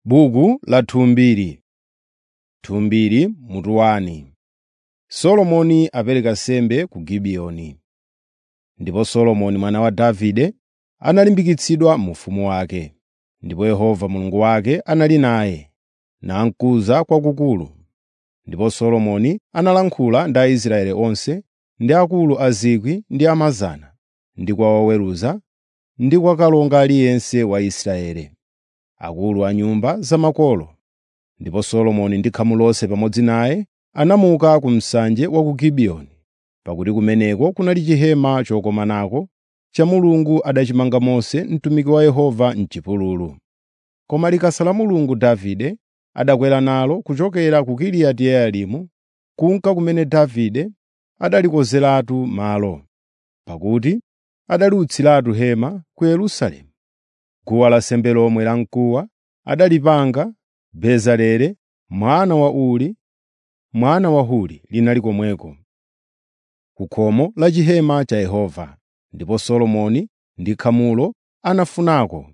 Buku la Thumbiri. Thumbiri mutu 1. Solomoni apereka nsembe ku Gibiyoni. Ndipo Solomoni mwana wa Davide analimbikitsidwa mu ufumu wake, ndipo Yehova Mulungu wake anali naye, namkuza kwakukulu. Ndipo Solomoni analankhula ndi Aisraeli onse, ndi akulu a 1,000 ndi a 100, ndi kwa oweruza, ndi kwa kalonga aliyense wa Israeli, akulu a nyumba za makolo. Ndipo Solomoni ndi khamu lonse pamodzi naye anamuka ku msanje wa ku Gibiyoni, pakuti kumeneko kunali chihema chokomanako cha Mulungu adachimanga Mose mtumiki wa Yehova m'chipululu. Koma likasa la Mulungu Davide adakwera nalo kuchokera ku Kiriyati Yearimu kunka kumene Davide adalikozeratu malo, pakuti adaliutsiratu hema ku Yerusalemu. Guwa lansembe lomwe lamkuwa adalipanga Bezaleli mwana wa Uri, mwana wa Huri, linali komweko ku khomo la chihema cha Yehova. Ndipo Solomoni ndi khamulo anafunako.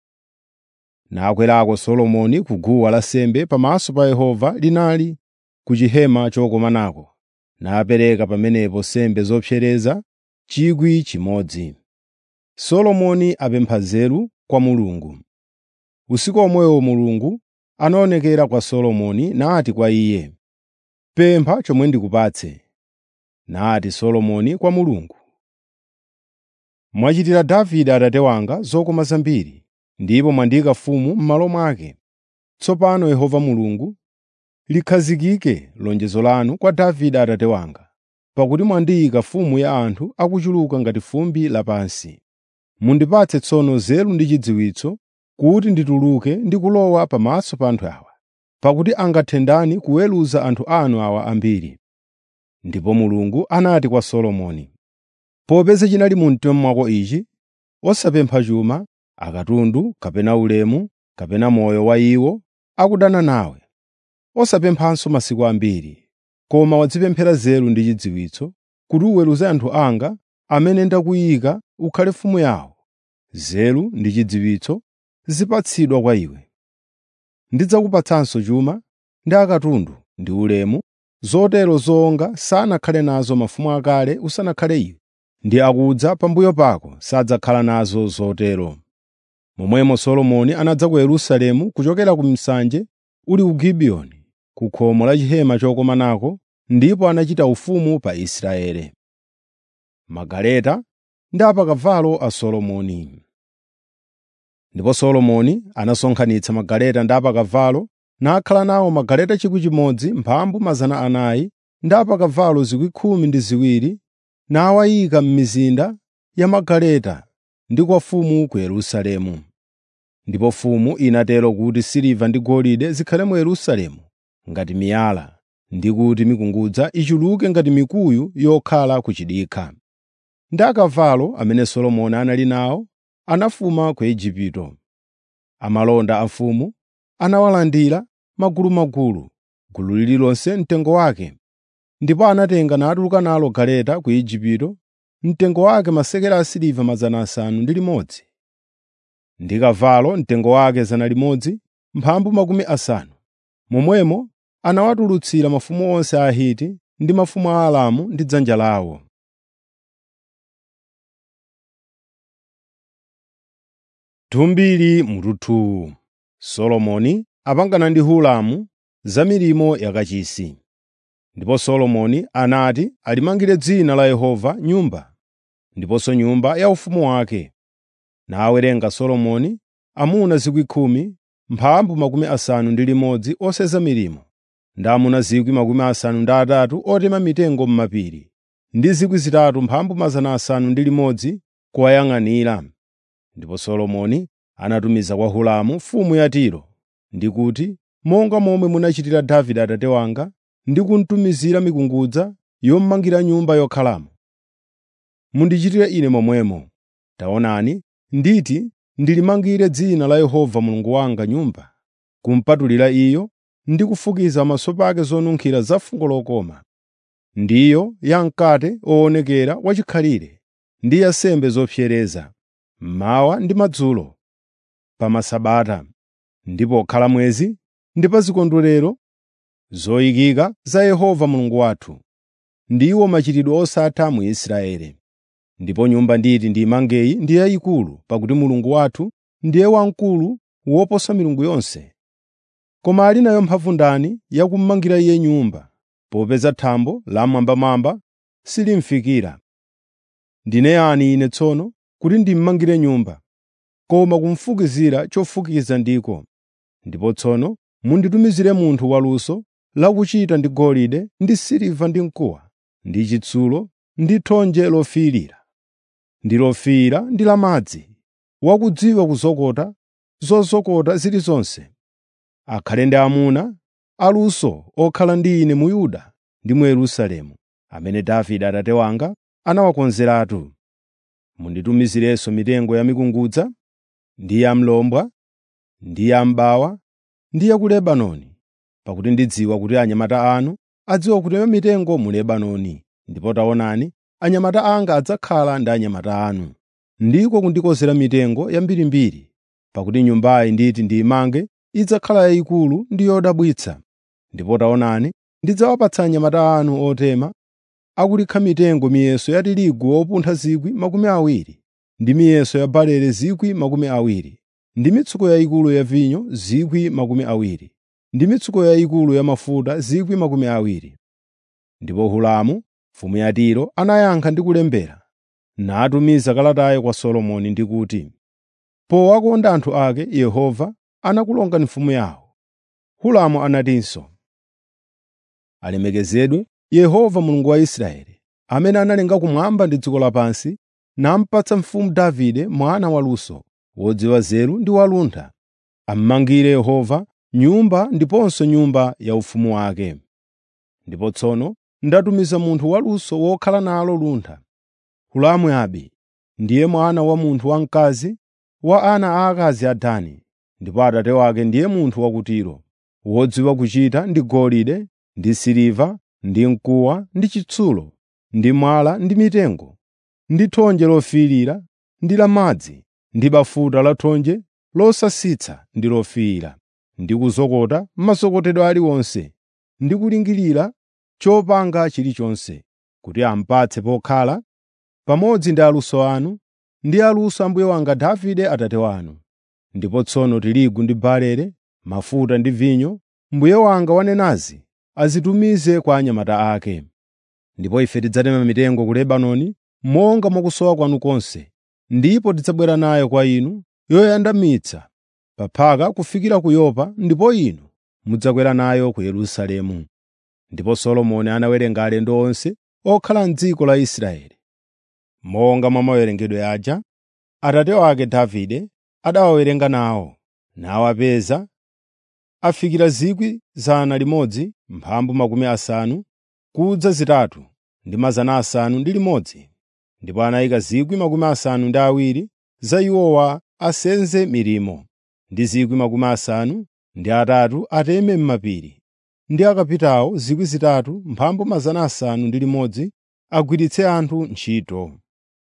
Nakwerako Solomoni ku guwa lansembe pamaso pa Yehova linali ku chihema chokomanako, napereka pamenepo nsembe zopsereza 1,000. Solomoni apempha nzeru kwa Mulungu. Usiku omwewo Mulungu anaonekera kwa Solomoni nati kwa iye, “Pempha chomwe ndikupatse.” Nati Solomoni kwa Mulungu, “Mwachitira Davide atate wanga zokoma zambiri, ndipo mwandiyika mfumu m'malo mwake. Tsopano Yehova Mulungu, likhazikike lonjezo lanu kwa Davide atate wanga, pakuti mwandiyika mfumu ya anthu akuchuluka ngati fumbi lapansi. Mundipatse tsono nzeru ndi chidziwitso kuti ndituluke ndi kulowa pamaso pa anthu awa, pakuti angathe ndani kuweruza anthu anu awa ambiri.” Ndipo Mulungu anati kwa Solomoni, “Popeza chinali mu mtima mwako ichi, osapempha chuma, akatundu, kapena ulemu, kapena moyo wa iwo akudana nawe, osapemphanso masiku ambiri, koma wadzipemphera nzeru ndi chidziwitso kuti uweruze anthu anga amene ndakuyika ukhale mfumu yawo, nzeru ndi chidziwitso zipatsidwa kwa iwe. Ndidzakupatsanso chuma ndi akatundu ndi ulemu, zotero zonga sanakhale nazo mafumu akale usanakhale iwe, ndi akudza pambuyo pako sadzakhala nazo zotero.” Momwemo Solomoni anadza ku Yerusalemu kuchokera ku msanje uli ku Gibiyoni, ku khomo la chihema chokomanako, ndipo anachita ufumu pa Israeli. Magaleta ndi apakavalo a Solomoni. Ndipo Solomoni anasonkhanitsa magaleta ndi apakavalo, nakhala nawo magaleta 1,000, mphambu 400 ndi apakavalo 12,000, nawayika m'mizinda ya magaleta ndi kwa mfumu ku Yerusalemu. Ndipo mfumu inatero kuti siliva ndi golide zikhale mu Yerusalemu ngati miyala, ndi kuti mikungudza ichuluke ngati mikuyu yokhala ku chidikha. Ndi akavalo amene Solomoni anali nawo anafuma ku Igupto. Amalonda a mfumu anawalandira magulumagulu, gulu lililonse mtengo wake, ndipo anatenga natuluka nalo galeta ku Igupto, mtengo wake masekela asiliva 600, ndi kavalo mtengo wake 100, mphambu 50. Momwemo anawatulutsira mafumu onse a Ahiti ndi mafumu a Aramu ndi dzanja lawo. Thumbiri mutu 2. Solomoni apangana ndi Huramu za milimo yakachisi. Ndipo Solomoni anati alimangire dzina la Yehova nyumba, ndiponso nyumba ya ufumu wake. Nawerenga Solomoni amuna 10,000, mphambu 60 oseza milimo, ndi amuna 50,000 otema mitengo m'mapiri, ndi 3,000 mphambu 600 kuwayang'anira. Ndipo Solomoni anatumiza kwa Huramu mfumu ya Tiro, ndi kuti, “Monga momwe munachitira Davide atate wanga ndi kuntumizira mikungudza yomangira nyumba yokhalamo, mundichitire ine momwemo. Taonani, nditi ndilimangire dzina la Yehova Mulungu wanga nyumba, kumpatulira iyo ndi kufukiza pamaso pake zonunkhira za fungo lokoma, ndiyo ya mkate woonekera wachikhalire, ndi ya nsembe zopsereza, mmawa ndi madzulo, pa Masabata. ndi pokhala mwezi ndi pa zikondwerero zoyikika za Yehova Mulungu wathu. Ndiwo machitidwe osatha mu Israeli. Ndipo nyumba nditi ndiyimangeyi ndi yayikulu, pakuti Mulungu wathu ndiye wamkulu woposa milungu yonse. Koma ali nayo mphamvu ndani yakummangira Iye nyumba, popeza thambo lamwambamwamba silimfikira? Ndine yani ine tsono kuti ndimmangire nyumba, koma kumfukizira chofukiza ndiko? Ndipo tsono munditumizire munthu waluso lakuchita ndi golide ndi siliva ndi mkuwa ndi chitsulo ndi thonje lofiirira ndi lofiira ndi lamadzi, wakudziwa kuzokota zozokota zilizonse. Akhale ndi amuna aluso okhala ndi ine mu Yuda ndi mu Yerusalemu, amene Davide atate wanga anawakonzeratu. Munditumizirenso mitengo ya mikungudza ndi ya mlombwa ndi ya mbawa ndi ya ku Lebanoni, pakuti ndidziwa kuti anyamata anu adziwa kutema mitengo mu Lebanoni. Ndipo taonani, anyamata anga adzakhala ndi anyamata anu, ndiko kundikozera mitengo yambirimbiri, pakuti nyumbayi nditi ndiyimange idzakhala yayikulu ndi yodabwitsa. Ndipo taonani, ndidzawapatsa anyamata anu otema akulikha mitengo miyeso ya tirigu wopuntha 20,000 ndi miyeso ya barele 20,000 ndi mitsuko yayikulu ya vinyo 20,000 ndi mitsuko yayikulu ya mafuta 20,000. Ndipo Huramu mfumu ya Tiro anayankha ndi kulembera, natumiza kalatayo kwa Solomoni ndi kuti, powakonda anthu ake Yehova anakulonga mfumu yawo. Huramu anatinso, alemekezedwe Yehova Mulungu wa Israeli, amene analenga kumwamba ndi dziko lapansi, nampatsa mfumu Davide mwana waluso, wodziwa nzeru ndi waluntha, ammangire Yehova nyumba ndiponso nyumba ya ufumu wake. Ndipo tsono ndatumiza munthu waluso wokhala nalo luntha. Huramu-Abi ndiye mwana wa munthu wamkazi wa ana aakazi a Dani, ndipo atate wake ndiye munthu wa ku Tiro, wodziwa kuchita ndi golide ndi siliva ndi mkuwa ndi chitsulo ndi mwala ndi mitengo ndi thonje lofiirira ndi lamadzi ndi bafuta la thonje losasitsa ndi lofiira ndi kuzokota masokotedwe aliwonse ndi kulingirira chopanga chilichonse, kuti ampatse pokhala pamodzi ndi aluso anu ndi aluso a mbuye wanga Davide atate wanu. Ndipo tsono tirigu ndi barele, mafuta ndi vinyo, mbuye wanga wanenazi azitumize kwa anyamata ake. Ndipo ife tidzatema mitengo ku Lebanoni monga mwakusowa kwanu konse, ndipo tidzabwera nayo kwa inu yoyandamitsa pa phaka kufikira ku Yopa, ndipo inu mudzakwera nayo ku Yerusalemu. Ndipo Solomoni anawerenga alendo onse okhala m'dziko la Israeli, monga mwa mawerengedwe aja atate wake Davide adawawerenga nawo, nawapeza afikira 100,000 mphambu 50 kudza zitatu ndi 500. Ndipo anayika 50,000 za iwowa asenze milimo, ndi 50,000 ateme m'mapiri, ndi akapitawo 3,000 mphambu 500 agwiritse anthu ntchito.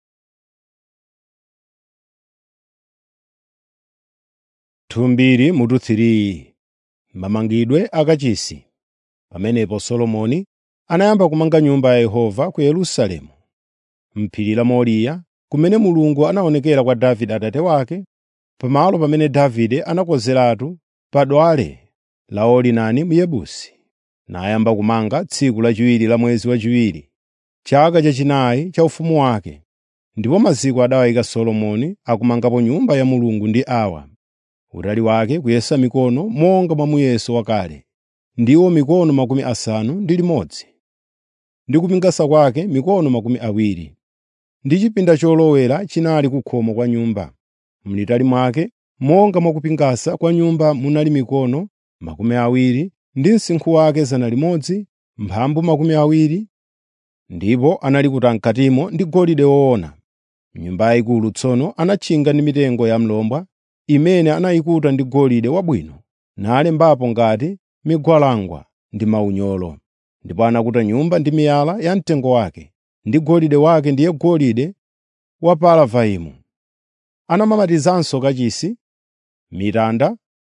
Thumbiri mutu 3. Mamangidwe akachisi. Pamenepo Solomoni anayamba kumanga nyumba ya Yehova ku Yerusalemu, m'phiri la Moriya, kumene Mulungu anaonekera kwa Davide atate wake, pamalo pamene Davide anakonzeratu pa dwale la Orinani Myebusi. Nayamba kumanga tsiku lachiwiri la mwezi wachiwiri, chaka chachinayi cha ufumu wake. Ndipo maziko adawayika Solomoni akumangapo nyumba ya Mulungu ndi awa: utali wake kuyesa mikono monga mwa muyeso wakale, ndiwo mikono 50 ndi kupingasa kwake mikono 20. Ndi chipinda cholowera chinali kukhomo kwa nyumba. Mlitali mwake monga mwa kupingasa kwa nyumba munali mikono 20 ndi msinkhu wake 100 mphambu 20. Ndipo analikuta mkatimo ndi golide woona. Nyumba yayikulu tsono anatchinga ndi mitengo ya mlombwa imene anayikuta ndi golide wabwino, nalembapo ngati migwalangwa ndi maunyolo. Ndipo anakuta nyumba ndi miyala ya mtengo wake, ndi golide wake ndiye golide wa Paravaimu. Anamamatizanso kachisi, mitanda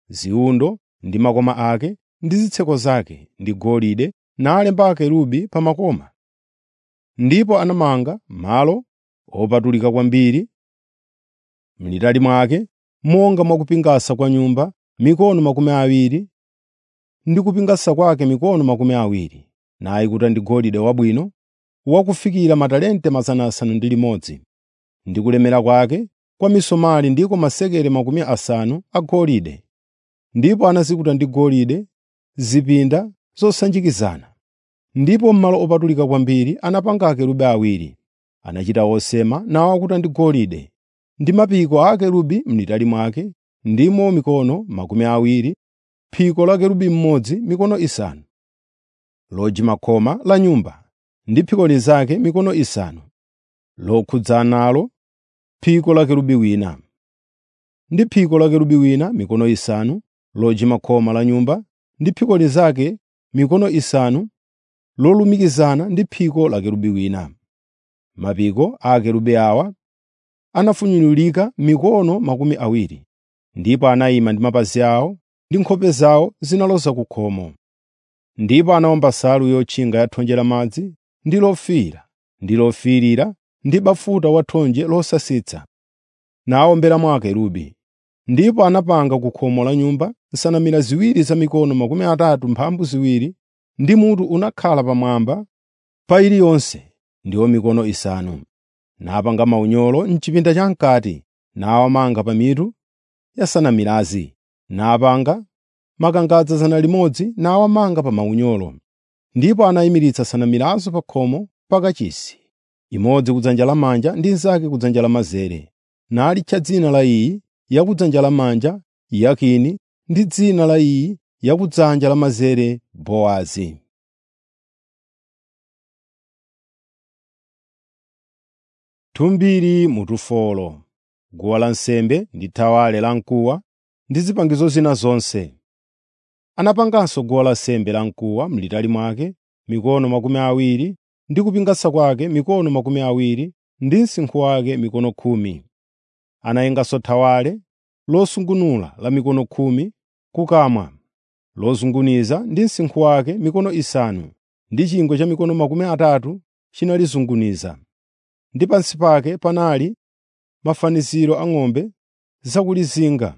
ziwundo ndi makoma ake ndi zitseko zake ndi golide, nalemba akerubi pa makoma. Ndipo anamanga malo opatulika kwambiri m'litali mwake, monga mwa kupingasa kwa nyumba, mikono 20 ndi kupingasa kwake mikono 20, nayikuta ndi golide wabwino wakufikira matalente 600, ndi kulemera kwake kwa misomali ndiko masekeli 50 agolide. Ndipo anazikuta ndi golide zipinda zosanjikizana. Ndipo m'malo opatulika kwambiri anapanga akerubi awiri, anachita osema nawakuta ndi golide, ndi mapiko a akerubi m'litali mwake, ndimo mikono 20, phiko la kerubi mmodzi mikono 5, lojima khoma la nyumba, ndi phiko linzake mikono 5, lokhudzana nalo phiko la kerubi wina, ndi phiko la kerubi wina mikono 5, lojima khoma la nyumba, ndi phiko linzake mikono 5, lolumikizana ndi phiko la kerubi wina. Mapiko a akerubi awa anafunyululika mikono 20, ndipo anayima ndi mapazi awo ndi nkhope zawo zinaloza ku khomo. Ndipo anawomba nsalu yotchinga ya thonje la madzi ndi lofiira ndi lofiirira ndi bafuta wa thonje losasitsa, nawomberamo akerubi. Ndipo anapanga ku khomo la nyumba nsanamira ziwiri za mikono 32, ndi mutu unakhala pamwamba pa iliyonse ndiwo mikono 5. Napanga maunyolo m'chipinda cham'kati, nawamanga pa mitu ya nsanamirazi. Napanga makangadza 100 nawamanga pa maunyolo. Ndipo anayimiritsa nsanamirazo pa khomo pa kachisi, imodzi kudzanja lamanja ndi inzake kudzanja lamanzere, nalitcha dzina la iyi yakudzanja lamanja Yakini, ndi dzina la iyi yakudzanja lamanzere Bowazi. Thumbiri mutufolo, guwa lansembe ndi thawale lamkuwa ndi zipangizo zina zonse. Anapanganso guwa lansembe lamkuwa m'litali mwake mikono 20, ndi kupingasa kwake mikono 20, ndi msinkhu wake mikono 10. Anayenganso thawale losungunula la mikono 10 kukamwa, lozunguniza ndi msinkhu wake mikono 5, ndi chingwe cha mikono 30 chinalizunguniza. Ndi pansi pake panali mafaniziro a ng'ombe zakulizinga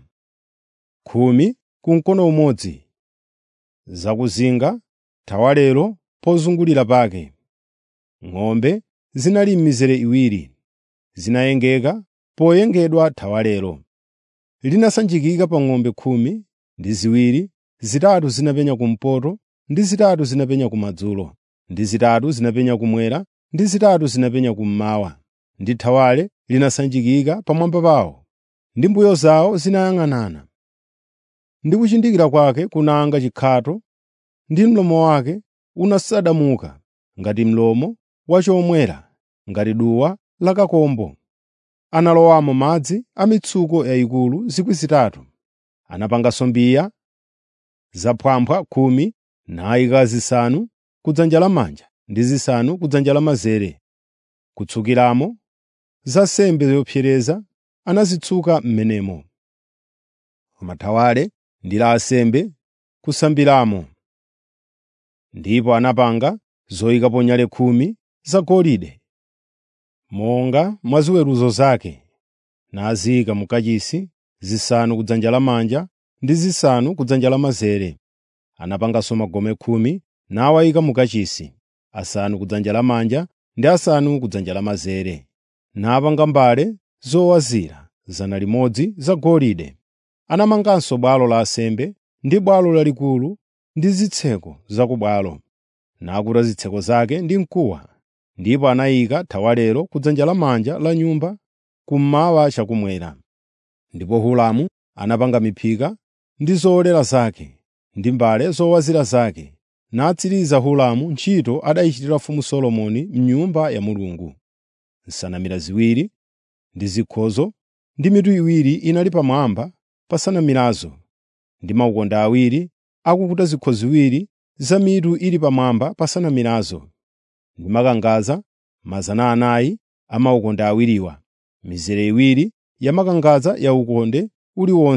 10 ku mkono umodzi, zakuzinga thawalelo pozungulira pake. Ng'ombe zinali m'mizere iwiri, zinayengeka poyengedwa thawalelo. Linasanjikika pa ng'ombe 10 ndi ziwiri, zitatu zinapenya kumpoto, ndi zitatu zinapenya kumadzulo, ndi zitatu zinapenya kumwera, ndi zitatu zinapenya kummawa. Ndi thawale linasanjikika pamwamba pawo, ndi mbuyo zawo zinayang'anana. Ndi kuchindikira kwake kunanga chikhato, ndi mlomo wake unasadamuka ngati mlomo wa chomwera, ngati duwa la kakombo. Analowamo madzi a mitsuko yayikulu 3,000. Anapanganso mbiya zaphwamphwa 10, nayika 5 kudzanja lamanja ndi 5 kudzanja lamanzere. Kutsukiramo za nsembe yopsereza anazitsuka m'menemo. Mathawale ndi la ansembe kusambiramo. Ndipo anapanga zoyikapo nyale 10 zagolide, monga mwa ziweruzo zake, naziyika mu kachisi, 5 kudzanja lamanja ndi 5 kudzanja lamanzere. Anapanganso magome 10 nawayika mu kachisi, 5 kudzanja lamanja ndi 5 kudzanja lamanzere. Napanga mbale zowazira 100 zagolide. Anamanganso bwalo la ansembe ndi bwalo lalikulu ndi zitseko za ku bwalo, nakuta zitseko zake ndi mkuwa. Ndipo anayika thawalelo kudzanja lamanja la nyumba kummawa chakumwera. Ndipo Huramu anapanga miphika ndi zowolera zake ndi mbale zowazira zake, natsiriza Huramu ntchito adayichitira mfumu Solomoni m'nyumba ya Mulungu. Nsanamira ziwiri ndi zikhozo ndi mitu iwiri inali pamwamba pa nsanamirazo, ndi maukonde awiri akukuta zikho ziwiri za mitu ili pamwamba pa nsanamirazo, ndi makangadza 400 a maukonde awiriwa, mizere iwiri ya makangadza ya ukonde uliwonse,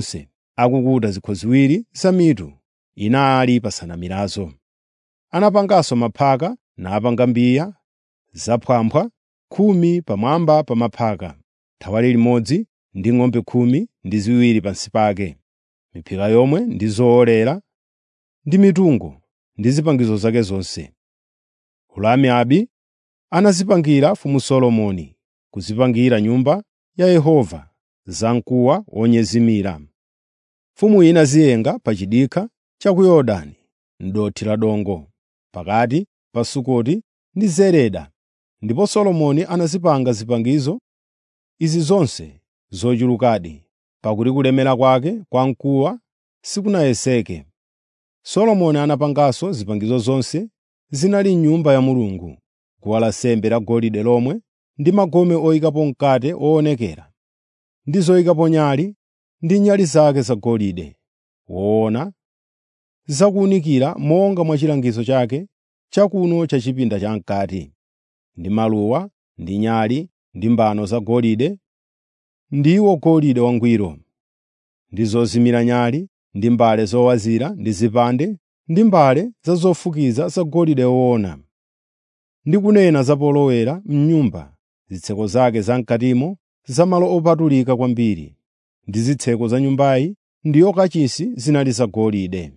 akukuta zikho ziwiri za mitu, inali pa nsanamirazo. Anapanganso maphaka napanga mbiya zaphwamphwa 10 pamwamba pa maphaka, thawale limodzi ndi ng'ombe 12 pansi pake, miphika yomwe ndi zoolera ndi mitungo ndi zipangizo zake zonse. Huramu anazipangira mfumu Solomoni kuzipangira nyumba ya Yehova zamkuwa wonyezimira. Mfumu inaziyenga pa chidikha cha ku Yorodani m'dothi la dongo, pakati pa Sukoti ndi Zereda. Ndipo Solomoni anazipanga zipangizo izi zonse zochulukadi, pakuti kulemera kwake kwa mkuwa sikunayeseke. Solomoni anapanganso zipangizo zonse zinali m'Nyumba ya Mulungu, guwa lansembe lagolide lomwe ndi magome oyikapo mkate woonekera, ndi zoyikapo nyali ndi nyali zake zagolide woona zakuwunikira monga mwa chilangizo chake chakuno cha chipinda cham'kati, ndi maluwa ndi nyali ndi mbano zagolide ndiwo golide wangwiro, ndi zozimira nyali ndi mbale zowazira ndi zipande ndi mbale za zofukiza zagolide woona. Ndi kunena za polowera m'nyumba, zitseko zake zam'katimo za malo opatulika kwambiri, ndi zitseko za nyumbayi ndiyo kachisi zinali zagolide.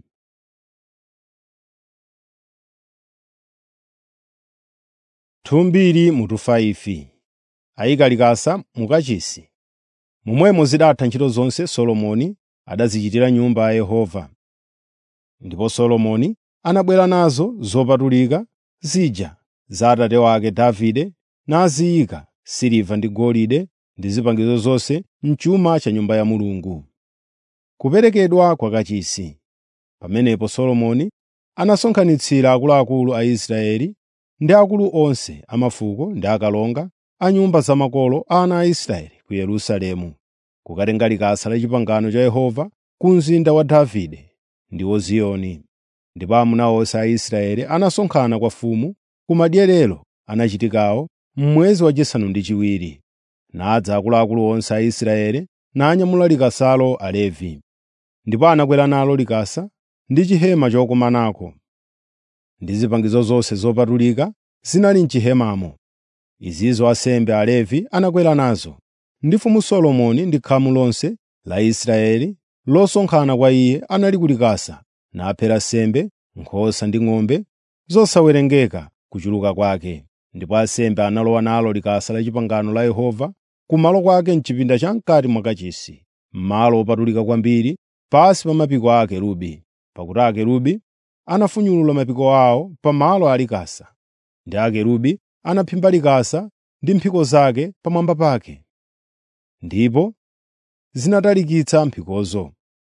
Thumbiri mutu 5 ayika likasa mu kachisi. Momwemo zidatha ntchito zonse Solomoni adazichitira nyumba ya Yehova. Ndipo Solomoni anabwera nazo zopatulika zija za atate wake Davide naziyika siliva ndi golide ndi zipangizo zonse m'chuma cha Nyumba ya Mulungu. Kuperekedwa kwa kachisi. Pamenepo Solomoni anasonkhanitsira akuluakulu a Israeli ndi akulu onse a mafuko ndi akalonga a nyumba za makolo a ana a Israeli ku Yerusalemu, kukatenga likasa la pangano cha Yehova ku mzinda wa Davide ndiwo Ziyoni. Ndipo amuna onse a Israeli anasonkhana kwa mfumu ku madyerero anachitikawo m'mwezi wachisanu ndi chiwiri. Nadza akuluakulu onse a Israeli nanyamula likasalo Alevi. Ndipo anakwera nalo likasa ndi chihema chokomanako ndi zipangizo zonse zopatulika zinali m'chihemamo. Izizo ansembe Alevi anakwera nazo, ndi mfumu Solomoni ndi khamu lonse la Israeli losonkhana kwa iye anali ku likasa, naphera nsembe nkhosa ndi ng'ombe zosawerengeka kuchuluka kwake. Ndipo ansembe analowa nalo likasa la pangano la Yehova kumalo kwake m'chipinda cham'kati mwa kachisi, m'malo opatulika kwambiri, pansi pa mapiko a akerubi, pakuti akerubi anafunyulula mapiko awo pa malo a likasa, ndi akerubi anaphimba likasa ndi mphiko zake pamwamba pake, ndipo zinatalikitsa mphikozo,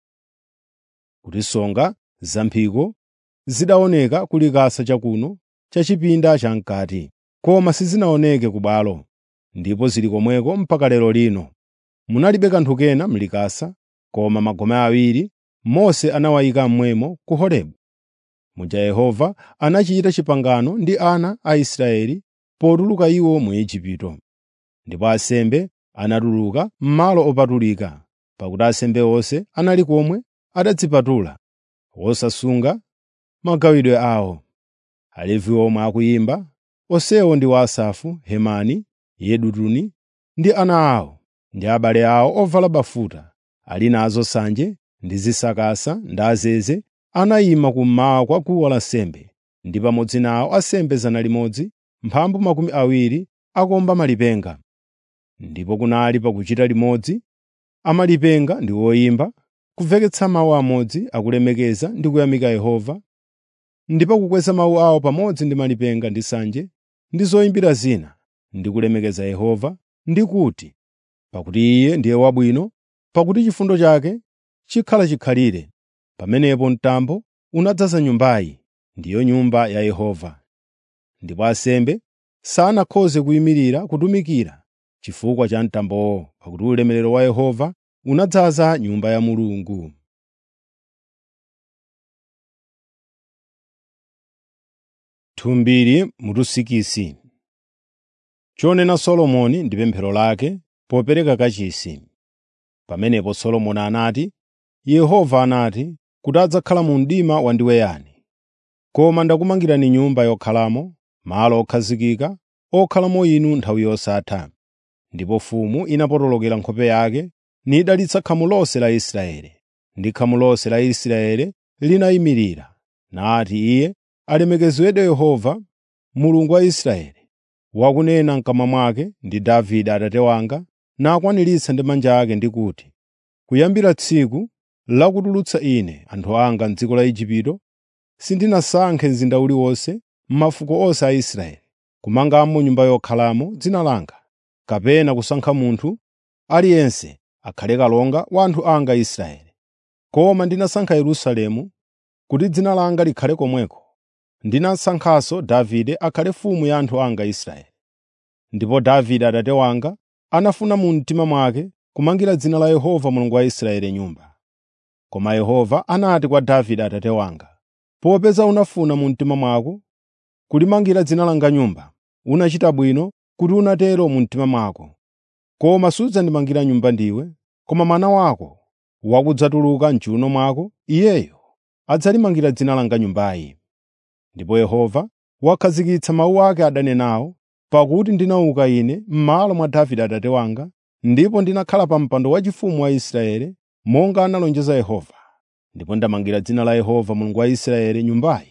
kuti songa za mphiko zidaoneka ku likasa chakuno cha chipinda cham'kati, koma sizinaoneke ku bwalo, ndipo zili komweko mpaka lero lino. Munalibe kanthu kena m'likasa koma magome awiri Mose anawayika mmwemo ku Horebu. Muja Yehova anachita pangano ndi ana a Israeli potuluka iwo mu Igupto. Ndipo ansembe anatuluka m'malo opatulika, pakuti ansembe onse anali komwe adadzipatula, wosasunga magawidwe awo. Alevi omwe akuyimba, onsewo ndi wa Asafu, Hemani, Yedutuni ndi ana awo ndi abale awo ovala bafuta, ali nazo nsanje ndi zisakasa ndi azeze, anayima kummawa kwa guwa lansembe, ndi pamodzi nawo ansembe 100, mphambu 20 akomba malipenga. Ndipo kunali pakuchita limodzi amalipenga ndi oyimba, kumveketsa mawu amodzi akulemekeza ndi kuyamika Yehova, ndipo kukweza mawu awo pamodzi ndi malipenga ndi nsanje ndi zoyimbira zina ndi kulemekeza Yehova, ndi kuti, pakuti Iye ndiye wabwino, pakuti chifundo chake chikhala chikhalire. Pamenepo mtambo unadzaza nyumbayi, ndiyo Nyumba ya Yehova. Ndipo ansembe sanakhoze kuyimirira kutumikira chifukwa cha mtambowo, pakuti ulemerero wa Yehova unadzaza Nyumba ya Mulungu. Thumbiri mutu 6 chonena Solomoni ndi pemphero lake popereka kachisi. Pamenepo Solomoni anati, Yehova anati kuti adzakhala mu mdima wandiweyani. Koma ndakumangirani nyumba yokhalamo, malo okhazikika, okhalamo inu nthawi yosatha. Ndipo mfumu inapotolokera nkhope yake, nidalitsa khamu lonse la Israeli. Ndi khamu lonse la Israeli linayimirira, nati iye, alemekezedwe Yehova, Mulungu wa Israeli, wakunena m'kamwa mwake ndi Davide atate wanga, nakwaniritsa ndi manja ake ndi kuti, kuyambira tsiku lakutulutsa ine anthu anga m'dziko la Igupto, sindinasankhe mzinda uliwonse m'mafuko onse a Israeli, kumangamo nyumba yokhalamo dzina langa, kapena kusankha munthu aliyense akhale kalonga wa anthu anga Israeli. Koma ndinasankha Yerusalemu kuti dzina langa likhale komweko. Ndinasankhanso Davide akhale mfumu ya anthu anga Israeli. Ndipo Davide atate wanga anafuna mu mtima mwake kumangira dzina la Yehova Mulungu wa Israeli nyumba. Koma Yehova anati kwa Davide atate wanga, popeza unafuna mu mtima mwako kulimangira dzina langa nyumba, unachita bwino kuti unatero mu mtima mwako. Koma sudzandimangira nyumba ndiwe, koma mwana wako wakudzatuluka m'chiuno mwako, iyeyo adzalimangira dzina langa nyumbayi. Ndipo Yehova wakhazikitsa mawu ake adanenawo, pakuti ndinauka ine m'malo mwa Davide atate wanga, ndipo ndinakhala pa mpando waufumu wa Israeli, monga analonjeza Yehova. Ndipo ndamangira dzina la Yehova Mulungu wa Israeli nyumbayi.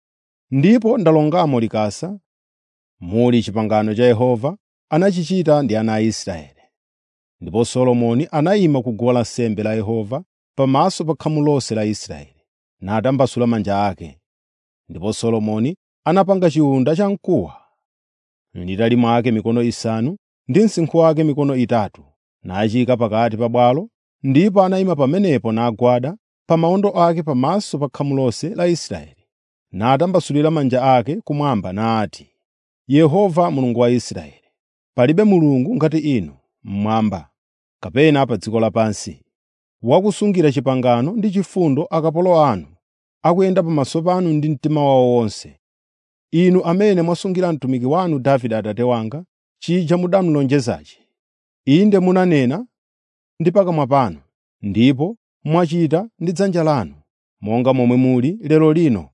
Ndipo ndalongamo likasa, muli pangano cha Yehova anachichita ndi ana a Israeli. Ndipo Solomoni anayima ku guwa lansembe la Yehova pamaso pa khamu lonse la Israeli, natambasula manja ake. Ndipo Solomoni anapanga chiwunda chamkuwa, mulitali mwake mikono isanu ndi msinkhu wake mikono itatu, nachiyika pakati pa bwalo, ndipo anayima pamenepo nagwada pa mawondo ake pamaso pa khamu lonse la Israeli, natambasulira manja ake kumwamba nati, Yehova Mulungu wa Israeli, palibe Mulungu ngati inu mmwamba kapena pa dziko lapansi, wakusungira pangano ndi chifundo akapolo anu, akuyenda pamaso panu ndi mtima wawo wonse. Inu amene mwasungira mtumiki wanu Davide atate wanga chija mudamulonjezachi. Inde munanena ndi pakamwa panu, ndipo mwachita ndi dzanja lanu, monga momwe muli lero lino.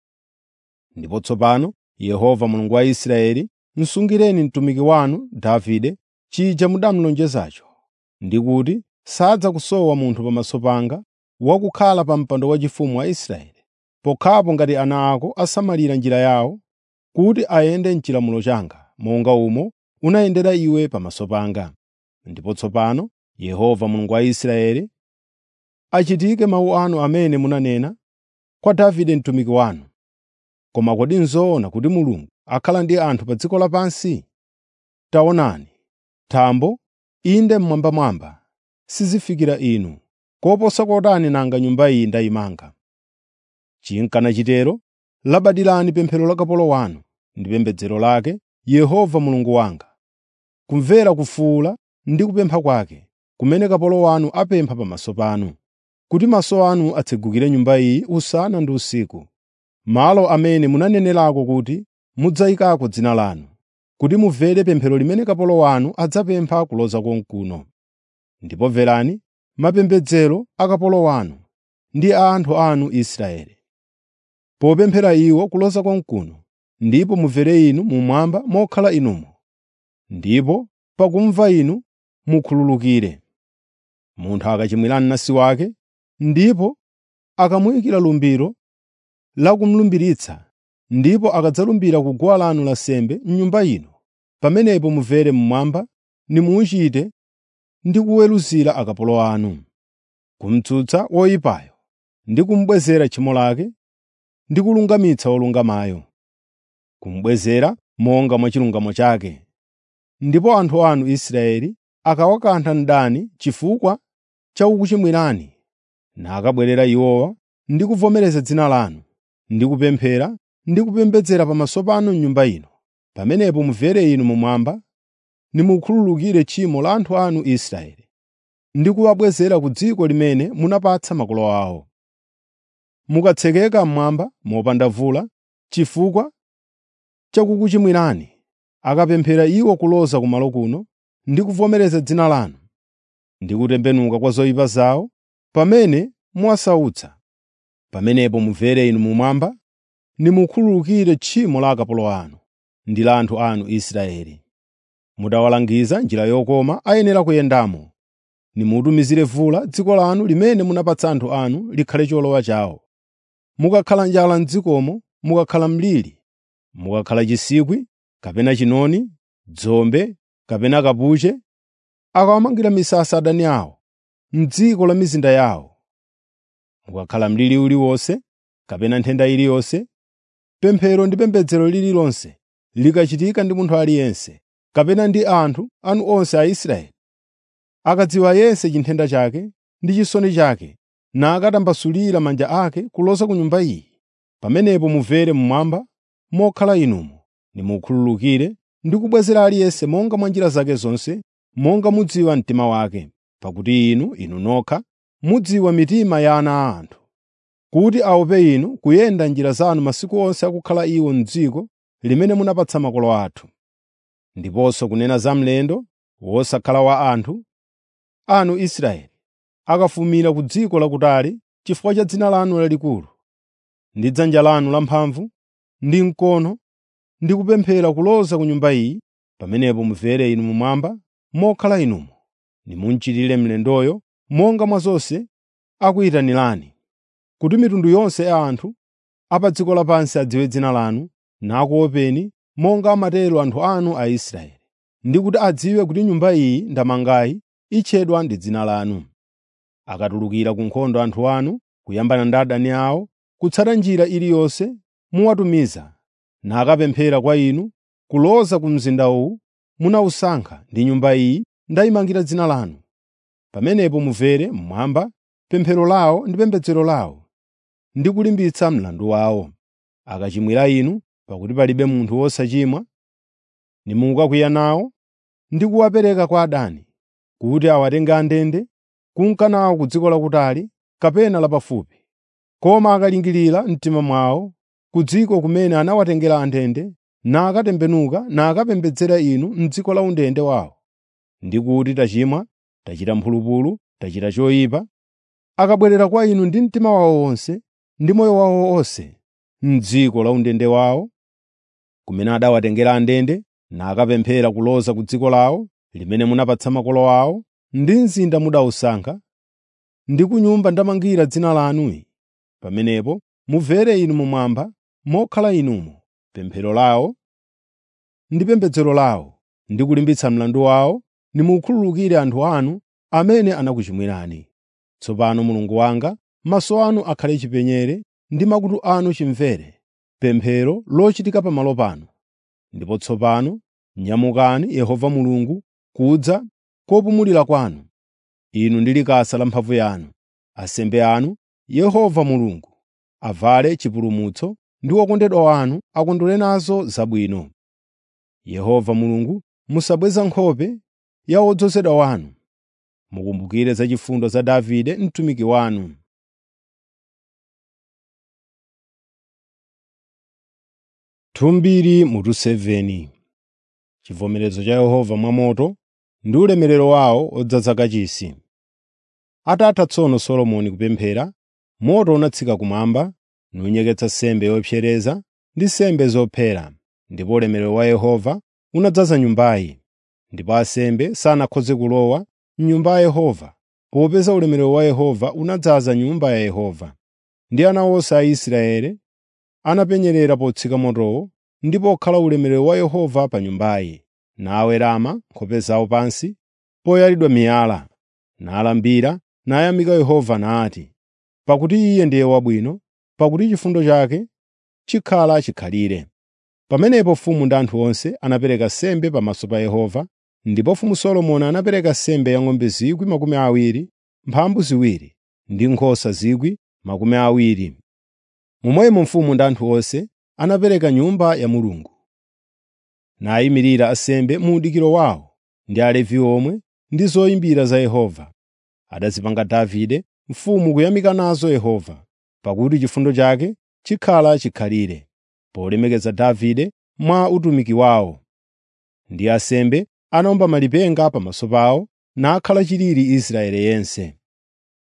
Ndipo tsopano Yehova Mulungu wa Israeli, msungireni mtumiki wanu Davide chija mudamulonjezacho, ndi kuti sadzakusowa munthu pamaso panga wakukhala pa mpando waufumu wa Israeli, pokhapo ngati ana ako asamalira njira yawo, kuti ayende m'chilamulo changa, monga umo unayendera iwe pamaso panga. Ndipo tsopano Yehova Mulungu wa Israeli, achitike mawu anu amene munanena kwa Davide mtumiki wanu. Koma kodi nzoona kuti Mulungu akhala ndi anthu pa dziko lapansi? Taonani, thambo inde mmwambamwamba sizifikira inu, koposa kotani nanga nyumba iyi ndayimanga. Chinkana chitero, labadirani pemphero la kapolo wanu ndi pembedzero lake, Yehova Mulungu wanga, kumvera kufuwula ndi kupempha kwake, kumene kapolo wanu apempha pamaso panu, kuti maso anu atsegukire nyumba iyi usana ndi usiku, malo amene munanenerako kuti mudzayikako dzina lanu, kuti mumvere pemphero limene kapolo wanu adzapempha kuloza konkuno. Ndipo mverani mapembedzero a kapolo wanu ndi a anthu anu Israeli, popemphera iwo kuloza konkuno, ndipo mumvere inu mumwamba mokhala inumo, ndipo pakumva inu mukhululukire. Munthu akachimwira mnansi wake, ndipo akamuyikira lumbiro la kumlumbiritsa, ndipo akadzalumbira ku guwa lanu lansembe m'nyumba ino, pamenepo mumvere mmwamba nimuchite ndi kuweruzira akapolo anu, kumtsutsa woyipayo ndi kumubwezera tchimo lake, ndi kulungamitsa wolungamayo, kumubwezera monga mwa chilungamo chake. Ndipo anthu anu Israeli akawakantha mdani chifukwa cha kukuchimwirani, nakabwerera iwowa ndi kuvomereza dzina lanu, ndi kupemphera ndi kupembedzera pamaso panu m'nyumba ino, pamenepo mumvere inu mumwamba nimukhululukire tchimo la anthu anu Israeli, ndi kuwabwezera ku dziko limene munapatsa makolo awo. Mukatsekeka mmwamba mopanda vula chifukwa cha kukuchimwirani, akapemphera iwo kuloza kumalo kuno ndi kuvomereza dzina lanu, ndi kutembenuka kwa zoyipa zawo, pamene muwasautsa. Pamenepo mumvere inu mumwamba, nimukhululukire tchimo la akapolo anu ndi la anthu anu Israeli. Mutawalangiza njira yokoma ayenera kuyendamo. Nimutumizire vula dziko lanu limene munapatsa anthu anu likhale cholowa chawo. Mukakhala njala m'dzikomo, mukakhala mliri, mukakhala chinsikwi kapena chinoni, dzombe kapena kapuche, akawamangira misasa adani awo m'dziko la mizinda yawo. Mukakhala mliri uliwonse kapena nthenda iliyonse, pemphero ndi pembedzero lililonse likachitika ndi munthu aliyense kapena ndi anthu anu onse a Israeli, akadziwa yense chinthenda chake ndi chisoni chake, nakatambasulira manja ake kuloza ku nyumba iyi, pamenepo mumvere mmwamba mokhala inumo, nimukhululukire ndi kubwezera aliyense monga mwa njira zake zonse, monga mudziwa mtima wake, pakuti inu nokha mudziwa mitima ya ana a anthu, kuti aope inu kuyenda njira zanu masiku onse akukhala iwo m'dziko limene munapatsa makolo athu. Ndiponso kunena za mlendo wosakhala wa anthu anu Israeli, akafumira ku dziko lakutali chifukwa cha dzina lanu lalikulu, ndi dzanja lanu lamphamvu, ndi mkono, ndi kupemphera kuloza ku nyumba iyi, pamenepo mumvere inu mumwamba mokhala inumo, nimunchitire mlendoyo monga mwa zonse akuyitanirani, kuti mitundu yonse ya anthu a pa dziko lapansi adziwe dzina lanu, nakuopeni monga amatero anthu anu a Israeli, ndi kuti adziwe kuti nyumba iyi ndamangayi itchedwa ndi dzina lanu. Akatulukira ku nkhondo anthu anu, kuyambana ndi adani awo, kutsata njira iliyonse muwatumiza, nakapemphera kwa inu, kuloza ku mzinda uwu munawusankha ndi nyumba iyi ndayimangira dzina lanu, pamenepo mumvere mmwamba pemphero lawo ndi pembedzero lawo, ndi kulimbitsa mlandu wawo. Akachimwira inu, pakuti palibe munthu wosachimwa, nimukakwiya nawo ndi kuwapereka kwa adani, kuti awatenge andende kunka nawo ku dziko lakutali kapena lapafupi. Koma akalingirira mtima mwawo ku dziko kumene anawatengera andende, nakatembenuka nakapembedzera inu m'dziko la undende wawo, ndi kuti tachimwa, tachita mphulupulu, tachita choyipa, akabwerera kwa inu ndi mtima wawo wonse ndi moyo wawo wonse m'dziko la undende wawo, kumene adawatengera andende, nakapemphera kuloza ku dziko lawo limene munapatsa makolo awo, ndi mzinda mudawusankha, ndi ku nyumba ndamangira dzina lanu, pamenepo mumvere inu mumwamba mokhala inumo pemphero lawo ndi pembedzero lawo, ndi kulimbitsa mlandu wawo, nimukhululukire anthu anu amene anakuchimwirani. Tsopano Mulungu wanga, maso anu akhale chipenyere ndi makutu anu chimvere pemphero lochitika pamalo pano. Ndipo tsopano nyamukani Yehova Mulungu kudza kopumulira kwanu, inu ndi likasa la mphamvu yanu. Asembe anu Yehova Mulungu avale chipulumutso, ndi wokondedwa wanu akondwere nazo zabwino. Yehova Mulungu, musabweza nkhope ya wodzozedwa wanu, mukumbukire za chifundo za Davide mtumiki wanu. Thumbiri mutu 7. Chivomerezo cha Yehova mwamoto ndi ulemerero wawo odzaza kachisi. Atatha tsono Solomoni kupemphera, moto unatsika kumwamba nunyeketsa nsembe yopsereza ndi nsembe zophera, ndipo ulemerero wa Yehova unadzaza nyumbayi. Ndipo ansembe sanakhoze kulowa m'nyumba ya Yehova, popeza ulemerero wa Yehova unadzaza nyumba ya Yehova. Ndi ana onse a Israeli anapenyerera potsika motowo, ndipo pokhala ulemerero wa Yehova pa nyumbayi, nawerama nkhope zawo pansi poyalidwa miyala, nalambira nayamika Yehova nati, pakuti Iye ndiye wabwino, pakuti chifundo chake chikhala chikhalire. Pamenepo mfumu ndi anthu onse anapereka nsembe pamaso pa Yehova, ndipo mfumu Solomoni anapereka nsembe ya ng'ombe 20,000, mphambu ziwiri, ndi nkhosa 20,000. Momwemo mfumu ndi anthu onse anapereka nyumba ya Mulungu, nayimirira ansembe mu udikiro wawo, ndi Alevi omwe ndi zoyimbira za Yehova. Adazipanga Davide mfumu kuyamika nazo Yehova, pakuti chifundo chake chikhala chikhalire, polemekeza Davide mwa utumiki wawo. Ndi ansembe anawomba malipenga pamaso pawo, nakhala chilili Israeli yense.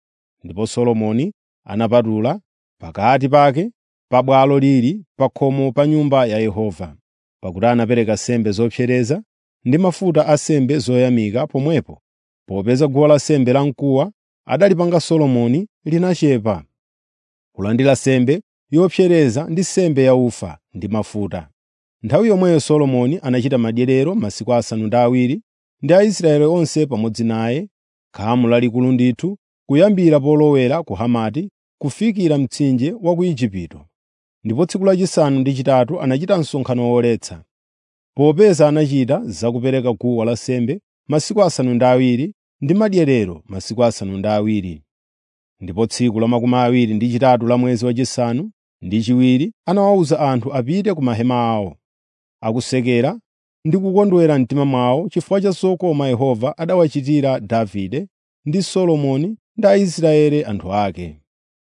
Ndipo Solomoni anapatula pakati pake pa bwalo lili pa khomo pa Nyumba ya Yehova, pakuti anapereka nsembe zopsereza ndi mafuta a nsembe zoyamika pomwepo, popeza guwa lansembe lamkuwa adalipanga Solomoni linachepa, kulandira nsembe yopsereza ndi nsembe ya ufa ndi mafuta. Nthawi yomweyo Solomoni anachita madyerero masiku asanu ndi awiri ndi Aisraeli onse pamodzi naye, khamu lalikulu ndithu, kuyambira polowera ku Hamati kufikira mtsinje wa ku Igupto. Ndipo tsiku lachisanu ndi chitatu anachita msonkhano woletsa, popeza anachita zakupereka guwa lansembe masiku asanu ndi awiri ndi madyerero masiku asanu ndi awiri. Ndipo tsiku la makumi awiri ndi chitatu la mwezi wachisanu ndi chiwiri anawawuza anthu apite ku mahema awo, akusekera ndi kukondwera mtima mwawo chifukwa cha zokoma Yehova adawachitira Davide ndi Solomoni ndi Aisraeli anthu ake.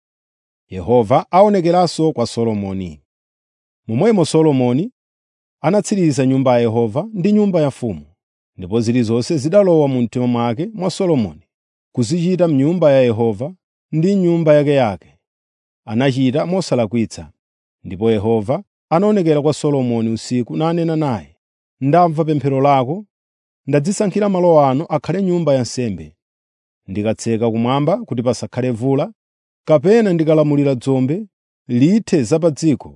Yehova aonekeranso kwa Solomoni. Momwemo Solomoni anatsiriza Nyumba ya Yehova ndi nyumba ya mfumu, ndipo zilizonse zidalowa mu mtima mwake mwa Solomoni kuzichita m'Nyumba ya Yehova ndi nyumba yakeyake. Anachita mosalakwitsa. Ndipo Yehova anaonekera kwa Solomoni usiku nanena naye, “Ndamva pemphero lako, ndadzisankhira malo ano akhale nyumba ya nsembe. Ndikatseka kumwamba kuti pasakhale vula, kapena ndikalamulira dzombe lithe za pa dziko,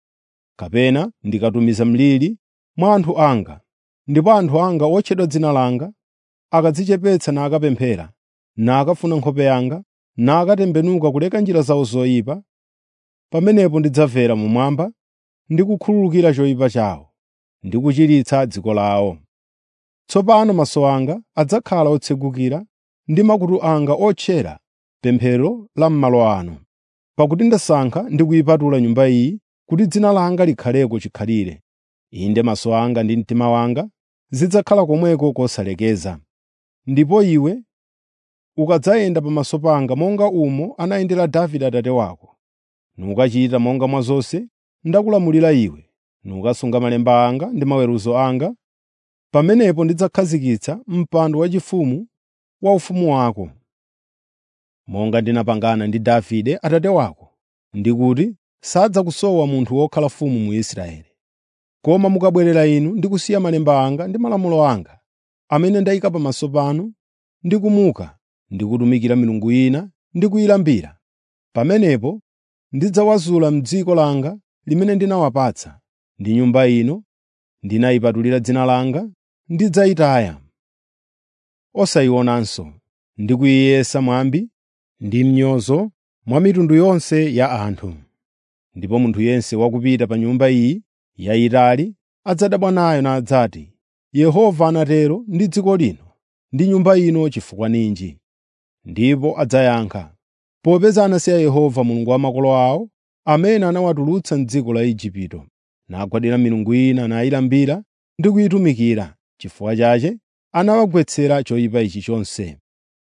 kapena ndikatumiza mliri mwa anthu anga, ndipo anthu anga otchedwa dzina langa akadzichepetsa nakapemphera, nakafuna nkhope yanga, nakatembenuka kuleka njira zawo zoyipa, pamenepo ndidzamvera mmwamba ndi kukhululukira choyipa chawo, ndi kuchiritsa dziko lawo. Tsopano maso anga adzakhala otsegukira ndi makutu anga otchera pemphero la m'malo ano, pakuti ndasankha ndi kuyipatula Nyumba iyi kuti dzina langa likhaleko chikhalire. Inde maso anga ndi mtima wanga zidzakhala komweko kosalekeza. Ndipo iwe ukadzayenda pamaso panga monga umo anayendera Davide atate wako, nukachita monga mwa zonse ndakulamulira iwe, nukasunga malemba anga ndi maweruzo anga, pamenepo ndidzakhazikitsa mpando waufumu wa ufumu wako, monga ndinapangana ndi Davide atate wako, ndi kuti sadzakusowa munthu wokhala mfumu mu Israeli. Koma mukabwerera inu ndi kusiya malemba anga ndi malamulo anga, amene ndayika pamaso panu, ndi kumuka ndi kutumikira milungu ina ndi kuyilambira, pamenepo ndidzawazula m'dziko langa limene ndinawapatsa, ndi Nyumba ino ndinayipatulira dzina langa ndidzayitaya, osayionanso, ndi kuyiyesa mwambi ndi mnyozo mwa mitundu yonse ya anthu. Ndipo munthu yense wakupita pa Nyumba iyi yayitali adzadabwa nayo nadzati, “Yehova anatero ndi dziko lino ndi Nyumba ino chifukwa ninji?” Ndipo adzayankha, “Popeza anasiya Yehova Mulungu wa makolo awo, amene anawatulutsa m'dziko la Igupto, nagwadira milungu ina nayilambira ndi kuyitumikira. Chifukwa chache anawagwetsera choyipa ichi chonse.”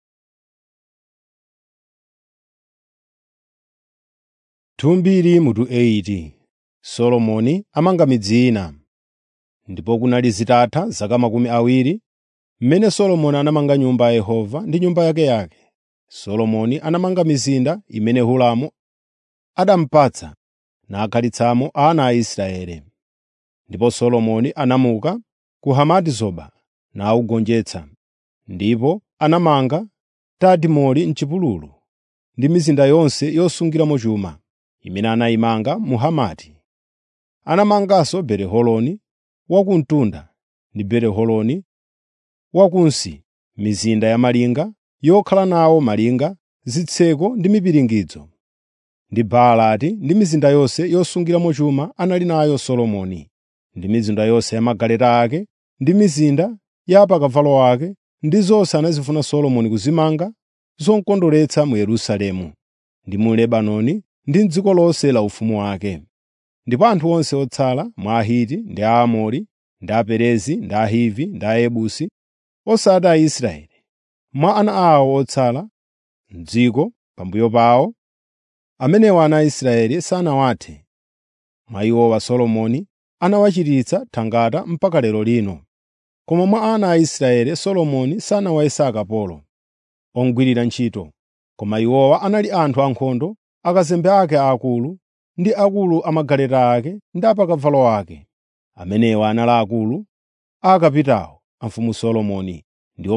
Thumbiri mutu 80. Solomoni amanga midzi ina. Ndipo kunali zitatha zaka makumi awiri mmene Solomoni anamanga Nyumba ya Yehova ndi nyumba yakeyake. Solomoni anamanga mizinda imene Hiramu adampatsa nakhalitsamo ana a Israeli. Ndipo Solomoni anamuka ku Hamati Zoba nawugonjetsa. Ndipo anamanga Tadimori m'chipululu ndi mizinda yonse yosungiramo chuma imene anayimanga mu Hamati. Anamanganso Beti-Horoni wakumtunda ndi Beti-Horoni wakunsi, mizinda ya malinga yokhala nawo malinga, zitseko ndi mipiringidzo. Ndi Baalati ndi mizinda yonse yosungiramo chuma anali nayo Solomoni, ndi mizinda yonse ya magaleta ake ndi mizinda ya pakavalo ake, ndi zonse anazifuna Solomoni kuzimanga zokondweretsa mu Yerusalemu ndi mu Lebanoni ndi m'dziko lonse la ufumu wake. Ndipo anthu onse otsala mwa Ahiti ndi Aamori ndi Aperezi ndi Ahivi ndi Ayebusi, osati Aisraeli, mwa ana awo otsala m'dziko pambuyo pawo, amenewa ana a Israeli sanawathe. Mwa iwowa Solomoni anawachititsa thangata mpaka lero lino. Koma mwa ana a Israeli Solomoni sanawayesa akapolo ogwirira ntchito, Koma iwowa anali anthu ankhondo, akazembe ake aakulu, ndi akulu a magaleta ake ndi apakavalo ake. Amenewa anali akulu a akapitawo a mfumu Solomoni, ndiwo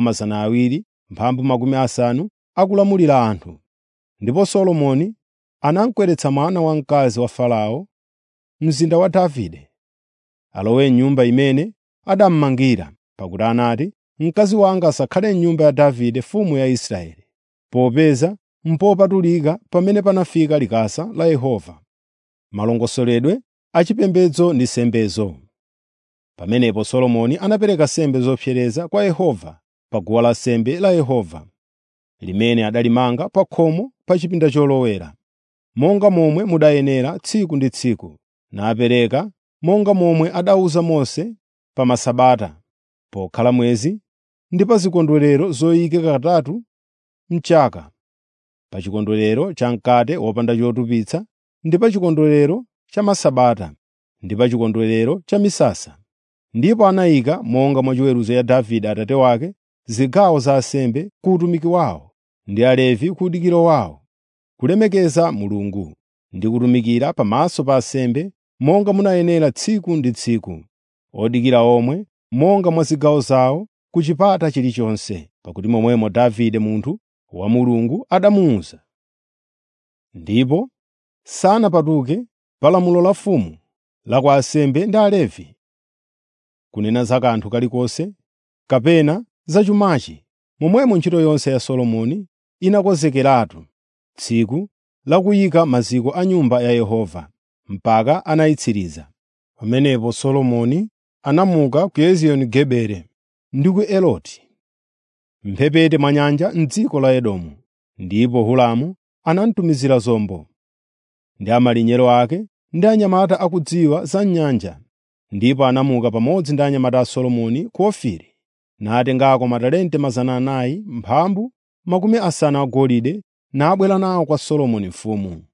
250 akulamulira anthu. Ndipo Solomoni anamukweretsa mwana wamkazi wa Farao, mzinda wa Davide, alowe m'nyumba imene adamumangira, pakuti anati, “Mkazi wanga asakhale m'nyumba ya Davide mfumu ya Israeli,” popeza mpopatulika pamene panafika likasa la Yehova, malongosoledwe achipembedzo ndi nsembezo. Pamenepo Solomoni anapereka nsembe zopsereza kwa Yehova pa guwa lansembe la Yehova, limene adalimanga pa khomo pa chipinda cholowera, monga momwe mudayenera tsiku ndi tsiku, napereka monga momwe adawuza Mose pa Masabata, pokhala mwezi, ndi pa zikondwerero zoyikika katatu m'chaka, pa chikondwerero cha mkate wopanda chotupitsa, ndi pa chikondwerero cha Masabata, ndi pa chikondwerero cha misasa. Ndipo anayika, monga mwa chiweruzo ya Davide atate wake, zigawo za ansembe ku utumiki wawo, ndi Alevi ku udikiro wawo, kulemekeza Mulungu ndi kutumikira pamaso pa ansembe monga munayenera tsiku ndi tsiku, odikira omwe monga mwa zigawo zawo ku chipata chilichonse, pakuti momwemo Davide munthu wa Mulungu adamuwuza. Ndipo sanapatuke pa lamulo la mfumu la kwa ansembe ndi Alevi, kunena za kanthu kalikonse kapena za chumachi. Momwemo ntchito yonse ya Solomoni inakonzekeratu tsiku la kuyika maziko a nyumba ya Yehova, mpaka anayitsiriza. Pamenepo Solomoni anamuka ku Ezioni-Geberi ndi ku Eloti, m'mphepete mwa nyanja m'dziko la Edomu. Ndipo Huramu anamutumizira zombo ndi amalinyero ake ndi anyamata akudziwa za nyanja. Ndipo anamuka pamodzi ndi anyamata a Solomoni ku Ofiri, natengako matalente 400 mphambu 50 agolide, nabwera nawo kwa Solomoni mfumu.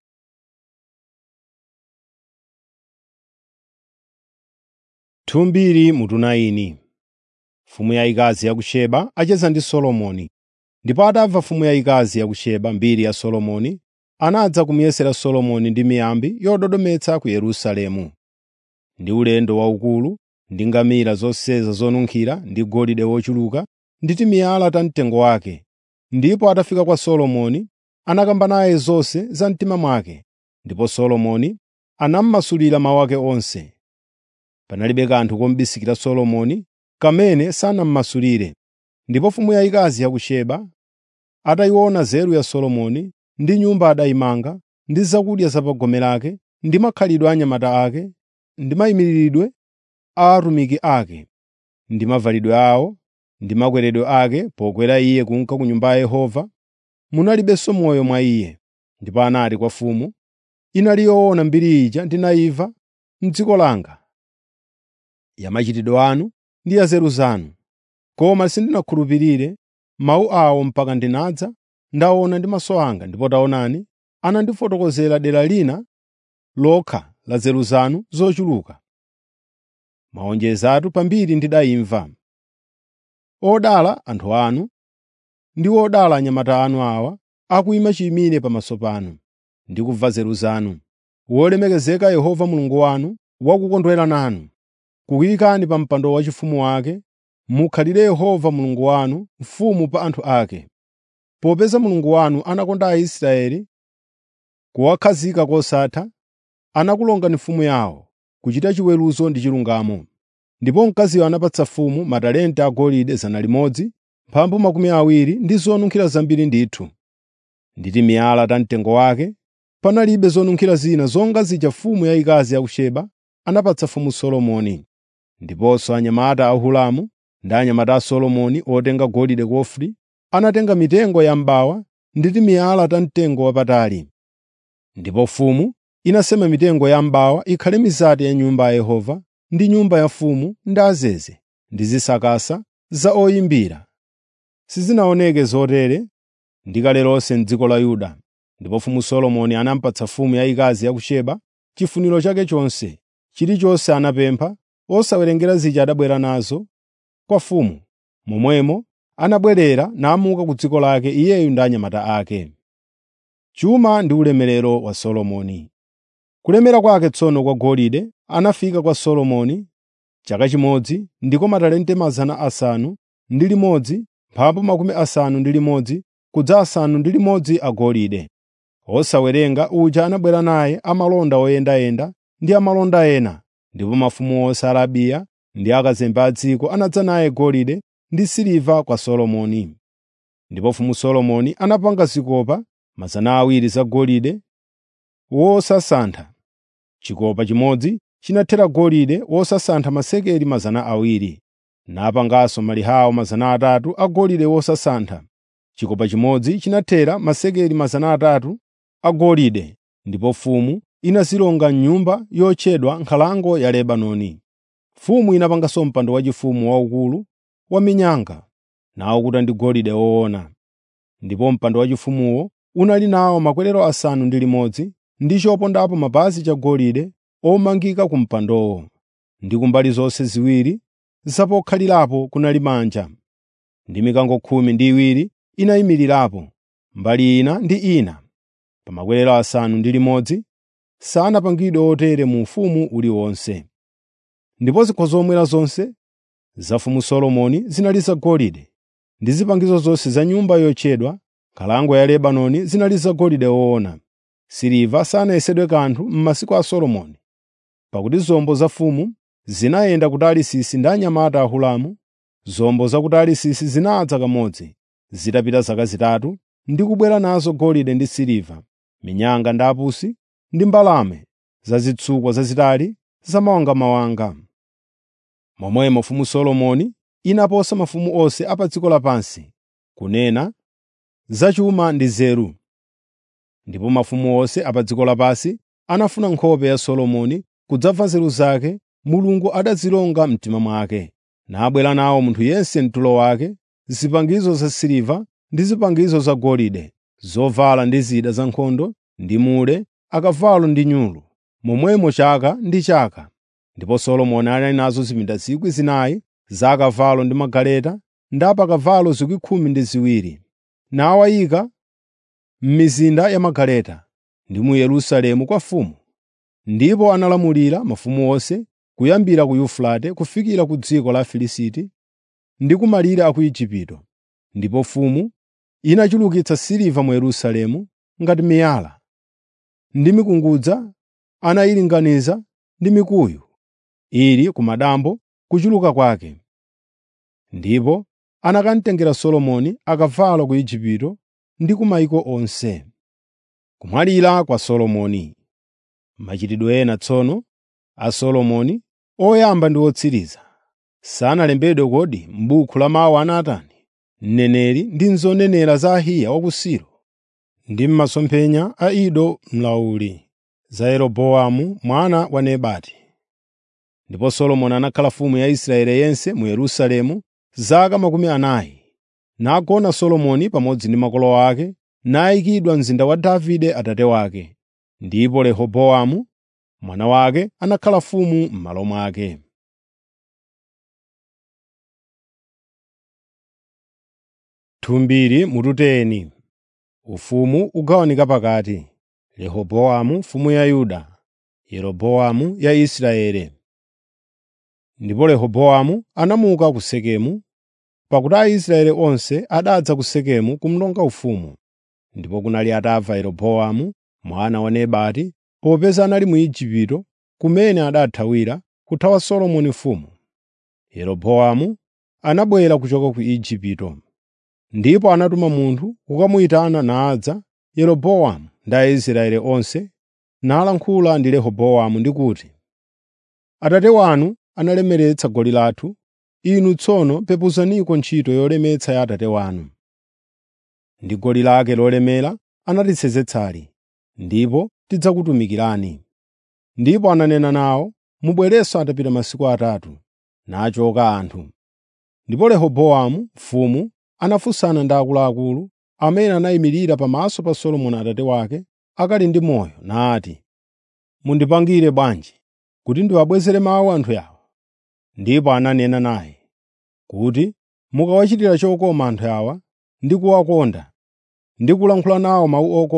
Thumbiri mutunaini. Mfumu yayikazi ya ku Seba acheza ndi Solomoni. Ndipo atamva mfumu yayikazi ya ku Seba mbiri ya Solomoni, anadza kumuyesera Solomoni ndi miyambi yododometsa ku Yerusalemu, ndi ulendo waukulu, ndi ngamira zoseza zonunkhira, ndi golide wochuluka, ndi timiyala ta mtengo wake. Ndipo atafika kwa Solomoni, anakamba naye zonse za mtima mwake, ndipo Solomoni anammasulira mawu ake onse. Panalibe kanthu komubisikira Solomoni kamene sanammasulire. Ndipo mfumu yayikazi ya ku Seba atayiona nzeru ya Solomoni, ndi nyumba adayimanga, ndi zakudya za pa gome lake, ndi makhalidwe a anyamata ake, ndi mayimiridwe a atumiki ake, ndi mavalidwe awo, ndi makweredwe ake pokwera iye kunka ku nyumba ya Yehova, munalibenso moyo mwa iye. Ndipo anati kwa mfumu, “Inali yoona mbiri ija ndinayimva m'dziko langa, ya machitidwe anu ndi ya nzeru zanu, koma sindinakhulupirire mawu awo mpaka ndinadza ndaona ndi maso anga, ndipo taonani, anandifotokozera dera lina lokha la nzeru zanu zochuluka. Mawonjezatu pambiri ndidayimva. Odala anthu anu, ndi odala anyamata anu awa akuyima chiyimire pamaso panu, ndi kumva nzeru zanu. Wolemekezeka Yehova Mulungu wanu, wakukondwera nanu, kukuyikani pa mpando waufumu wake. Mukhalire Yehova Mulungu wanu mfumu pa anthu ake. Popeza Mulungu wanu anakonda Aisraeli, kuwakhazika kosatha, anakulongani mfumu yawo, kuchita chiweruzo ndi chilungamo. Ndipo mkaziyo anapatsa mfumu matalenta agolide 100, mphambu 20 ndi zonunkhira zambiri ndithu, ndi timiyala ta mtengo wake. Panalibe zonunkhira zina zonga zija mfumu yayikazi ya ku Seba anapatsa mfumu Solomoni. Ndiponso anyamata a Huramu ndi anyamata a Solomoni otenga golide ku Ofiri anatenga mitengo ya mbawa ndi timiyala ta mtengo wapatali. Ndipo mfumu inasema mitengo ya mbawa ikhale mizati ya nyumba ya Yehova, ndi nyumba ya mfumu ndi azeze, ndi zisakasa za oyimbira. Sizinaoneke zotere ndi kale lonse m'dziko la Yuda. Ndipo mfumu Solomoni anampatsa mfumu yayikazi ya ku Seba chifuniro chake chonse, chilichonse anapempha, osawerengera zija adabwera nazo kwa mfumu. Momwemo anabwerera namuka ku dziko lake iyeyu ndi anyamata ake. Chuma ndi ulemerero wa Solomoni. Kulemera kwake tsono kwa golide anafika kwa Solomoni chaka chimodzi ndiko matalente 600 mphambu 60 kudza 600 agolide. Osawerenga uja anabwera naye amalonda oyendayenda ndi amalonda ena, ndipo mafumu onse a Arabiya ndi akazembe a dziko anadza naye golide ndi siliva kwa Solomoni. Ndipo mfumu Solomoni anapanga zikopa 200 zagolide wosasantha. Chikopa chimodzi chinathera golide wosasantha masekeli 200, napanganso malihawo 300 agolide wosasantha. Chikopa chimodzi chinathera masekeli 300 agolide, ndipo mfumu inazilonga m'nyumba yotchedwa Nkhalango ya Lebanoni. Mfumu inapanganso mpando wachifumu waukulu wa minyanga, nawo ndi golide woona. Ndipo mpando wachifumuwo unali nawo makwerero 6 ndi chopondapo mapazi chagolide omangika ku mpandowo, ndi kumbali zonse ziwiri zapokhalirapo kunali manja, ndi mikango 12 inayimirirapo mbali ina ndi ina. Pa makwerero 6 sanapangidwe otere mu ufumu uliwonse. Ndipo zikho zomwera zonse za mfumu Solomoni zinali zagolide, ndi zipangizo zonse za nyumba yotchedwa Nkhalango ya Lebanoni zinali zagolide woona. Siliva sanayesedwe kanthu m'masiku a Solomoni, pakuti zombo za mfumu zinayenda ku Tarisisi ndi anyamata a Huramu. Zombo za ku Tarisisi zinadza kamodzi, zitapita zaka zitatu, ndi kubwera nazo golide ndi siliva, minyanga ndi apusi ndi mbalame zazitsukwa zazitali zamawangamawanga. Momwemo mfumu Solomoni inaposa mafumu onse a pa dziko lapansi, kunena za chuma ndi nzeru. Ndipo mafumu onse a pa dziko lapansi anafuna nkhope ya Solomoni kudzamva nzeru zake Mulungu adazilonga mtima mwake, nabwera nawo munthu yense mtulo wake, zipangizo za siliva ndi zipangizo za golide, zovala ndi zida za nkhondo ndi mule, akavalo ndi nyulu, momwemo chaka ndi chaka. Ndipo Solomoni anali nazo zipinda 4,000 za akavalo ndi magaleta, ndi apakavalo 12,000, nawayika m'mizinda ya magaleta ndi mu Yerusalemu kwa mfumu. Ndipo analamulira mafumu onse kuyambira ku Yufurate kufikira ku dziko la Afilisti ndi ku malire a ku Igupto. Ndipo mfumu inachulukitsa siliva mu Yerusalemu ngati miyala, ndi mikungudza anayilinganiza ndi mikuyu ili ku madambo kuchuluka kwake. Ndipo anakamtengera Solomoni akavalo ku Igupto ndi ku mayiko onse. Kumwalira kwa Solomoni. Machitidwe ena tsono a Solomoni, oyamba ndi otsiriza, sanalembedwe kodi m'buku la mawu a Natani mneneri ndi m'zonenera za Ahiya wa ku Silo, ndi m'masomphenya a Ido mlauli za Yeroboamu mwana wa Nebati. Ndipo Solomoni anakhala mfumu ya Israeli yense mu Yerusalemu zaka 40. Nagona Solomoni pamodzi ndi makolo ake, nayikidwa mzinda wa Davide atate wake. Ndipo Rehobowamu mwana wake anakhala mfumu m'malo mwake. Thumbiri mututeni. Ufumu ugawanika pakati: Rehobowamu mfumu ya Yuda, Yeroboamu ya Israeli. Ndipo Rehobowamu anamuka ku Sekemu, pakuti Aisraeli onse adadza ku Sekemu kumlonga ufumu. Ndipo kunali atamva Yeroboamu mwana wa Nebati, popeza anali mu Igupto kumene adathawira kuthawa Solomoni mfumu. Yeroboamu anabwera kuchoka ku Igupto, ndipo anatuma munthu kukamuyitana nadza Yeroboamu ndi Aisraeli onse, nalankhula ndi Rehobowamu ndi kuti, “Atate wanu analemeretsa goli lathu, inu tsono pepuzaniko ntchito yolemetsa ya atate wanu. Ndi goli lake lolemera anatisenzetsali, ndipo tidzakutumikirani.” Ndipo ananena nawo, “Mubwerenso.” Atapita masiku 3, nachoka anthu. Ndipo Rehobowamu mfumu anafunsana ndi akuluakulu amene anayimirira pamaso pa Solomoni atate wake akali ndi moyo, nati, “Mundipangire bwanji kuti ndiwabwezere mawu anthu awa?” Ndipo ananena naye kuti, “Mukawachitira chokoma anthu awa ndi kuwakonda, ndi kulankhula nawo mawu okoma,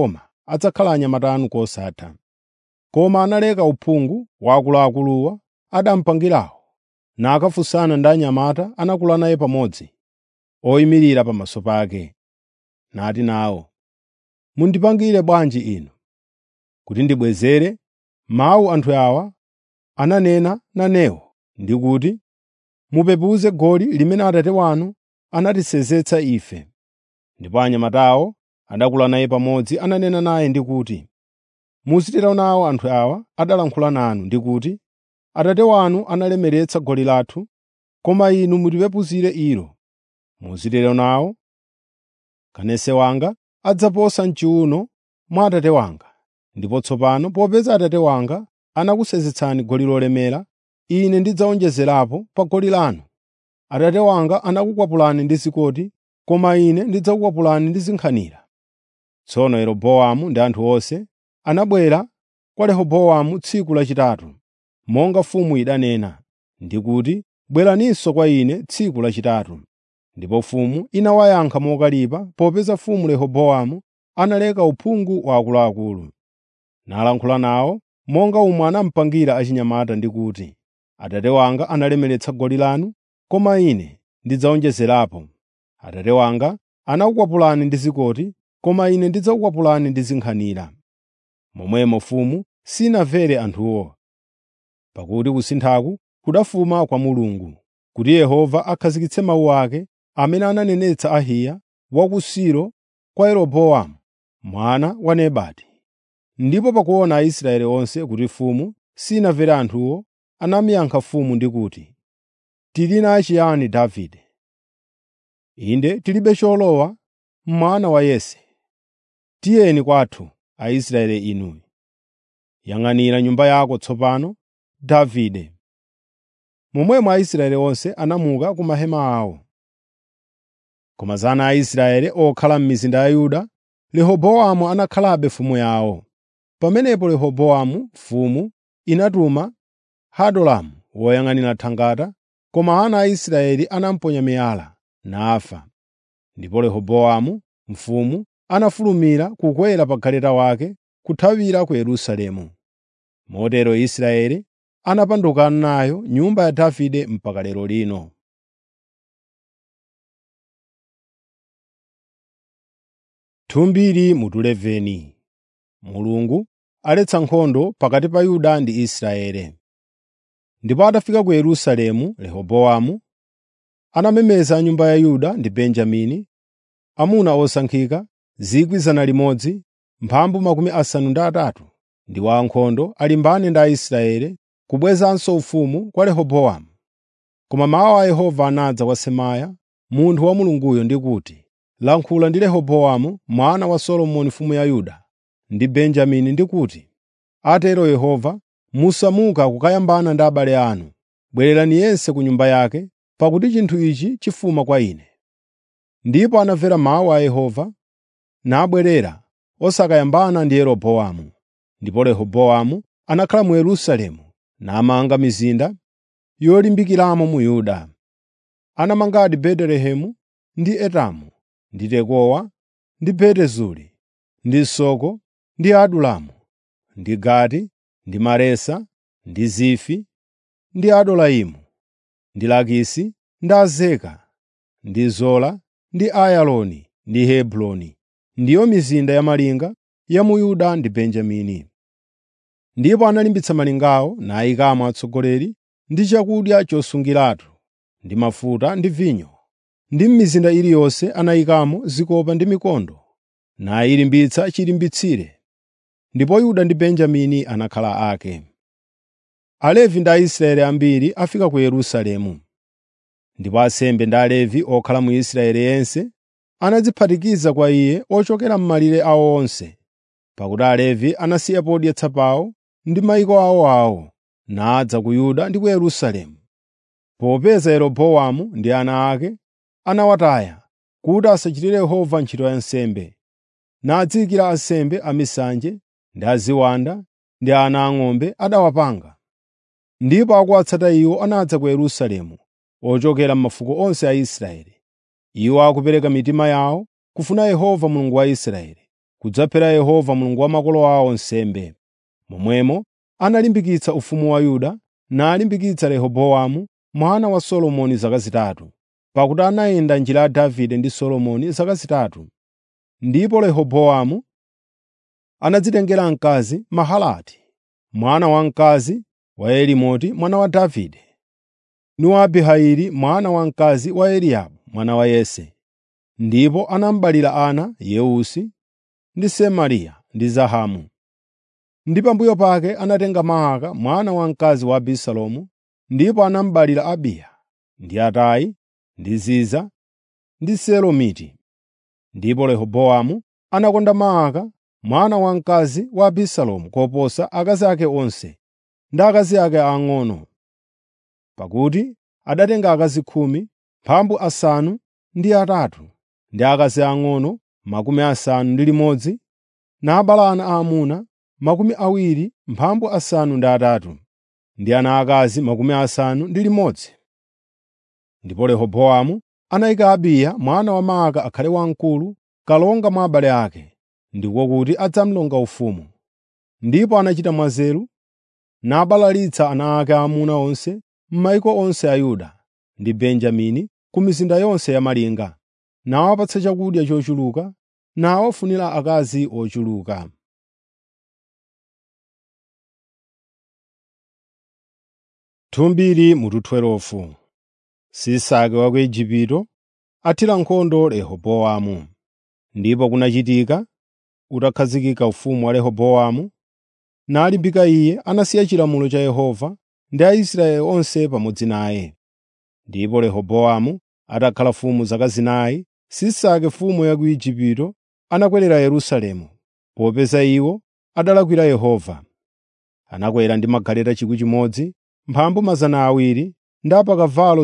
adzakhala anyamata anu kosatha. Koma analeka uphungu wa akuluakuluwa adampangirawo, nakafunsana ndi anyamata anakula naye pamodzi, oyimirira pamaso pake. Nati nawo, “Mundipangire bwanji inu, kuti ndibwezere mawu anthu awa ananena nanewo ndi kuti, mupepuze goli limene Atate wanu anatisenzetsa ife.” Ndipo anyamatawo adakula naye pamodzi ananena naye ndi kuti, “Muzitero nawo anthu awa adalankhula nanu ndi kuti, Atate wanu analemeretsa goli lathu, koma inu mutipepuzire ilo. Muzitero nawo, kanese wanga adzaposa m'chiwuno mwa Atate wanga. Ndipo tsopano popeza Atate wanga anakusenzetsani goli lolemera, ine ndidzawonjezerapo pa goli lanu. Atate wanga anakukwapulani ndi zikoti, koma ine ndidzakukwapulani ndi zinkhanira.” Tsono Yeroboamu ndi anthu onse anabwera kwa Rehobowamu tsiku lachitatu, monga mfumu idanena, ndi kuti, “Bweraninso kwa ine tsiku lachitatu.” Ndipo mfumu inawayankha mokalipa, popeza mfumu Rehobowamu analeka uphungu wa akuluakulu. Nalankhula nawo monga umwe anamupangira achinyamata ndi kuti, “Atate wanga analemeretsa goli lanu, koma ine ndidzawonjezerapo. Atate wanga anakukwapulani ndi zikoti, koma ine ndidzakukwapulani ndi zinkhanira.” Momwemo mfumu sinamvere anthuwo, pakuti kusinthaku kudafuma kwa Mulungu, kuti Yehova akhazikitse mawu ake amene ananenetsa Ahiya wa ku Silo kwa Yeroboamu mwana wa Nebati. Ndipo pakuona Aisraeli onse kuti mfumu sinamvere anthuwo, anamuyankha mfumu ndi kuti, “Tili naye chiyani Davide? Inde tilibe cholowa mwana wa Yese. Tiyeni kwathu, Aisraeli inuyo. Yang'anira nyumba yako tsopano, Davide.” Momwemo Aisraeli onse anamuka ku mahema awo. Koma za ana a Israeli okhala m'mizinda ya Yuda, Rehobowamu anakhalabe mfumu yawo. Pamenepo Rehobowamu mfumu inatuma Hadulamu woyang'anira thangata, koma ana a Israeli anamuponya miyala, nafa. Ndipo Rehobowamu mfumu anafulumira kukwera pa galeta wake kuthawira ku Yerusalemu. Motero Israeli anapandukana nayo nyumba ya Davide mpaka lero lino. Thumbiri mutu 11. Mulungu aletsa nkhondo pakati pa Yuda ndi Israeli. Ndipo atafika ku Yerusalemu, Rehobowamu anamemeza nyumba ya Yuda ndi Benjamini, amuna osankhika 100,000, mphambu 80 ndi wankhondo alimbane ndi Aisraeli kubwezanso ufumu kwa Rehobowamu. Koma mawu a Yehova anadza kwa Semaya, munthu wa Mulunguyo ndi kuti, “Lankhula ndi Rehobowamu mwana wa Solomoni mfumu ya Yuda ndi Benjamini ndi kuti, atero Yehova, musamuka kukayambana ndi abale anu. Bwererani yense ku nyumba yake, pakuti chinthu ichi chifuma kwa ine.” Ndipo anamvera mawu a Yehova, nabwerera osakayambana ndi Yeroboamu. Ndipo Rehobowamu anakhala mu Yerusalemu, namanga mizinda yolimbikiramo mu Yuda. Anamangadi Betelehemu ndi Etamu ndi Tekowa ndi Betezuri ndi Soko ndi Adulamu ndi Gati ndi Maresa ndi Zifi ndi Adolaimu ndi Lakisi ndi Azeka ndi Zola ndi Ayaloni ndi Hebroni. Ndiyo mizinda ya malinga ya mu Yuda ndi Benjamini. Ndipo analimbitsa malingawo nayikamo atsogoleri ndi chakudya chosungiratu ndi mafuta ndi vinyo. Ndi m'mizinda iliyonse anayikamo zikopa ndi mikondo, nayilimbitsa chilimbitsire. Ndipo Yuda ndi Benjamini anakhala ake. Alevi ndi Aisraeli ambiri afika ku Yerusalemu. Ndipo ansembe ndi Alevi okhala mu Israeli yense anadziphatikiza kwa iye ochokera m'malire awo onse, pakuti Alevi anasiya podyetsa pawo ndi mayiko awoawo nadza ku Yuda ndi ku Yerusalemu. Popeza Yeroboamu ndi ana ake anawataya kuti asachitire Yehova ntchito ya nsembe, nadziyikira ansembe amisanje ndi aziwanda ndi ana ang'ombe adawapanga. Ndipo akuwatsata iwo anadza ku Yerusalemu ochokera m'mafuko onse a Israeli. Iwo akupereka mitima yawo kufuna Yehova Mulungu wa Israeli, kudzaphera Yehova Mulungu wa makolo awo nsembe. Momwemo analimbikitsa ufumu wa Yuda, nalimbikitsa Rehobowamu mwana wa Solomoni zaka zitatu, pakuti anayenda njira ya Davide ndi Solomoni zaka zitatu. Ndipo Rehobowamu anadzitengera mkazi Mahalati, mwana wamkazi wa Yerimoti mwana wa Davide, ndi wa Abihaili mwana wamkazi wa Eliabu mwana wa Yese. Ndipo anamubalira ana Yeusi ndi Semariya ndi Zahamu. Ndi pambuyo pake anatenga Maaka mwana wamkazi wa Abisalomu, ndipo anamubalira Abiya ndi Atai ndi Ziza ndi Selomiti. Ndipo Rehobowamu anakonda Maaka mwana wamkazi wa Abisalomu koposa akazi ake onse ndi akazi ake ang'ono, pakuti adatenga akazi 13 ndi akazi ang'ono 60, nabala ana aamuna 23 ndi ana akazi 60. Ndipo Rehobowamu anayika Abiya mwana wa Maaka akhale wamkulu kalonga mwa abale ake, ndiko kuti adzamlonga ufumu. Ndipo anachita mwanzeru, nabalalitsa ana ake aamuna onse m'mayiko onse a Yuda ndi Benjamini ku mizinda yonse ya malinga, nawapatsa chakudya chochuluka, nawafunira akazi ochuluka. Thumbiri mutu 12. Sisaki wa ku Igupto athira nkhondo Rehobowamu. Ndipo kunachitika, utakhazikika ufumu wa Rehobowamu, nalimbika iye, anasiya chilamulo cha Yehova ndi Aisraeli onse pamodzi naye. Ndipo Rehobowamu atakhala mfumu zaka zinayi, Sisaki mfumu ya ku Igupto anakwerera Yerusalemu, popeza iwo adalakwira Yehova. Anakwera ndi magaleta 1,000, mphambu 200 ndi apakavalo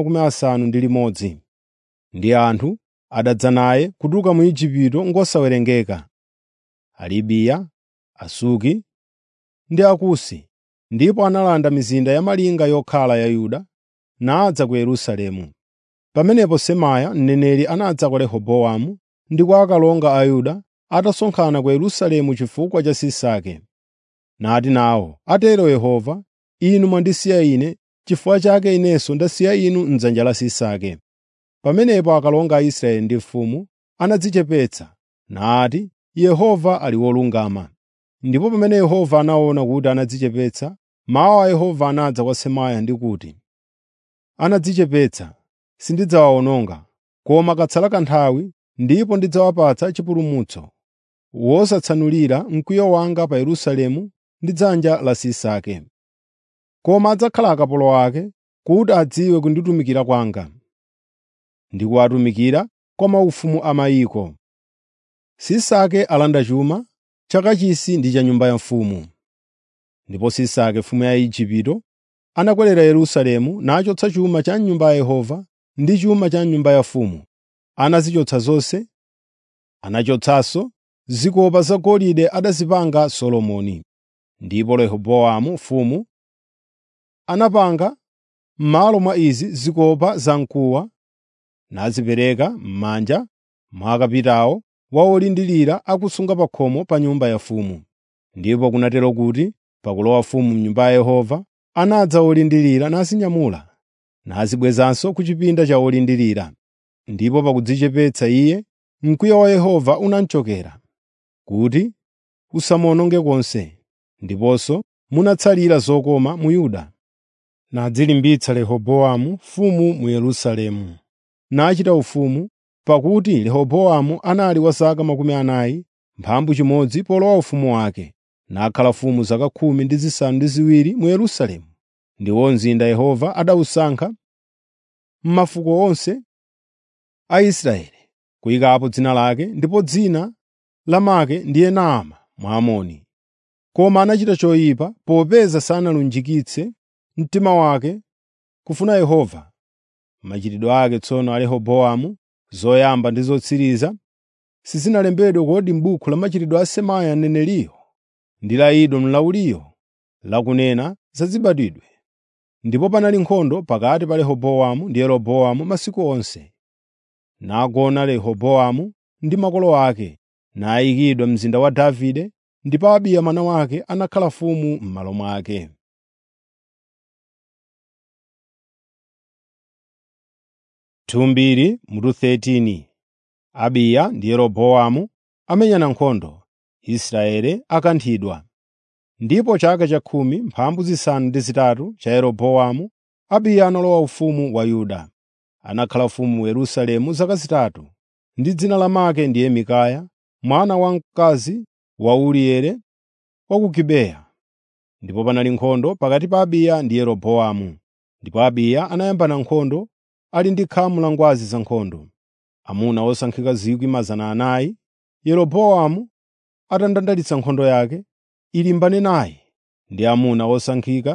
50,000 ndi anthu adadza naye kutuluka mu Igupto ngosawerengeka, Alibiya, Asuki ndi Akusi. Ndipo analanda mizinda ya malinga yokhala ya Yuda, nadza ku Yerusalemu. Pamenepo Semaya mneneri anadza kwa Rehobowamu ndi kwa akalonga a Yuda atasonkhana ku Yerusalemu chifukwa cha Sisaki, nati nawo, “Atero Yehova, inu mwandisiya ine, chifukwa chake inenso ndasiya inu m'dzanja la Sisaki.” Pamenepo akalonga a Israeli ndi mfumu anadzichepetsa, nati, “Yehova ali wolungama.” Ndipo pamene Yehova anaona kuti anadzichepetsa, mawu a Yehova anadza kwa Semaya ndi kuti, “Anadzichepetsa, sindidzawawononga, koma katsala kanthawi ndipo ndidzawapatsa chipulumutso wosatsanulira mkwiyo wanga pa Yerusalemu ndi dzanja la Sisaki. Koma adzakhala akapolo ake kuti adziwe kunditumikira kwanga ndi kuwatumikira kwa maufumu a mayiko.” Sisaki alanda chuma chakachisi ndi cha nyumba ya mfumu. Ndipo Sisaki mfumu ya Igupto anakwerera Yerusalemu nachotsa chuma cha nyumba ya Yehova ndi chuma cha nyumba ya mfumu. Anazichotsa zonse. Anachotsanso zikopa zagolide adazipanga Solomoni. Ndipo Rehobowamu mfumu anapanga m'malo mwa izi zikopa zamkuwa, nazipereka m'manja mwa kapitawo wa olindirira akusunga pa khomo pa nyumba ya mfumu. Ndipo kunatero kuti pakulowa mfumu m'nyumba ya Yehova, anadza olindirira nazinyamula, nazibwezanso ku chipinda cha olindirira. Ndipo pakudzichepetsa iye, mkwiyo wa Yehova unamchokera, kuti usamuwononge konse. Ndiponso munatsalira zokoma mu Yuda. Nadzilimbitsa Rehobowamu mfumu mu Yerusalemu, nachita ufumu, pakuti Rehobowamu anali wa zaka 40 polowa ufumu wake, nakhala mfumu zaka 12 mu Yerusalemu, ndiwo mzinda Yehova adawusankha m'mafuko onse a Israeli kuyikapo dzina lake, ndipo dzina lamake ndiye Naama Mwamoni. Koma anachita choyipa, popeza sanalunjikitse mtima wake kufuna Yehova. Machitidwe ake tsono a Rehobowamu, zoyamba ndi zotsiriza, sizinalembedwe kodi m'buku la machitidwe a Semaya mneneriyo ndi la Ido mlawuliyo, lakunena za zibadwidwe? Ndipo panali nkhondo pakati pa Rehobowamu ndi Yeroboamu masiku onse. Nagona Rehobowamu ndi makolo ake, nayikidwa mzinda wa Davide, ndipo Abiya mwana wake anakhala mfumu m'malo mwake. Mutu 13. Abiya ndi Yeroboamu amenyana nkhondo, Israeli akanthidwa. Ndipo chaka cha 13 cha Yeroboamu, Abiya analowa ufumu wa Yuda. Anakhala mfumu mu Yerusalemu zaka zitatu, ndi dzina lamake ndiye Mikaya, mwana wamkazi wa Urieli wa ku Gibeya. Ndipo panali nkhondo pakati pa Abiya ndi Yeroboamu. Ndipo Abiya anayambana nkhondo ali ndi khamu la ngwazi za nkhondo, amuna osankhika 400,000. Yeroboamu atandandalitsa nkhondo yake ilimbane naye ndi amuna osankhika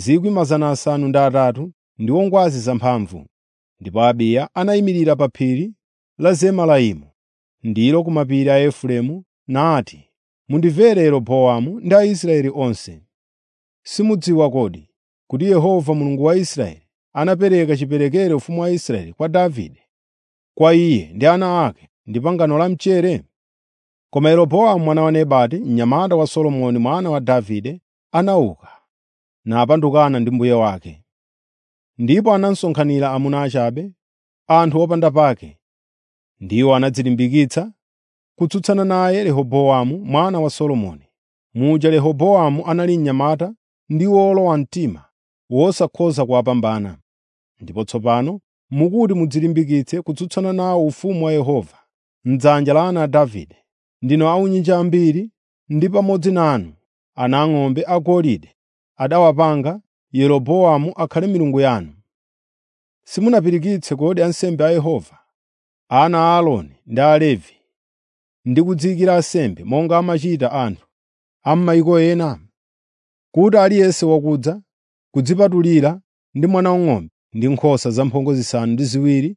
500,000 ndi ongwazi zamphamvu. Ndipo Abiya anayimirira pa phiri la Zemaraimu, ndilo ku mapiri a Efereimu, nati, “Mundimvere Yeroboamu ndi Aisraeli onse. Simudziwa kodi kuti Yehova Mulungu wa Israeli anapereka chiperekere ufumu wa Israeli kwa Davide, kwa iye ndi ana ake ndi pangano la mchere?” Koma Yeroboamu mwana wa Nebati, mnyamata wa Solomoni mwana wa Davide, anauka napandukana ndi mbuye wake. Ndipo anasonkhanira amuna achabe, anthu opanda pake. Ndiwo anadzilimbikitsa kutsutsana naye Rehobowamu mwana wa Solomoni. Muja Rehobowamu anali mnyamata ndi wolowa mtima, wosakhoza kuwapambana. Ndipo tsopano mukuti mudzilimbikitse kutsutsana nawo ufumu wa Yehova m'dzanja la ana a Davide. Ndinu aunyinji ambiri, ndi pamodzi nanu ana ang'ombe agolide adawapanga Yeroboamu akhale milungu yanu. Simunapirikitse kodi ansembe a Yehova, ana a Aaroni ndi Alevi, ndi kudziyikira ansembe monga amachita anthu a m'mayiko ena? Kuti aliyense wakudza kudzipatulira ndi mwana wang'ombe ndi nkhosa zamphongo 7,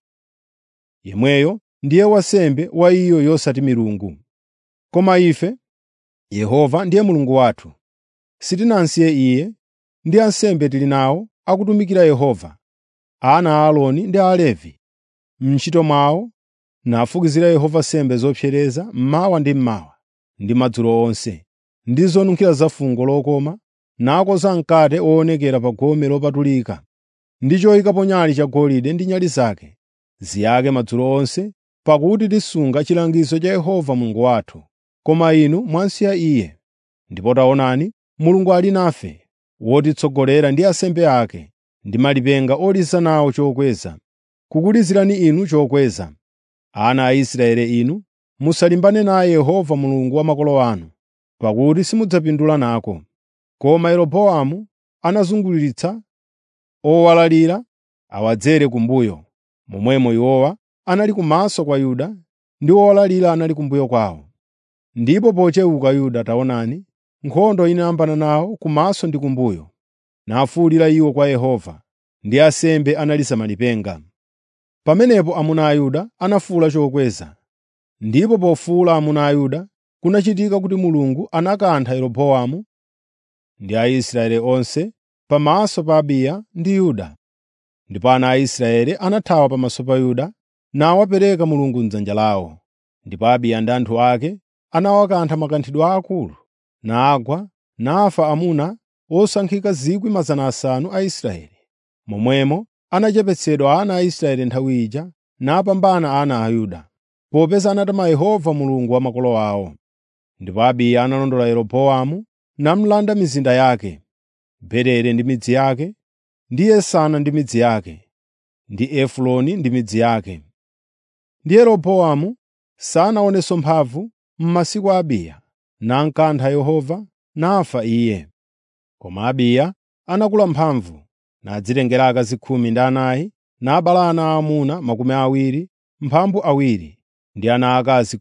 yemweyo ndiye wansembe wa iyo yosati milungu. Koma ife, Yehova ndiye Mulungu wathu, sitinansiye Iye, ndi ansembe tili nawo akutumikira Yehova, ana a Aaroni ndi Alevi, m'ntchito mwawo, nafukizira Yehova nsembe zopsereza mmawa ndi mmawa, ndi madzulo onse, ndi zonunkhira za fungo lokoma, nakoza mkate woonekera pa gome lopatulika, ndi choyikapo nyale chagolide ndi nyale zake ziyake madzulo onse, pakuti tisunga chilangizo cha Yehova Mulungu wathu. Koma inu mwansiya Iye. Ndipo taonani, Mulungu ali nafe, wotitsogolera ndi ansembe ake, ndi malipenga oliza nawo chokweza, kukulizirani inu chokweza. Ana a Israeli inu, musalimbane naye Yehova Mulungu wa makolo anu, pakuti simudzapindula nako. Koma Yeroboamu anazunguliritsa owalalira awadzere kumbuyo, momwemo iwowa anali kumaso kwa Yuda ndi owalalira anali kumbuyo kwawo. Ndipo pochewuka Yuda, taonani, nkhondo inayambana nawo kumaso ndi kumbuyo, nafuwulira iwo kwa Yehova, ndi ansembe analiza malipenga. Pamenepo amuna a Yuda anafuwula chokweza, ndipo pofuwula amuna a Yuda kunachitika kuti Mulungu anakantha Yeroboamu ndi Aisraeli onse pamaso pa Abiya ndi Yuda. Ndipo ana a Israeli anathawa pamaso pa Yuda, nawapereka Mulungu m'dzanja lawo. Ndipo Abiya ndi anthu ake anawakantha makanthidwe aakulu, nagwa nafa amuna osankhika 500,000 a Israeli. Momwemo anachepetsedwa ana a Israeli nthawi ija, napambana ana a Yuda, popeza anatama Yehova Mulungu wa makolo awo. Ndipo Abiya analondola Yeroboamu namulanda mizinda yake, Berere ndi midzi yake, ndi Yesana ndi midzi yake, ndi Efuroni ndi midzi yake. Ndi Yeroboamu sanaonenso mphamvu m'masiku a Abiya, nankantha Yehova, nafa iye. Koma Abiya anakula mphamvu, nadzitengera akazi 10 ndi anayi, nabala ana aamuna 20, ndi ana aakazi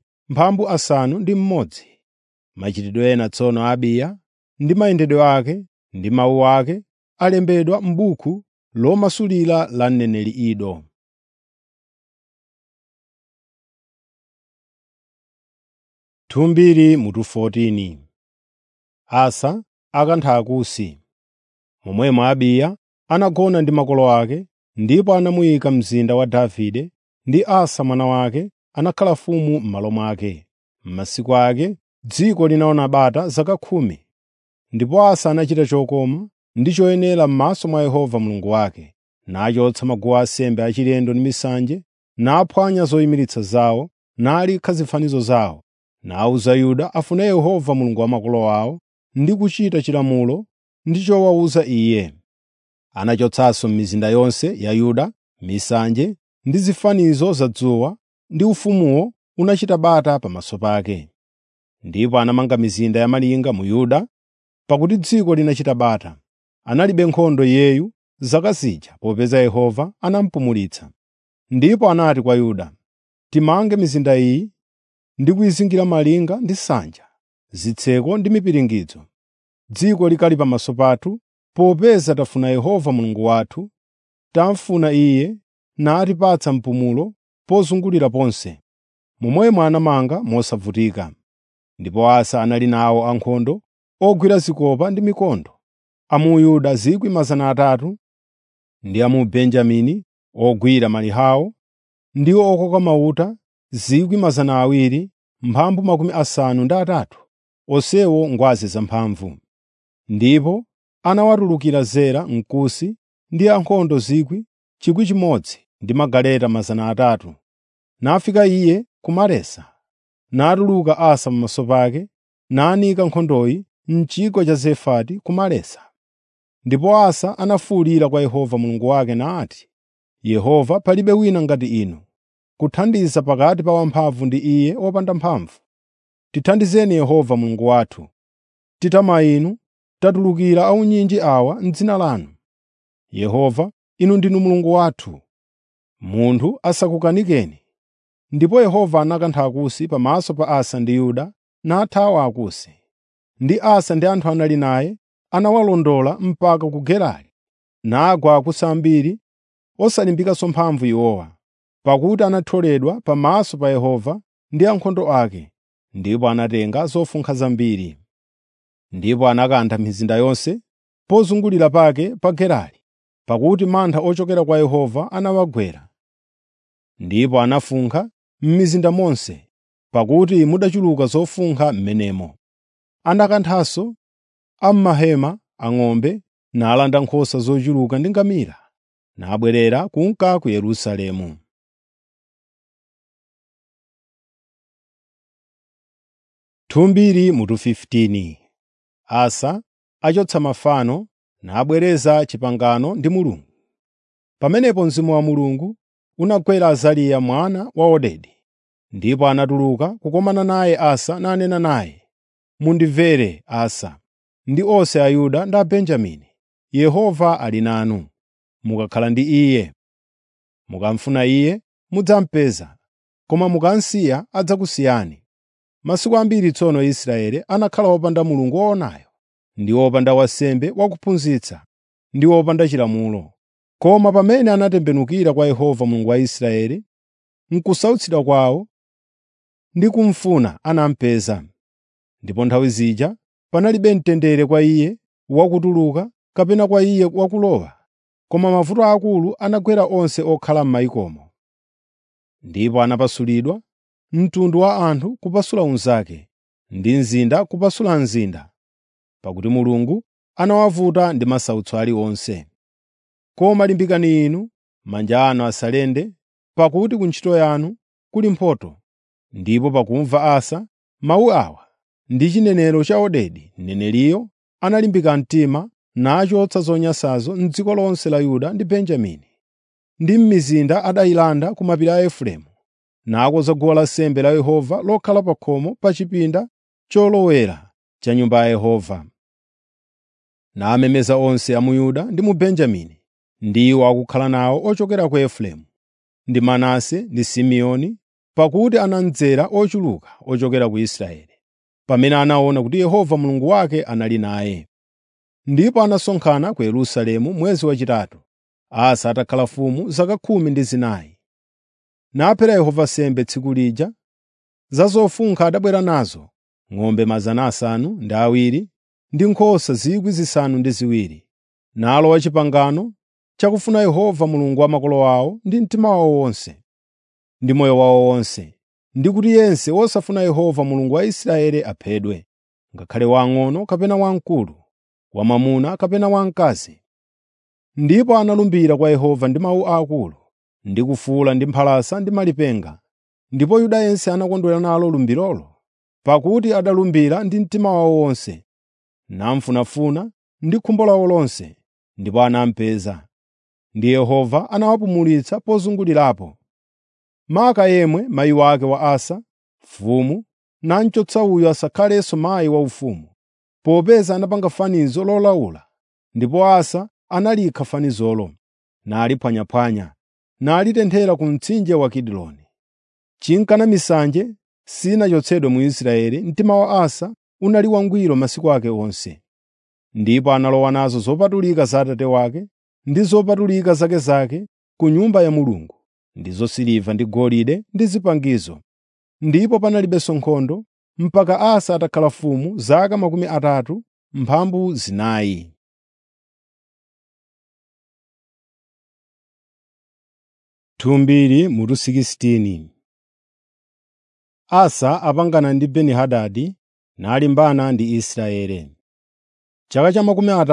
10, Machitidwe ena tsono a Abiya ndi mayendedwe ake ndi mawu ake alembedwa m'buku lomasulira la mneneri Ido. Mutu 14. Asa akantha Akusi. Momwemo Abiya anagona ndi makolo ake, ndipo anamuyika mzinda wa Davide, ndi Asa mwana wake anakhala mfumu m'malo mwake. M'masiku ake dziko linaona bata zaka 10. Ndipo Asa anachita chokoma ndi choyenera m'maso mwa Yehova Mulungu wake, nachotsa maguwa ansembe achilendo ndi misanje, naphwanya zoyimiritsa zawo, nalikha zifanizo zawo, nawuza Yuda afune Yehova Mulungu wa makolo awo ndi kuchita chilamulo ndi chowawuza Iye. Anachotsanso m'mizinda yonse ya Yuda misanje ndi zifanizo za dzuwa, ndi ufumuwo unachita bata pamaso pake. Ndipo anamanga mizinda ya malinga mu Yuda, pakuti dziko linachita bata. Analibe nkhondo iyeyu zaka zija popeza Yehova anampumulitsa. Ndipo anati kwa Yuda, “Timange mizinda iyi ndi kuyizingira malinga ndi nsanja, zitseko ndi mipiringidzo. Dziko likali pamaso pathu, popeza tafuna Yehova Mulungu wathu, tamfuna Iye natipatsa mpumulo pozungulira ponse.” Momwemo anamanga mosavutika. Ndipo Asa anali nawo ankhondo ogwira zikopa ndi mikondo, a mu Yuda 300,000 ndi a mu Benjamini ogwira malihawo ndi okoka mauta 253,000, onsewo ngwazi zamphamvu. Ndipo anawatulukira Zera Mkusi ndi ankhondo 1,000 ndi magaleta 300. Nafika iye ku Maresa, natuluka Asa pamaso pake, nanika nkhondoyi m'chigwa cha Zefati ku Maresa. Ndipo Asa anafuwulira kwa Yehova Mulungu wake nati, “Yehova, palibe wina ngati inu, kuthandiza pakati pa wamphamvu ndi iye wopanda mphamvu. Tithandizeni Yehova Mulungu wathu. Titama inu, tatulukira aunyinji awa m'dzina lanu. Yehova, inu ndinu Mulungu wathu, munthu asakukanikeni.” Ndipo Yehova anakantha Akusi pamaso pa Asa ndi Yuda, nathawa Akusi. Ndi Asa ndi anthu anali naye anawalondola mpaka ku Gerari, nagwa Akusi ambiri, osalimbikanso mphamvu iwowa, pakuti anathyoledwa pamaso pa Yehova ndi ankhondo ake, ndipo anatenga zofunkha zambiri. Ndipo anakantha mizinda yonse pozungulira pake pa Gerari, pakuti mantha ochokera kwa Yehova anawagwera. Ndipo anafunkha m'mizinda monse, pakuti mudachuluka zofunkha m'menemo. Anakanthanso a m'mahema ang'ombe, nalanda nkhosa zochuluka ndi ngamira, nabwerera kunka ku Yerusalemu. Thumbiri mutu 15. Asa achotsa mafano nabwereza chipangano ndi Mulungu. Pamenepo mzimu wa Mulungu unagwera Azariya mwana wa Odedi, ndipo anatuluka kukomana naye Asa nanena naye, “Mundimvere Asa ndi onse a Yuda ndi a Benjamini. Yehova ali nanu, mukakhala ndi Iye. Mukamfuna Iye mudzampeza, koma mukamsiya adzakusiyani. Masiku ambiri tsono Israeli anakhala wopanda Mulungu woonayo, ndi wopanda wansembe wakuphunzitsa, ndi wopanda chilamulo. Koma pamene anatembenukira kwa Yehova Mulungu wa Israeli, m'kusautsidwa kwawo ndi kumufuna anampeza. Ndipo nthawi zija panalibe mtendere kwa iye wakutuluka kapena kwa iye wakulowa, koma mavuto akulu anagwera onse okhala m'mayikomo. Ndipo anapasulidwa mtundu wa anthu kupasula unzake, ndi mzinda kupasula mzinda, pakuti Mulungu anawavuta ndi masautso aliwonse. Koma limbikani inu, manja anu asalende, pakuti ku ntchito yanu kuli mphotho. Ndipo pakumva Asa mawu awa ndi chinenero cha Odedi mneneriyo, analimbika mtima nachotsa zonyansazo m'dziko lonse la Yuda ndi Benjamini, ndi m'mizinda adayilanda ku mapiri a Efereimu, nakonza guwa lansembe la Yehova lokhala pa khomo pa chipinda cholowera cha Nyumba ya Yehova. Namemeza onse a mu Yuda ndi mu Benjamini, ndi iwo akukhala nawo ochokera ku Efereimu, ndi Manase ndi Simeoni, pakuti anamdzera ochuluka ochokera ku Israeli, pamene anaona kuti Yehova Mulungu wake anali naye. Ndipo anasonkhana ku Yerusalemu mwezi wachitatu, Asa atakhala mfumu zaka 14. Naphera Yehova nsembe tsiku lija. Za zofunkha adabwera nazo ng'ombe 700 ndi nkhosa 7,000, nalowa pangano chakufuna Yehova Mulungu wa makolo awo ndi mtima wawo wonse, ndi moyo wawo wonse, ndi kuti yense wosafuna Yehova Mulungu wa Israeli aphedwe, ngakhale wang'ono kapena wamkulu, wamwamuna kapena wamkazi. Ndipo analumbira kwa Yehova ndi mawu akulu, ndi kufuwula ndi mphalasa ndi malipenga. Ndipo Yuda yense anakondwera nalo lumbirolo, pakuti adalumbira ndi mtima wawo wonse, namfunafuna ndi khumbo lawo lonse, ndipo anampeza. Ndi Yehova anawapumulitsa pozungulirapo. Maaka yemwe mayi wake wa Asa, mfumu, namchotsa uyo asakhalenso mayi waufumu, popeza anapanga fanizo lolaula. Ndipo Asa analikha fanizolo, naliphwanyaphwanya, nalitenthera ku mtsinje wa Kidroni. Chinkana misanje sinachotsedwe mu Israeli, mtima wa Asa unali wangwiro masiku ake onse. Ndipo analowa nazo zopatulika za atate wake ndi zopatulika zake ku nyumba ya Mulungu, ndizo siliva ndi golide ndi zipangizo. Ndipo panalibenso nkhondo mpaka Asa atakhala mfumu zaka 34. Thumbiri mutu 16. Asa apangana ndi Beni-Hadadi nalimbana ndi Israeli. Chaka cha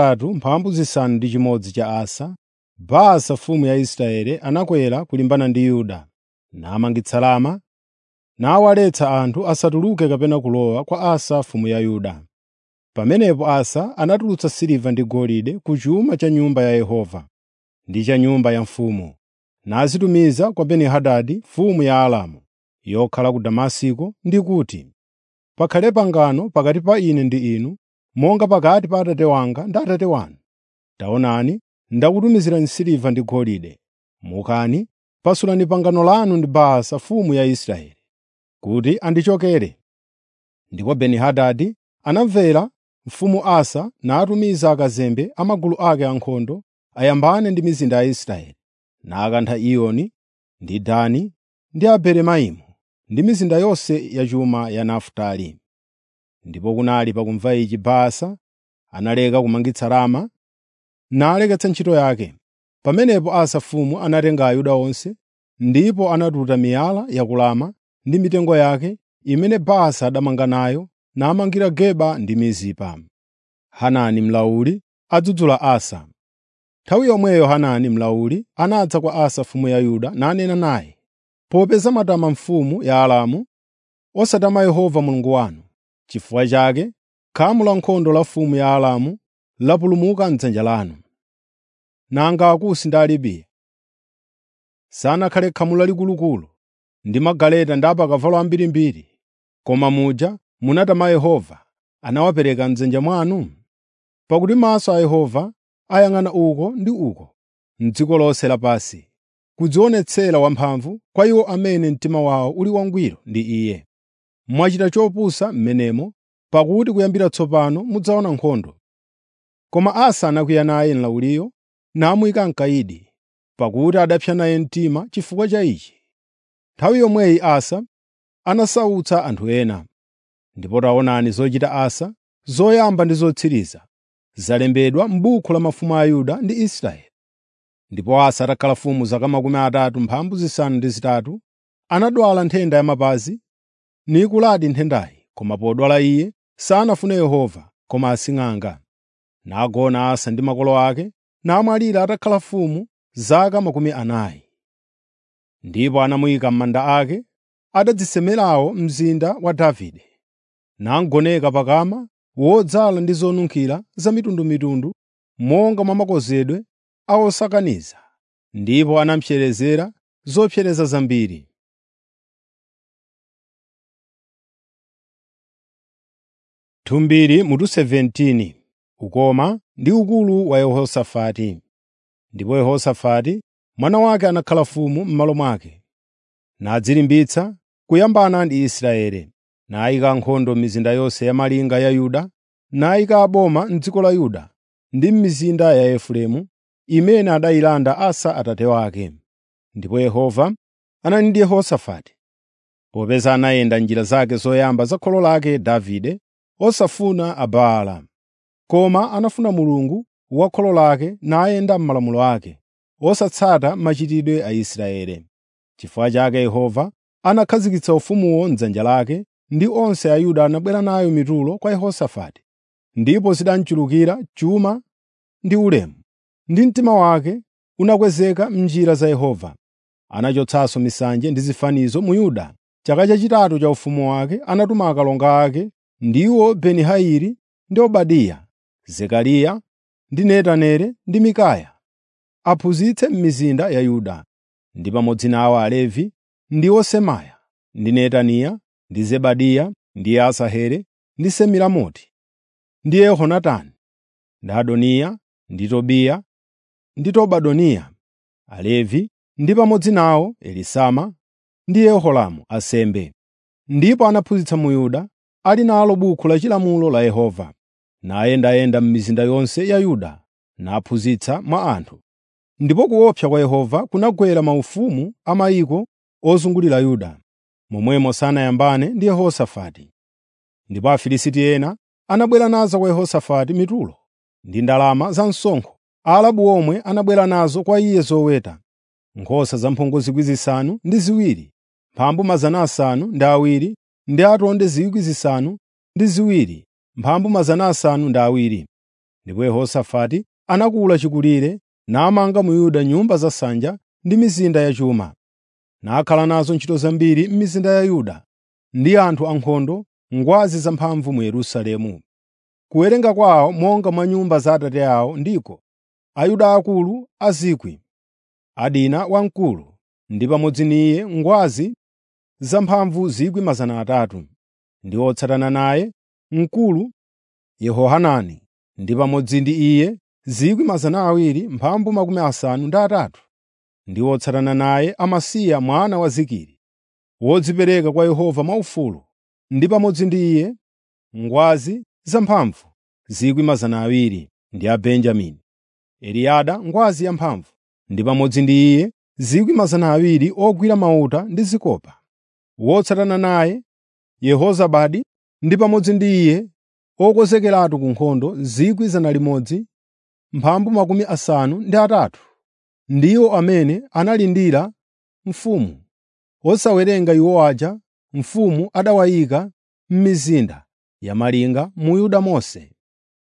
36 cha Asa, Baasa mfumu ya Israeli anakwera kulimbana ndi Yuda, namangitsa Rama, nawaletsa anthu asatuluke kapena kulowa kwa Asa mfumu ya Yuda. Pamenepo Asa anatulutsa siliva ndi golide ku chuma cha nyumba ya Yehova ndi cha nyumba ya mfumu, nazitumiza kwa Beni-Hadadi mfumu ya Aramu, yokhala ku Damasiko, ndi kuti, pakhale pangano pakati pa ine ndi inu, monga pakati pa atate wanga ndi atate wanu. Taonani, ndakutumizirani siliva ndi golide. Mukani, pasulani pangano lanu ndi Baasa mfumu ya Israeli, kuti andichokere. Ndipo Beni-Hadadi anamvera mfumu Asa, natumiza akazembe a magulu ake ankhondo ayambane ndi mizinda ya Israeli, nakantha Iyoni ndi Dani ndi Abelemaimu ndi mizinda yonse ya chuma ya Nafutali. Ndipo kunali pakumva ichi Baasa analeka kumangitsa Rama, naleketsa ntchito yake. Pamenepo Asa mfumu anatenga Ayuda onse, ndipo anatuta miyala ya ku Rama ndi mitengo yake imene Baasa adamanga nayo, namangira Geba ndi Mizipa. Hanani mlauli adzudzula Asa. Nthawi yomweyo Hanani mlauli anadza kwa Asa mfumu ya Yuda nanena naye, popeza matama mfumu ya Aramu, osatama Yehova Mulungu wanu. Chifukwa chake khamu la nkhondo la mfumu ya Aramu lapulumuka m'dzanja lanu. Nanga Akusi ndi Alibiya sanakhale khamu lalikulu ndi magaleta ndi apakavalo ambirimbiri, koma muja munatama Yehova, anawapereka m'dzanja mwanu? Pakuti maso a Yehova ayang'ana uko ndi uko m'dziko lonse lapansi, kudzionetsera wamphamvu kwa iwo amene mtima wawo uli wangwiro ndi Iye. Mwachita chopusa m'menemo, pakuti kuyambira tsopano mudzaona nkhondo. Koma Asa anakwiya naye mlauliyo, namuyika mkayidi, pakuti adapsa naye mtima chifukwa cha ichi. Nthawi yomweyi Asa anasautsa anthu ena. Ndipo taonani zochita Asa, zoyamba ndi zotsiriza, zalembedwa m'buku la mafumu a Yuda ndi Israeli. Ndipo Asa atakhala mfumu zaka 33, anadwala nthenda ya mapazi, nikuladi nthendayi, koma podwala iye sanafune Yehova koma asing'anga. Nagona Asa ndi makolo ake, namwalira atakhala mfumu zaka 40. Ndipo anamuyika m'manda ake adadzisemerawo mzinda wa Davide, nagoneka pakama wodzala ndi zonunkhira zamitundumitundu, monga mwa makozedwe a osakaniza, ndipo anamupserezera zopsereza zambiri. Thumbiri mutu 17. Ukoma ndi ukulu wa Yehosafati. Ndipo Yehosafati mwana wake anakhala mfumu m'malo mwake, nadzilimbitsa kuyambana ndi Israeli, nayika nkhondo m'mizinda yonse ya malinga ya Yuda, nayika aboma m'dziko la Yuda ndi m'mizinda ya Efereimu, imene adayilanda Asa atate wake. Ndipo Yehova anali ndi Yehosafati, popeza anayenda njira zake zoyamba za kholo lake Davide, osafuna Abaala, koma anafuna Mulungu wa kholo lake nayenda m'malamulo ake, osatsata machitidwe a Israeli. Chifukwa chake Yehova anakhazikitsa ufumuwo m'dzanja lake, ndi onse Ayuda anabwera nayo mitulo kwa Yehosafati, ndipo zidamchulukira chuma ndi ulemu, ndi mtima wake unakwezeka m'njira za Yehova. Anachotsanso misanje ndi zifanizo mu Yuda. Chaka chachitatu cha ufumu wake anatuma akalonga ake, ndiwo Beni-Haili ndi Obadiya, Zekariya ndi Netaneli ndi Mikaya, aphunzitse m'mizinda ya Yuda. Ndi pamodzi nawo Alevi, ndiwo Semaya ndi Netaniya ndi Zebadiya ndi Asaheli ndi Semiramoti ndi Yehonatani ndi Adoniya ndi Tobiya ndi Tobadoniya, Alevi, ndi pamodzi nawo Elisama ndi Yehoramu ansembe. Ndipo anaphunzitsa mu Yuda, ali nalo buku la chilamulo la Yehova, nayendayenda m'mizinda yonse ya Yuda, naphunzitsa mwa anthu. Ndipo kuopsa kwa Yehova kunagwera maufumu a mayiko ozungulira Yuda, momwemo sanayambane ndi Yehosafati. Ndipo Afilisti ena anabwera nazo kwa Yehosafati mitulo ndi ndalama za msonkho. Aarabu omwe anabwera nazo kwa iye zoweta, nkhosa zamphongo 7,000, mphambu 700 ndi atonde 7,000, mphambu 700. Ndipo Yehosafati anakula chikulire, namanga mu Yuda nyumba za nsanja ndi mizinda yachuma. Nakhala nazo ntchito zambiri m'mizinda ya Yuda, ndi anthu ankhondo, ngwazi zamphamvu mu Yerusalemu. Kuwerenga kwawo monga mwa nyumba za atate awo ndiko: Ayuda akulu a 1,000, Adina wamkulu, ndi pamodzi ndi iye ngwazi zamphamvu 300,000, ndi otsatana naye mkulu Yehohanani, ndi pamodzi ndi iye 200,000, mphamvu 53, ndi otsatana naye Amasiya mwana wa Zikiri, wodzipereka kwa Yehova mwaufulu, ndi pamodzi ndi iye ngwazi zamphamvu 200,000, ndi Abenjamini, Eliada ngwazi yamphamvu, ndi pamodzi ndi iye 200,000 ogwira mauta ndi zikopa, wotsatana naye Yehozabadi, ndi pamodzi ndi iye okonzekeratu ku nkhondo 100,000, mphamvu 53, ndiwo amene analindira mfumu, osawerenga iwo aja mfumu adawayika m'mizinda ya malinga mu Yuda monse.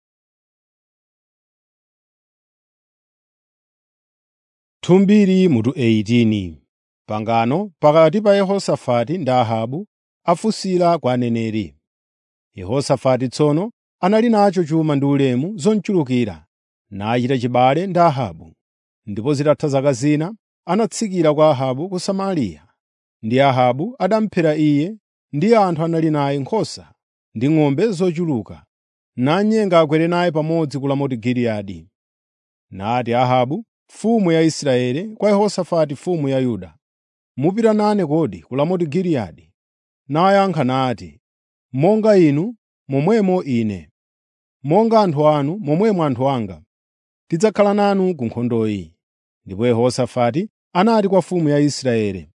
Thumbiri mutu 18. Pangano pakati pa Yehosafati ndi Ahabu afunsira kwa aneneri. Yehosafati tsono anali nacho chuma ndi ulemu zonchulukira, nachita chibale ndi Ahabu. Ndipo zitatha zaka zina, anatsikira kwa Ahabu ku Samariya, ndi Ahabu adamuphera iye ndi anthu anali naye nkhosa ndi ng'ombe zochuluka, nanyenga akwere naye pamodzi ku Ramoti Giliyadi. Nati Ahabu mfumu ya Israeli kwa Yehosafati mfumu ya Yuda, “Mupita nane kodi ku Ramoti Giliyadi?” Nayankha nati, “Monga inu, momwemo ine; monga anthu anu, momwemo anthu anga. Tidzakhala nanu ku nkhondoyi.” Ndipo Yehosafati anati kwa mfumu ya Israeli,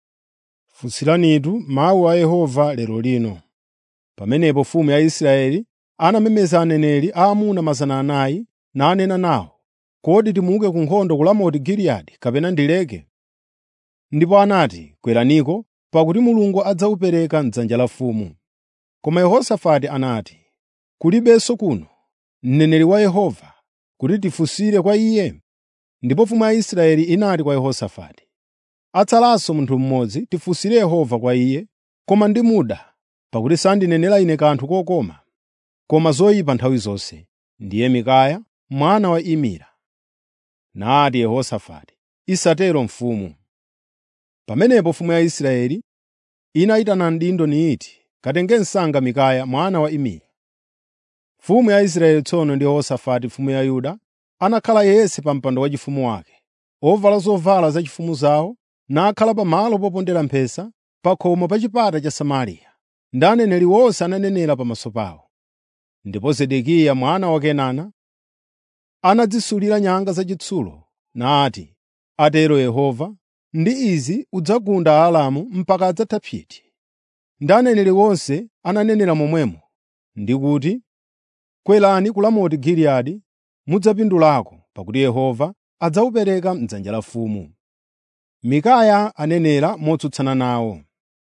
“Funsiranitu mawu a Yehova lero lino.” Pamenepo mfumu ya Israeli anamemeza aneneri aamuna 400 nanena nawo, “Kodi timuke ku nkhondo ku Ramoti Giliyadi kapena ndileke?” Ndipo anati, “Kweraniko, pakuti Mulungu adzawupereka m'dzanja la mfumu.” Koma Yehosafati anati, “Kulibenso kuno mneneri wa Yehova kuti tifunsire kwa iye?” Ndipo mfumu ya Israeli inati kwa Yehosafati, “Atsalanso munthu mmodzi, tifunsire Yehova kwa iye, koma ndi muda, pakuti sandinenera ine kanthu kokoma, koma zoyipa nthawi zonse, ndiye Mikaya mwana wa Imira.” Nati Yehosafati, “Isatero mfumu.” Pamenepo mfumu ya Israeli inayitana mdindo niti, “Katenge msanga Mikaya mwana wa Imira.” Mfumu ya Israeli tsono ndi Yehosafati mfumu ya Yuda anakhala yense pa mpando wachifumu wake, ovala zovala zachifumu zawo, nakhala pamalo popondera mphesa pa khomo pa chipata cha Samariya, ndi aneneri onse ananenera pamaso pawo. Ndipo Zedekiya mwana wa Kenana anadzisulira nyanga zachitsulo, nati, “Atero Yehova, ndi izi udzagunda Aaramu mpaka adzatha phiti.” Ndi aneneri onse ananenera momwemo, ndi kuti, “Kwerani ku Ramoti Giliyadi mudzapindulako, pakuti Yehova adzawupereka m'dzanja la mfumu.” Mikaya anenera motsutsana nawo.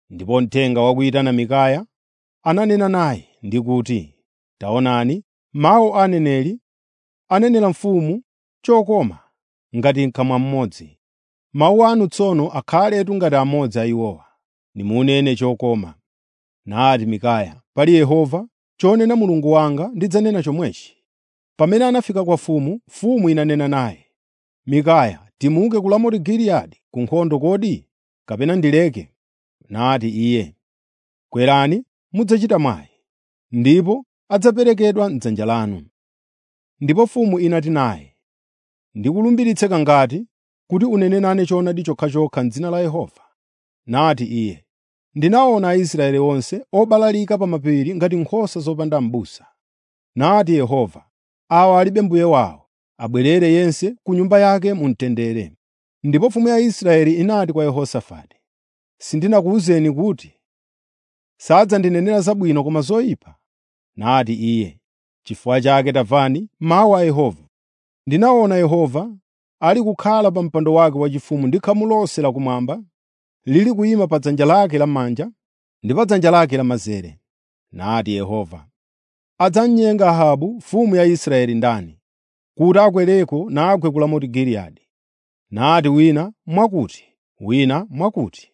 Ndipo mthenga wakuyitana Mikaya ananena naye ndi kuti, “Taonani, mawu a aneneri anenera mfumu chokoma ngati m'kamwa mmodzi. Mawu anu tsono akhaletu ngati amodzi a iwowa. Nimunene chokoma.” Nati Mikaya, “Pali Yehova, chonena Mulungu wanga, ndidzanena chomwechi.” Pamene anafika kwa mfumu, mfumu inanena naye, “Mikaya, timuke ku Ramoti Giliyadi ku nkhondo kodi, kapena ndileke?” Nati iye, “Kwerani mudzachita mwayi, ndipo adzaperekedwa m'dzanja lanu.” Ndipo mfumu inati naye, “Ndikulumbiritse kangati kuti unene nane choonadi chokhachokha m'dzina la Yehova?” Nati iye, “Ndinaona Aisraeli onse obalalika pa mapiri ngati nkhosa zopanda m'busa.” Nati Yehova, “Awa alibe mbuye wawo, abwerere yense ku nyumba yake mu mtendere.” Ndipo mfumu ya Israeli inati kwa Yehosafati, “Sindinakuwuzeni kuti sadzandinenera zabwino koma zoyipa?” Nati iye, “Chifukwa chake tamvani mawu a Yehova. Ndinaona Yehova ali kukhala pa mpando wake waufumu ndi khamu lonse lakumwamba lili kuyima pa dzanja lake lamanja ndi pa dzanja lake lamanzere.” Nati Yehova, “Adzamnyenga Ahabu mfumu ya Israeli ndani, kuti akwereko nagwe ku Ramoti Giliyadi?” Nati wina mwakuti, wina mwakuti.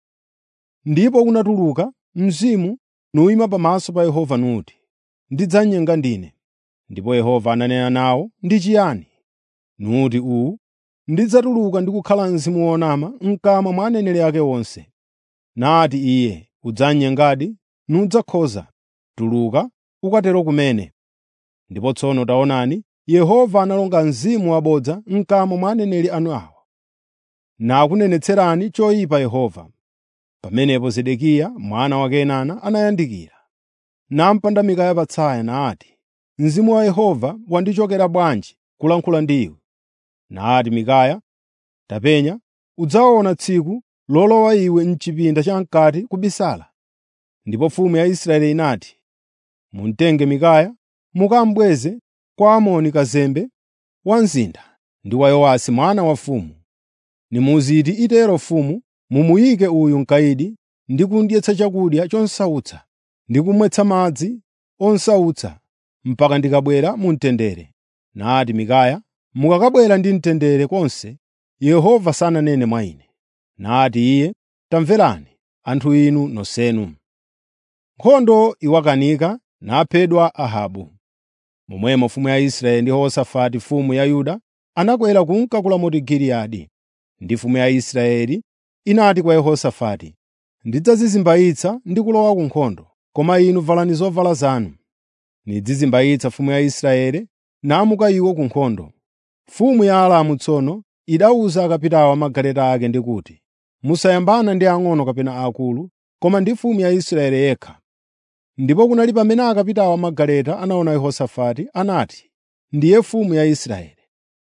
Ndipo unatuluka mzimu nuyima pamaso pa Yehova nuti, “Ndidzamnyenga ndine.” Ndipo Yehova ananena nawo, “Ndi chiyani?” Nuti, “Uwu ndidzatuluka ndi kukhala mzimu wonama m'kamwa mwa aneneri ake onse.” Nati iye, “Udzamnyengadi nudzakhoza. Tuluka ukatero kumene.” Ndipo tsono taonani, Yehova analonga mzimu wabodza m'kamwa mwa aneneri anu awa, nakunenetserani choyipa Yehova. Pamenepo Zedekiya mwana wa Kenana anayandikira, nampanda Mikaya patsaya nati, “Mzimu wa Yehova wandichokera bwanji kulankhula ndi iwe?” Nati Mikaya, “Tapenya, udzaona tsiku lolowa iwe m'chipinda cham'kati kubisala.” Ndipo mfumu ya Israeli inati, “Mumutenge Mikaya mukamubweze kwa Amoni kazembe wa mzinda ndi wa Yowasi mwana wa mfumu. Nimuziti itero mfumu, mumuyike uyu mkayidi ndi kundyetsa chakudya chosautsa ndi kumwetsa madzi osautsa mpaka ndikabwera mu mtendere.” Nati Mikaya, “Mukakabwera ndi mtendere konse, Yehova sananene mwa ine.” Nati iye, “Tamverani, anthu inu nonsenu.” Nkhondo iwakanika naphedwa Ahabu. Momwemo mfumu ya Israeli ndi Yehosafati mfumu ya Yuda anakwera kunka ku Ramoti Giliyadi. Ndi mfumu ya Israeli inati kwa Yehosafati, “Ndidzadzizimbayitsa ndi kulowa ku nkhondo, koma inu valani zovala zanu.” Nidzizimbayitsa mfumu ya Israeli namuka iwo ku nkhondo. Mfumu ya Aramu tsono idawuza akapitawo amagaleta ake ndi kuti, “Musayambana ndi ang'ono kapena akulu, koma ndi mfumu ya Israeli yekha.” Ndipo kunali pamene akapitawo amagaleta anaona Yehosafati, anati, “Ndiye mfumu ya Israeli.”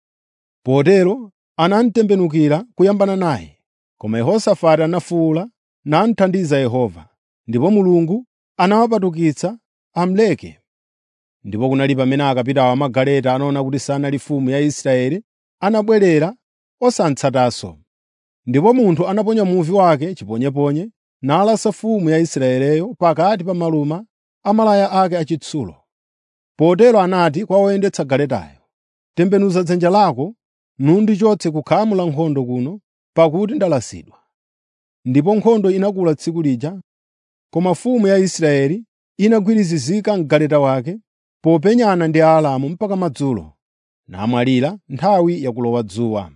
Potero anamutembenukira kuyambana naye, koma Yehosafati anafuwula namuthandiza Yehova, ndipo Mulungu anawapatukitsa amuleke. Ndipo kunali pamene akapitawo amagaleta anaona kuti sanali mfumu ya Israeli, anabwerera osamutsatanso. Ndipo munthu anaponya muvi wake chiponyeponye nalasa mfumu ya Israeliyo pakati pa maluma a malaya ake achitsulo. Potero anati kwa woyendetsa galetayo, “Tembenuza dzanja lako nundichotse ku khamu la nkhondo kuno, pakuti ndalasidwa.” Ndipo nkhondo inakula tsiku lija, koma mfumu ya Israeli inagwirizizika mgaleta wake popenyana ndi Aaramu mpaka madzulo, namwalira nthawi yakulowa dzuwa.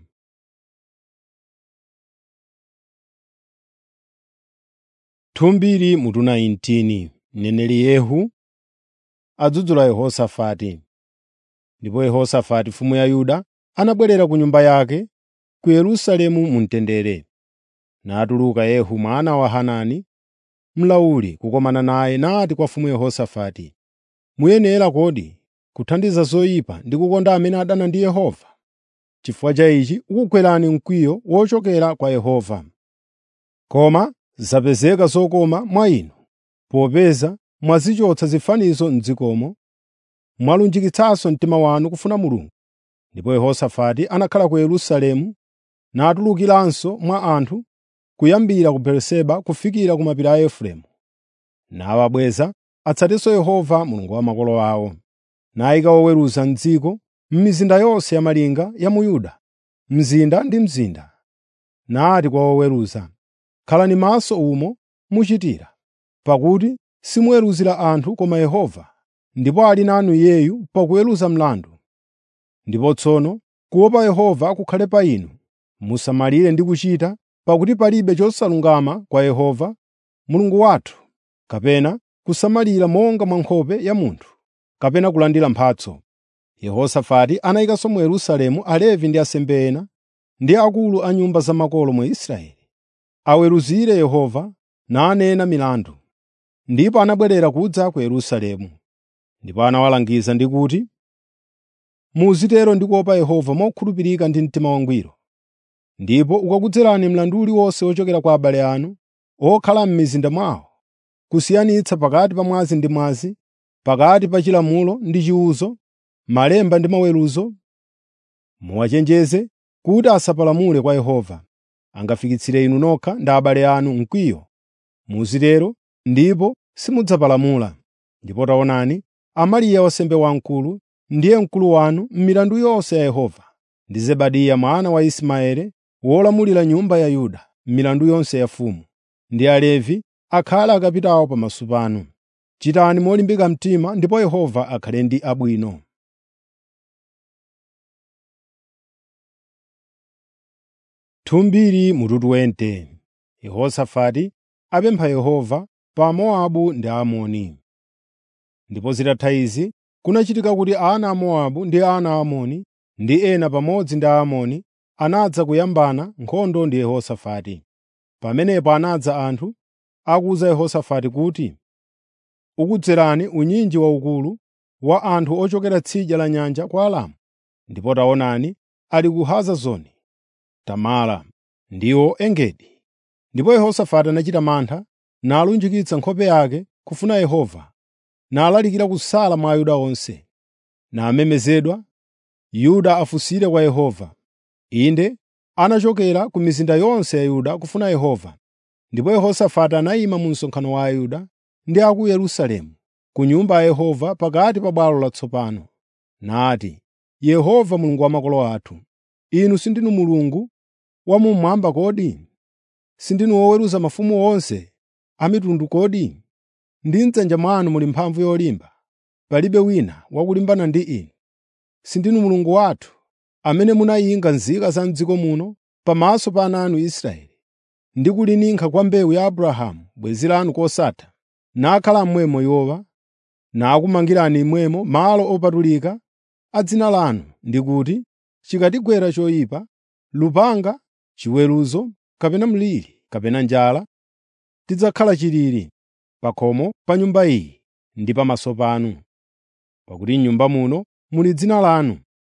Thumbiri mutu 19. Mneneri Yehu adzudzula Yehosafati. Ndipo Yehosafati mfumu ya Yuda anabwerera ku nyumba yake ku Yerusalemu mu mtendere. Natuluka Yehu mwana wa Hanani mlauli kukomana naye nati kwa mfumu Yehosafati, “Muyenera kodi kuthandiza zoyipa ndi kukonda amene adana ndi Yehova? Chifukwa cha ichi ukukwerani mkwiyo wochokera kwa Yehova. Koma zapezeka zokoma mwa inu, popeza mwazichotsa zifanizo m'dzikomo, mwalunjikitsanso mtima wanu kufuna Mulungu.” Ndipo Yehosafati anakhala ku Yerusalemu natulukiranso mwa anthu kuyambira ku Beeriseba kufikira ku mapiri a Efereimu, nawabweza atsatenso Yehova Mulungu wa makolo awo. Nayika oweruza m'dziko, m'mizinda yonse ya malinga ya mu Yuda, mzinda ndi mzinda. Nati kwa oweruza, “Khalani maso umo muchitira, pakuti simuweruzira anthu koma Yehova, ndipo ali nanu Iyeyu pakuweruza mlandu. Ndipo tsono kuopa Yehova kukhale pa inu, musamalire ndi kuchita, pakuti palibe chosalungama kwa Yehova Mulungu wathu, kapena kusamalira monga mwa nkhope ya munthu, kapena kulandira mphatso.” Yehosafati anayikanso mu Yerusalemu Alevi ndi ansembe ena ndi akulu a nyumba za makolo mu Israeli, aweruzire Yehova nanena milandu. Ndipo anabwerera kudza ku Yerusalemu. Ndipo anawalangiza ndi kuti, “Muzitero ndi kuopa Yehova mokhulupirika ndi mtima wangwiro. Ndipo ukakudzerani mlandu uliwonse wochokera kwa abale anu okhala m'mizinda mwawo, kusiyanitsa pakati pa mwazi ndi mwazi, pakati pa chilamulo ndi chiwuzo, malemba ndi maweruzo, muwachenjeze kuti asapalamule kwa Yehova, angafikitsire inu nokha ndi abale anu mkwiyo. Muzitero ndipo simudzapalamula. Ndipo taonani, Amariya wansembe wamkulu ndiye mkulu wanu m'milandu yonse ya Yehova, ndi Zebadiya mwana wa Ismaeli wolamulira nyumba ya Yuda m'milandu yonse ya mfumu, ndi Alevi akhale akapitawo pamaso panu. Chitani molimbika mtima, ndipo Yehova akhale ndi abwino.” Thumbiri mutu 20. Yehosafati apempha Yehova pa Mowabu ndi Aamoni. Ndipo zitatha izi, kunachitika kuti ana a Mowabu ndi ana a Amoni ndi ena pamodzi ndi Aamoni anadza kuyambana nkhondo ndi Yehosafati. Pamenepo anadza anthu akuwuza Yehosafati kuti, “Ukudzerani unyinji waukulu wa anthu ochokera tsidya la nyanja kwa Aramu, ndipo taonani ali ku Hazazoni Tamara ndiwo Engedi.” Ndipo Yehosafati anachita mantha, nalunjikitsa nkhope yake kufuna Yehova, nalalikira kusala mwa Ayuda onse, namemezedwa Yuda afunsire kwa Yehova. Inde anachokera ku mizinda yonse ya Yuda kufuna Yehova. Ndipo Yehosafati anayima mu msonkhano wa Ayuda ndi a ku Yerusalemu, ku nyumba ya Yehova pakati pa bwalo latsopano, nati, “Yehova Mulungu wa makolo athu, inu sindinu Mulungu wamumwamba kodi? Sindinu woweruza mafumu onse a mitundu kodi? Ndi m'dzanja mwanu muli mphamvu yolimba, palibe wina wakulimbana ndi inu. Sindinu Mulungu wathu, amene munayinga nzika za m'dziko muno pamaso pa ana anu Israeli, ndi kulininkhira kwa mbewu ya Abrahamu bwenzi lanu kosatha, nakhala mmwemo iwowa, nakumangirani imwemo malo opatulika a dzina lanu, ndi kuti chikatigwera choyipa, lupanga, chiweruzo, kapena mliri, kapena njala, tidzakhala chilili pa khomo pa nyumba iyi ndi pamaso panu. Pakuti m'nyumba muno muli dzina lanu,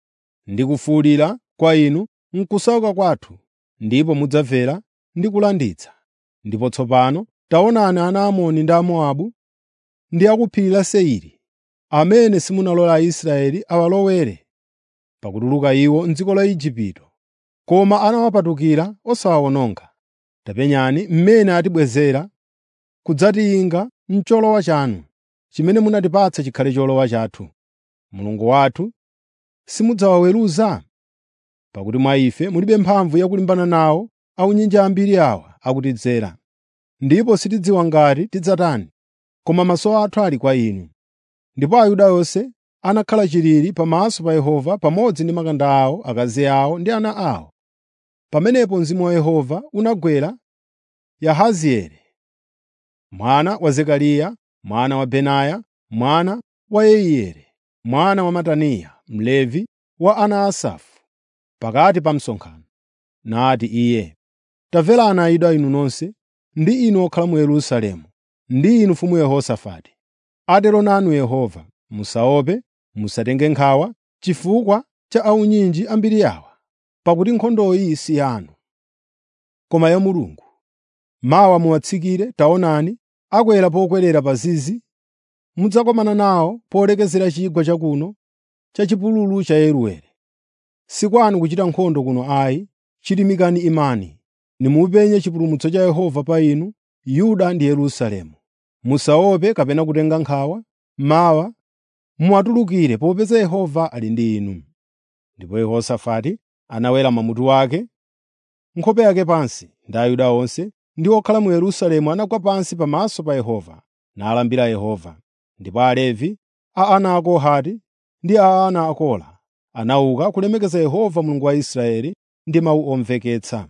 ndi kufuwulira kwa inu m'kusauka kwathu, ndipo mudzamvera ndi kulanditsa. Ndipo tsopano taonani ana a Amoni ndi a Mowabu ndi a ku phiri la Seiri, amene simunalola Aisraeli awalowere pakutuluka iwo m'dziko la Igupto, koma anawapatukira osawawononga. Tapenyani mmene atibwezera kudzatiyinga m'cholowa chanu, chimene munatipatsa chikhale cholowa chathu. Mulungu wathu simudzawaweruza? Pakuti mwa ife mulibe mphamvu yakulimbana nawo aunyinji ambiri awa akutidzera. Ndipo sitidziwa ngati tidzatani, koma maso athu ali kwa inu.” Ndipo Ayuda onse anakhala chilili pamaso pa Yehova pamodzi ndi makanda awo, akazi awo ndi ana awo. Pamenepo Mzimu wa Yehova unagwera Yahazieli mwana wa Zekariya, mwana wa Benaya, mwana wa Yeiyeli, mwana wa Mataniya, Mlevi wa ana a Asafu, pakati pa msonkhano. Nati iye, “Tamverani Ayuda inu nonse, ndi inu okhala mu Yerusalemu, ndi inu mfumu Yehosafati. Atero nanu Yehova, musaope, musatenge nkhawa chifukwa cha aunyinji ambiri awa, pakuti nkhondoyi si yanu, koma ya Mulungu. Mawa muwatsikire, taonani, akwera pokwerera pa zizi, mudzakomana nawo polekezera chigwa chakuno cha chipululu cha Yeruweli. Si kwanu kuchita nkhondo kuno ayi, chilimikani imani.” nimupenye chipulumutso cha Yehova pa inu, Yuda ndi Yerusalemu. Musaope kapena kutenga nkhawa, mawa muwatulukire popeza Yehova ali ndi inu.” Ndipo Yehosafati anawerama mutu wake, nkhope yake pansi, ndi Ayuda onse ndi okhala mu Yerusalemu anagwa pansi pamaso pa Yehova, nalambira Yehova. Ndipo Alevi a ana a Kohati ndi a ana a Kora anauka kulemekeza Yehova Mulungu wa Israeli ndi mawu omveketsa.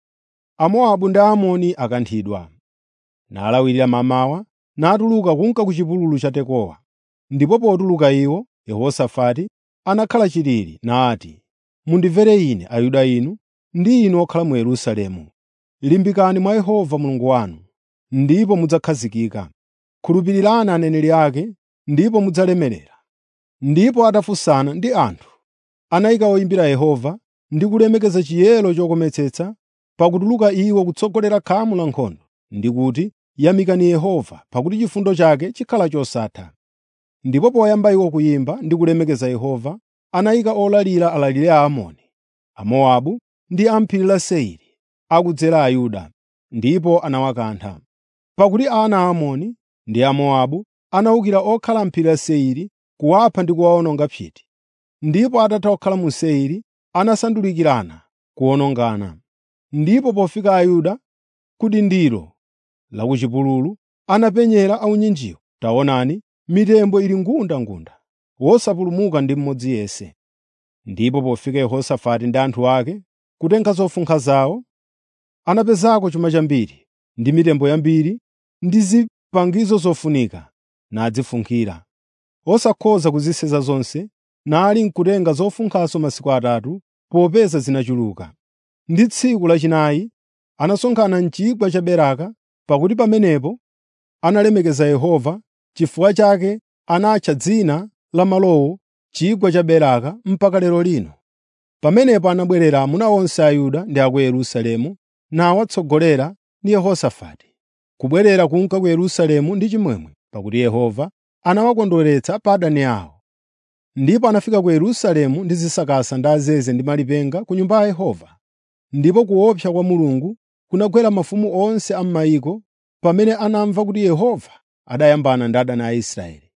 Amowabu ndi Aamoni akanthidwa. Nalawirira mamawa, natuluka kunka ku chipululu cha Tekowa. Ndipo potuluka iwo, Yehosafati anakhala chilili nati, “Mundimvere ine, Ayuda inu, ndi inu okhala mu Yerusalemu. Limbikani mwa Yehova Mulungu wanu, ndipo mudzakhazikika. Khulupirirani aneneri ake, ndipo mudzalemerera.” Ndipo atafunsana ndi anthu, anayika oyimbira Yehova ndi kulemekeza chiyero chokometsetsa pakutuluka iwo kutsogolera khamu la nkhondo, ndi kuti, “Yamikani Yehova, pakuti chifundo chake chikhala chosatha.” Ndipo poyamba iwo kuyimba ndi kulemekeza Yehova, anayika olalira alalire Aamoni, Amowabu ndi a m'phiri la Seiri akudzera Ayuda, ndipo anawakantha. Pakuti ana a Aamoni ndi Amowabu anawukira okhala m'phiri la Seiri kuwapha ndi kuwawononga psiti. Ndipo atatha okhala mu Seiri, anasandulikirana kuwonongana. Ndipo pofika Ayuda ku dindiro la ku chipululu, anapenyera aunyinjiwo, taonani, mitembo ili ngundangunda, wosapulumuka ndi mmodzi yense. Ndipo pofika Yehosafati ndi anthu ake kutenga zofunkha zawo, anapezako chuma chambiri ndi mitembo yambiri ndi zipangizo zofunika, nadzifunkhira. Osakhoza kuziseza zonse, nali nkutenga zofunkhazo masiku atatu, popeza zinachuluka. Ndi tsiku lachinayi anasonkhana m'chigwa cha Beraka, pakuti pamenepo analemekeza Yehova. Chifukwa chake anatcha dzina la malowo Chigwa cha Beraka mpaka lero lino. Pamenepo anabwerera amuna onse a Yuda ndi a ku Yerusalemu, nawatsogolera ndi Yehosafati, kubwerera kunka ku Yerusalemu ndi chimwemwe, pakuti Yehova anawakondweretsa pa adani awo. Ndipo anafika ku Yerusalemu ndi zisakasa ndi azeze ndi malipenga ku Nyumba ya Yehova. Ndipo kuopsa kwa Mulungu kunagwera mafumu onse a m'mayiko pamene anamva kuti Yehova adayambana ndi adani a Israeli.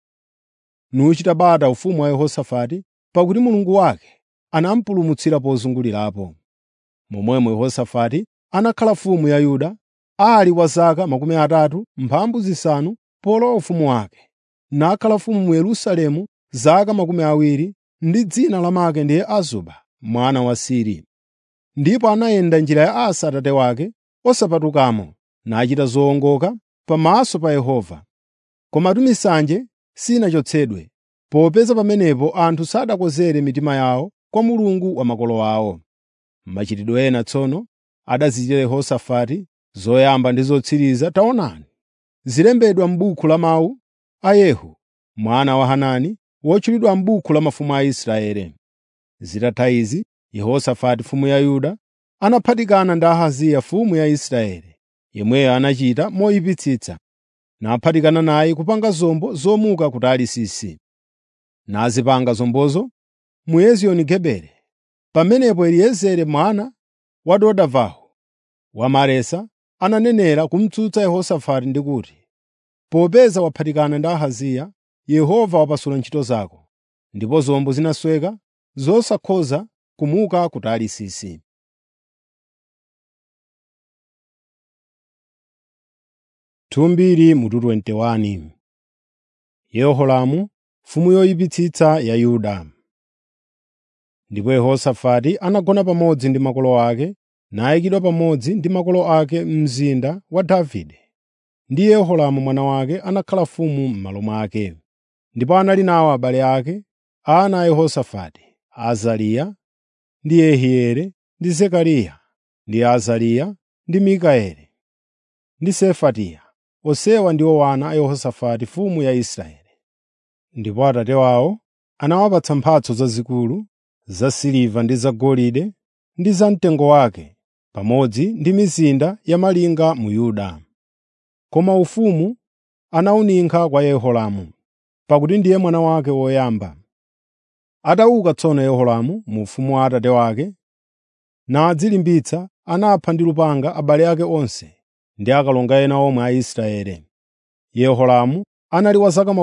Nuchita bata ufumu wa Yehosafati, pakuti Mulungu wake anampulumutsira pozungulirapo. Momwemo Yehosafati anakhala mfumu ya Yuda ali wa zaka 35 polowa ufumu wake, nakhala mfumu mu Yerusalemu zaka 20, ndi dzina lamake ndiye Azuba mwana wa Siri. Ndipo anayenda njira ya Asa atate wake osapatukamo, nachita zowongoka pamaso pa Yehova. Komatu misanje sinachotsedwe, popeza pamenepo anthu sadakozere mitima yawo kwa Mulungu wa makolo awo. Machitidwe ena tsono adazichita Yehosafati, zoyamba ndi zotsiriza, taonani, zilembedwa m'buku la mawu a Yehu mwana wa Hanani, wotchulidwa m'buku la mafumu a Israeli. Zitatha izi, Yehosafati mfumu ya Yuda anaphatikana ndi Ahaziya mfumu ya Israeli, yemweyo anachita moyipitsitsa, naphatikana naye kupanga zombo zomuka ku Tarisisi. Nazipanga zombozo mu Ezioni-Geberi. Pamenepo Eliezeri mwana wa Dodavahu wa Maresa ananenera kumtsutsa Yehosafati ndi kuti, “Popeza waphatikana ndi Ahaziya, Yehova wapasula ntchito zako.” Ndipo zombo zinasweka zosakhoza kumuka ku Tarisisi. Tumbiri mutu 21. Yehoramu mfumu yoyipitsitsa ya Yuda. Ndipo Yehosafati anagona pamodzi ndi makolo ake, nayikidwa pamodzi ndi makolo ake mzinda wa Davide. Ndi Yehoramu mwana wake anakhala mfumu m'malo mwake. Ndipo anali nawo abale ake, ana a Yehosafati, Azariya ndi Yehieli ndi Zekariya ndi Azariya ndi Mikaeli ndi Sefatiya. Onsewa ndiwo ana a Yehosafati mfumu ya Israeli. Ndipo atate wawo anawapatsa mphatso zazikulu za siliva ndi zagolide ndi za mtengo wake, pamodzi ndi mizinda ya malinga mu Yuda. Koma ufumu anawuninka kwa Yehoramu, pakuti ndiye mwana wake woyamba. Atauka tsono Yehoramu mu ufumu wa atate wake, nadzilimbitsa, anapha ndi lupanga abale ake onse ndi akalonga ena omwe a Israeli. Yehoramu anali wa zaka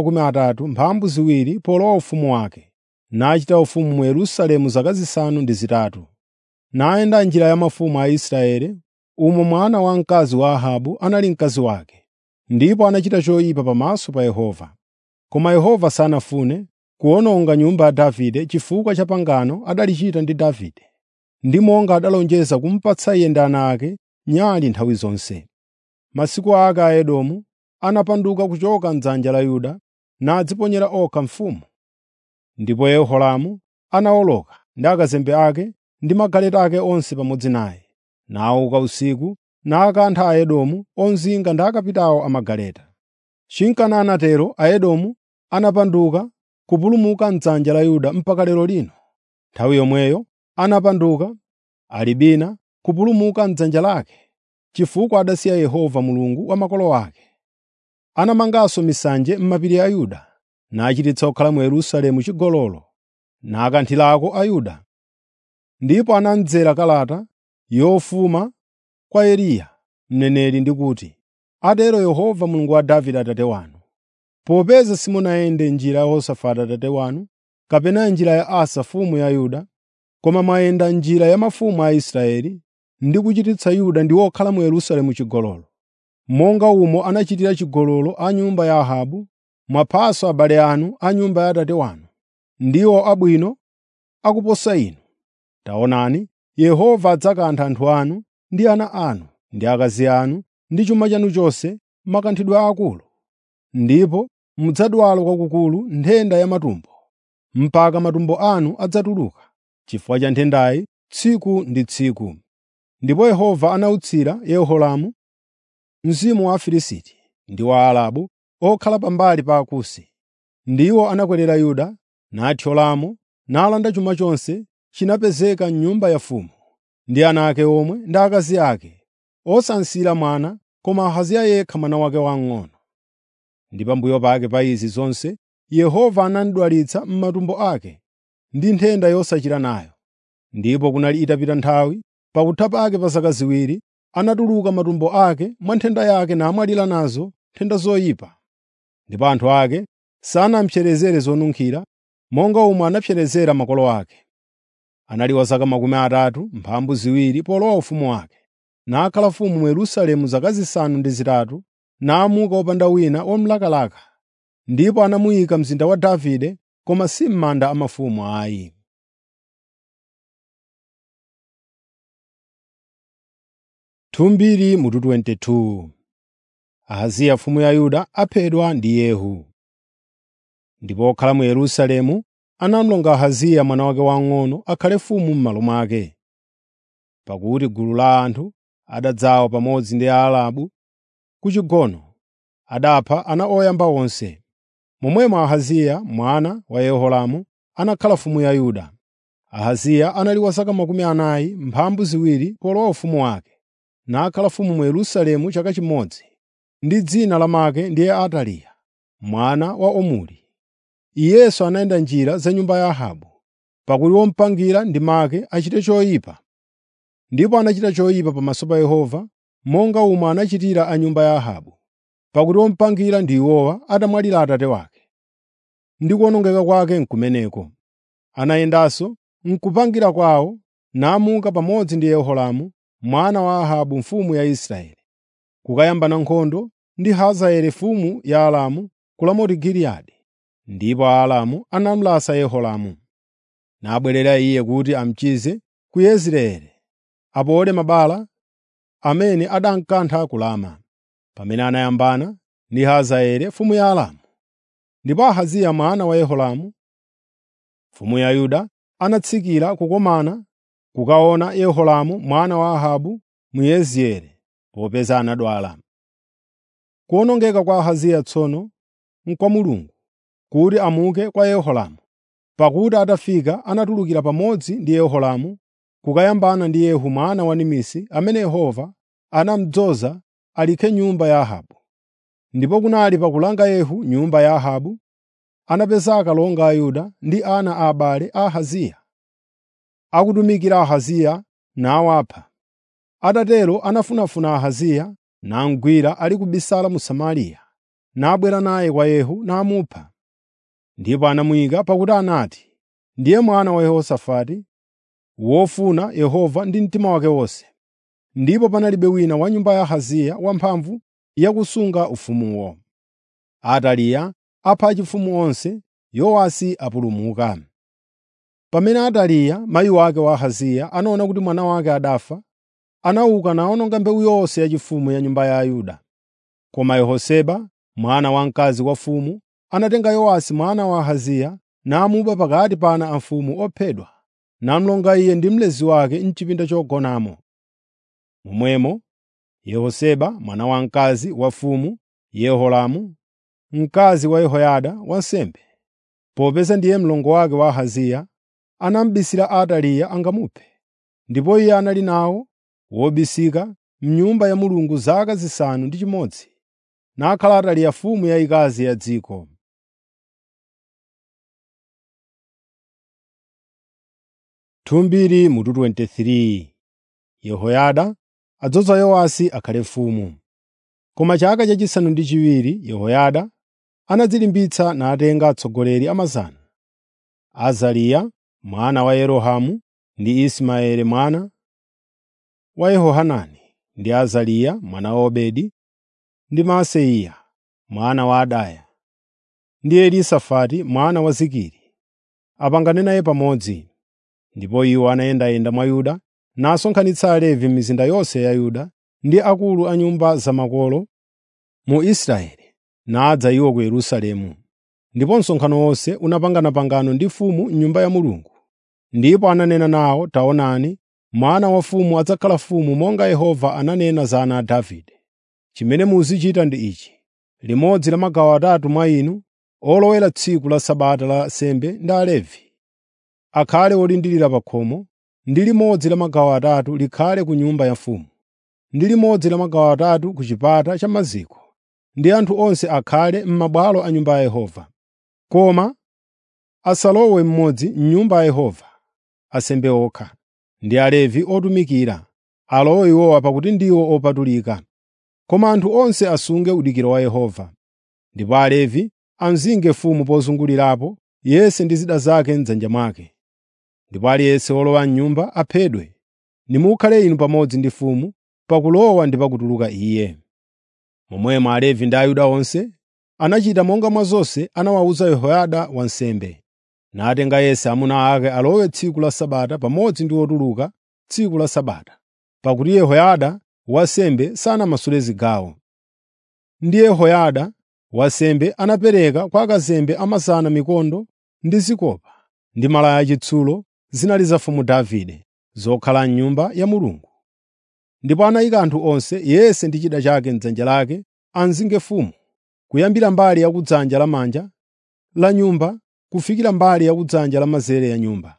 32 polowa ufumu wake, nachita ufumu mu Yerusalemu zaka zisanu ndi zitatu. Nayenda njira ya mafumu a Israeli, umo mwana wamkazi wa Ahabu anali mkazi wake, ndipo anachita choyipa pamaso pa Yehova. Koma Yehova sanafune kuwononga nyumba ya Davide chifukwa cha pangano adalichita ndi Davide, ndi monga adalonjeza kumupatsa iye ndi ana ake nyali nthawi zonse. Masiku ake a Edomu anapanduka kuchoka m'dzanja la Yuda nadziponyera okha mfumu. Ndipo Yehoramu anawoloka ndi akazembe ake ndi magaleta ake onse pamodzi naye, nawuka usiku nakantha Aedomu ozinga ndi akapitawo amagaleta. Chinkana anatero Aedomu anapanduka kupulumuka m'dzanja la Yuda mpaka lero lino. Nthawi yomweyo anapanduka Alibina kupulumuka m'dzanja lake, chifukwa adasiya Yehova Mulungu wa makolo ake. Anamanganso misanje m'mapiri a Yuda, nachititsa okhala mu Yerusalemu chigololo, nakanthirako Ayuda. Ndipo anamdzera kalata yofuma kwa Eliya mneneri ndi kuti, “Atero Yehova Mulungu wa Davide atate wanu, popeza simunayende njira ya Yehosafati atate wanu, kapena njira ya Asa mfumu ya Yuda, koma mwayenda njira ya mafumu a Israeli, ndi kuchititsa Yuda ndi okhala mu Yerusalemu chigololo, monga umo anachitira chigololo a nyumba ya Ahabu, mwaphanso abale anu a nyumba ya atate wanu, ndiwo abwino akuposa inu. Taonani, Yehova adzakantha anthu anu ndi ana anu ndi akazi anu ndi chuma chanu chonse makanthidwe aakulu, ndipo mudzadwala kwakukulu nthenda ya matumbo, mpaka matumbo anu adzatuluka chifukwa cha nthendayi tsiku ndi tsiku.” Ndipo Yehova anautsira Yehoramu mzimu wa Afilisti ndi wa Aarabu okhala pambali pa Akusi. Ndiwo anakwerera Yuda, nathyolamo, nalanda chuma chonse chinapezeka m'nyumba ya mfumu, ndi ana ake omwe ndi akazi ake, osansira mwana, koma Ahaziya yekha mwana wake wamng'ono. Ndi pambuyo pake pa izi zonse Yehova anamudwalitsa m'matumbo ake ndi nthenda yosachira nayo. Ndipo kunali itapita nthawi, pakutha pake pa zaka ziwiri, anatuluka matumbo ake mwa nthenda yake namwalira nazo nthenda zoyipa. Ndipo anthu ake sanamupserezere zonunkhira, monga omwe anapserezera makolo ake. Anali wa zaka 32 polowa ufumu wake, nakhala mfumu mu Yerusalemu zaka zisanu ndi zitatu, namuka wopanda wina womulakalaka. Ndipo anamuyika mzinda wa Davide, koma si m'manda a mafumu ayi. Thumbiri mutu 22. Ahaziya mfumu ya Yuda aphedwa ndi Yehu. Ndipo okhala mu Yerusalemu anamulonga Ahaziya mwana wake wamng'ono akhale mfumu m'malo mwake, pakuti gulu la anthu adadzawa pamodzi ndi Aarabu ku chigono, adapha ana oyamba onse. Momwemo Ahaziya mwana wa Yehoramu anakhala mfumu ya Yuda. Ahaziya anali wa zaka 42 polowa ufumu wake, nakhala mfumu mu Yerusalemu chaka chimodzi. Ndi dzina la make ndiye Ataliya mwana wa Omuri. Iyenso anayenda njira za nyumba ya Ahabu, pakuti womupangira ndi make achite choyipa. Ndipo anachita choyipa pamaso pa Yehova, monga umwe anachitira a nyumba ya Ahabu, pakuti womupangira ndi iwowa atamwalira atate wake. Ndi kuwonongeka kwake n'kumeneko. Anayendanso m'kupangira kwawo, namuka pamodzi ndi Yehoramu mwana wa Ahabu mfumu ya Israeli, kukayambana nkhondo ndi Hazaeli mfumu ya Aramu ku Ramoti Giliyadi. Ndipo Aaramu anamulasa Yehoramu, nabwerera iye kuti amuchize ku Yezireeli, apole mabala amene adamkantha ku Rama, pamene anayambana ndi Hazaeli mfumu ya Aramu. Ndipo Ahaziya mwana wa Yehoramu mfumu ya Yuda anatsikira kukomana kukaona Yehoramu mwana wa Ahabu mu Yezireeli, popeza anadwala. Kuwonongeka kwa Ahaziya tsono n'kwa Mulungu, kuti amuke kwa Yehoramu, pakuti atafika anatulukira pamodzi ndi Yehoramu kukayambana ndi Yehu mwana wa Nimisi, amene Yehova anamudzoza alikhe nyumba ya Ahabu. Ndipo kunali pakulanga Yehu nyumba ya Ahabu, anapeza akalonga a Yuda ndi ana a abale a Ahaziya, akutumikira Ahaziya nawapha. Atatero anafunafuna Ahaziya, namugwira ali kubisala mu Samariya, nabwera naye kwa Yehu namupha. Ndipo anamuyika pakuti anati, “Ndiye mwana wa Yehosafati, wofuna Yehova ndi mtima wake wonse.” Ndipo panalibe wina wa nyumba ya Ahaziya wamphamvu yakusunga ufumuwo. Ataliya apha achifumu onse, Yowasi apulumuka. Pamene Ataliya, mayi wake wa Ahaziya, anaona kuti mwana wake adafa, anauka nawononga mbewu yonse yachifumu ya nyumba ya Yuda. Koma Yehoseba, mwana wamkazi wa mfumu, anatenga Yowasi mwana wa Ahaziya namuba pakati pa ana a mfumu ophedwa, namulonga iye ndi mlezi wake m'chipinda chogonamo. Momwemo Yehoseba, mwana wamkazi wa mfumu Yeholamu, mkazi wa Yehoyada wansembe, popeza ndiye mlongo wake wa Ahaziya, anamubisira Ataliya angamuphe. Ndipo iye anali nawo wobisika m'nyumba ya Mulungu zaka 6, nakhala Ataliya mfumu yayikazi ya dziko. Thumbiri mutu 23. Yehoyada adzoza Yowasi akhale mfumu. Koma chaka chachisanu ndi chiwiri Yehoyada anadzilimbitsa natenga atsogoleri amazana: Azariya mwana wa Yerohamu ndi Ismaeli mwana wa Yehohanani ndi Azariya mwana wa Obedi ndi Maaseya mwana wa Adaya ndi Elisafati mwana wa Zikiri, apangane naye pamodzi. Ndipo iwo anayendayenda mwa Yuda nasonkhanitsa Alevi m'mizinda yonse ya Yuda ndi akulu a nyumba zamakolo mu Israeli, nadza iwo ku Yerusalemu. Ndipo msonkhano wonse unapangana pangano ndi mfumu m'nyumba ya Mulungu. Ndipo ananena nawo, “Taonani, mwana wa mfumu adzakhala mfumu monga Yehova ananena za ana a Davide. Chimene muzichita ndi ichi: limodzi la magawo atatu mwa inu olowera tsiku la Sabata la nsembe ndi Alevi akhale olindirira pa khomo, ndi limodzi la magawo atatu likhale ku nyumba ya mfumu, ndi limodzi la magawo atatu ku chipata cha maziko, ndi anthu onse akhale m'mabwalo a nyumba ya Yehova. Koma asalowe mmodzi m'nyumba ya Yehova ansembe okha, ndi Alevi otumikira alowe iwowa pakuti ndiwo opatulika. Koma anthu onse asunge udikiro wa Yehova. Ndipo Alevi amzinge mfumu pozungulirapo, yense ndi zida zake m'dzanja mwake. Ndipo aliyense wolowa m'nyumba aphedwe. Nimukhale inu pamodzi ndi mfumu pakulowa ndi pakutuluka iye.” Momwemo Alevi ndi Ayuda onse anachita monga mwa zonse anawawuza Yehoyada wansembe. Natenga yense amuna ake alowe tsiku la Sabata pamodzi ndi otuluka tsiku la Sabata, pakuti Yehoyada wansembe sanamasule zigawo. Ndi Yehoyada wansembe anapereka kwa akazembe amazana mikondo ndi zikopa ndi malaya achitsulo zinali za mfumu Davide, zokhala m'nyumba ya Mulungu. Ndipo anayika anthu onse, yense ndi chida chake m'dzanja lake, amzinge mfumu, kuyambira mbali yakudzanja lamanja la nyumba kufikira mbali yakudzanja lamanzere ya nyumba,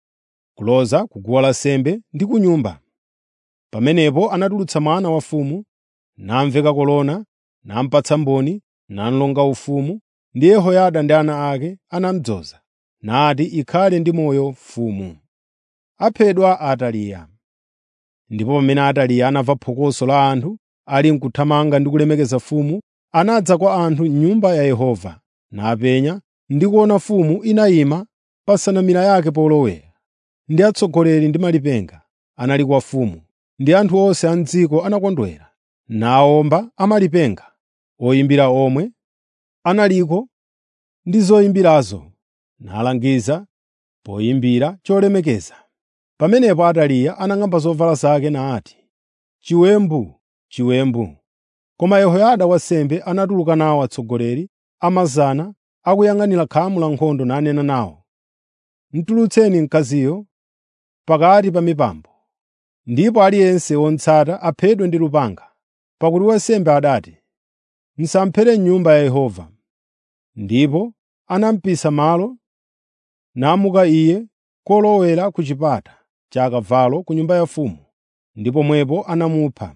kuloza ku guwa lansembe ndi ku nyumba. Pamenepo anatulutsa mwana wa mfumu, namveka kolona, namupatsa mboni, namulonga ufumu, ndi Yehoyada ndi ana ake anamudzoza, nati, “Ikhale ndi moyo mfumu.” Aphedwa Ataliya. Ndipo pamene Ataliya anamva phokoso la anthu ali mkuthamanga ndi kulemekeza mfumu, anadza kwa anthu m'nyumba ya Yehova, napenya ndi kuona mfumu inayima pa nsanamira yake polowera, ndi atsogoleri ndi malipenga anali kwa mfumu, ndi anthu onse a m'dziko anakondwera, nawomba amalipenga, oyimbira omwe analiko ndi zoyimbirazo, nalangiza poyimbira cholemekeza. Pamenepo Ataliya anang'amba zovala zake nati, “Chiwembu, chiwembu!” Koma Yehoyada wansembe anatuluka nawo atsogoleri amazana akuyang'anira khamu la nkhondo nanena nawo, “Mutulutseni mkaziyo pakati pa mipambo, ndipo aliyense womutsata aphedwe ndi lupanga.” Pakuti wansembe adati, “Musamuphere m'nyumba ya Yehova.” Ndipo anamupisa malo, namuka iye kolowera ku chipata cha akavalo ku nyumba ya mfumu, ndipo pomwepo anamupha.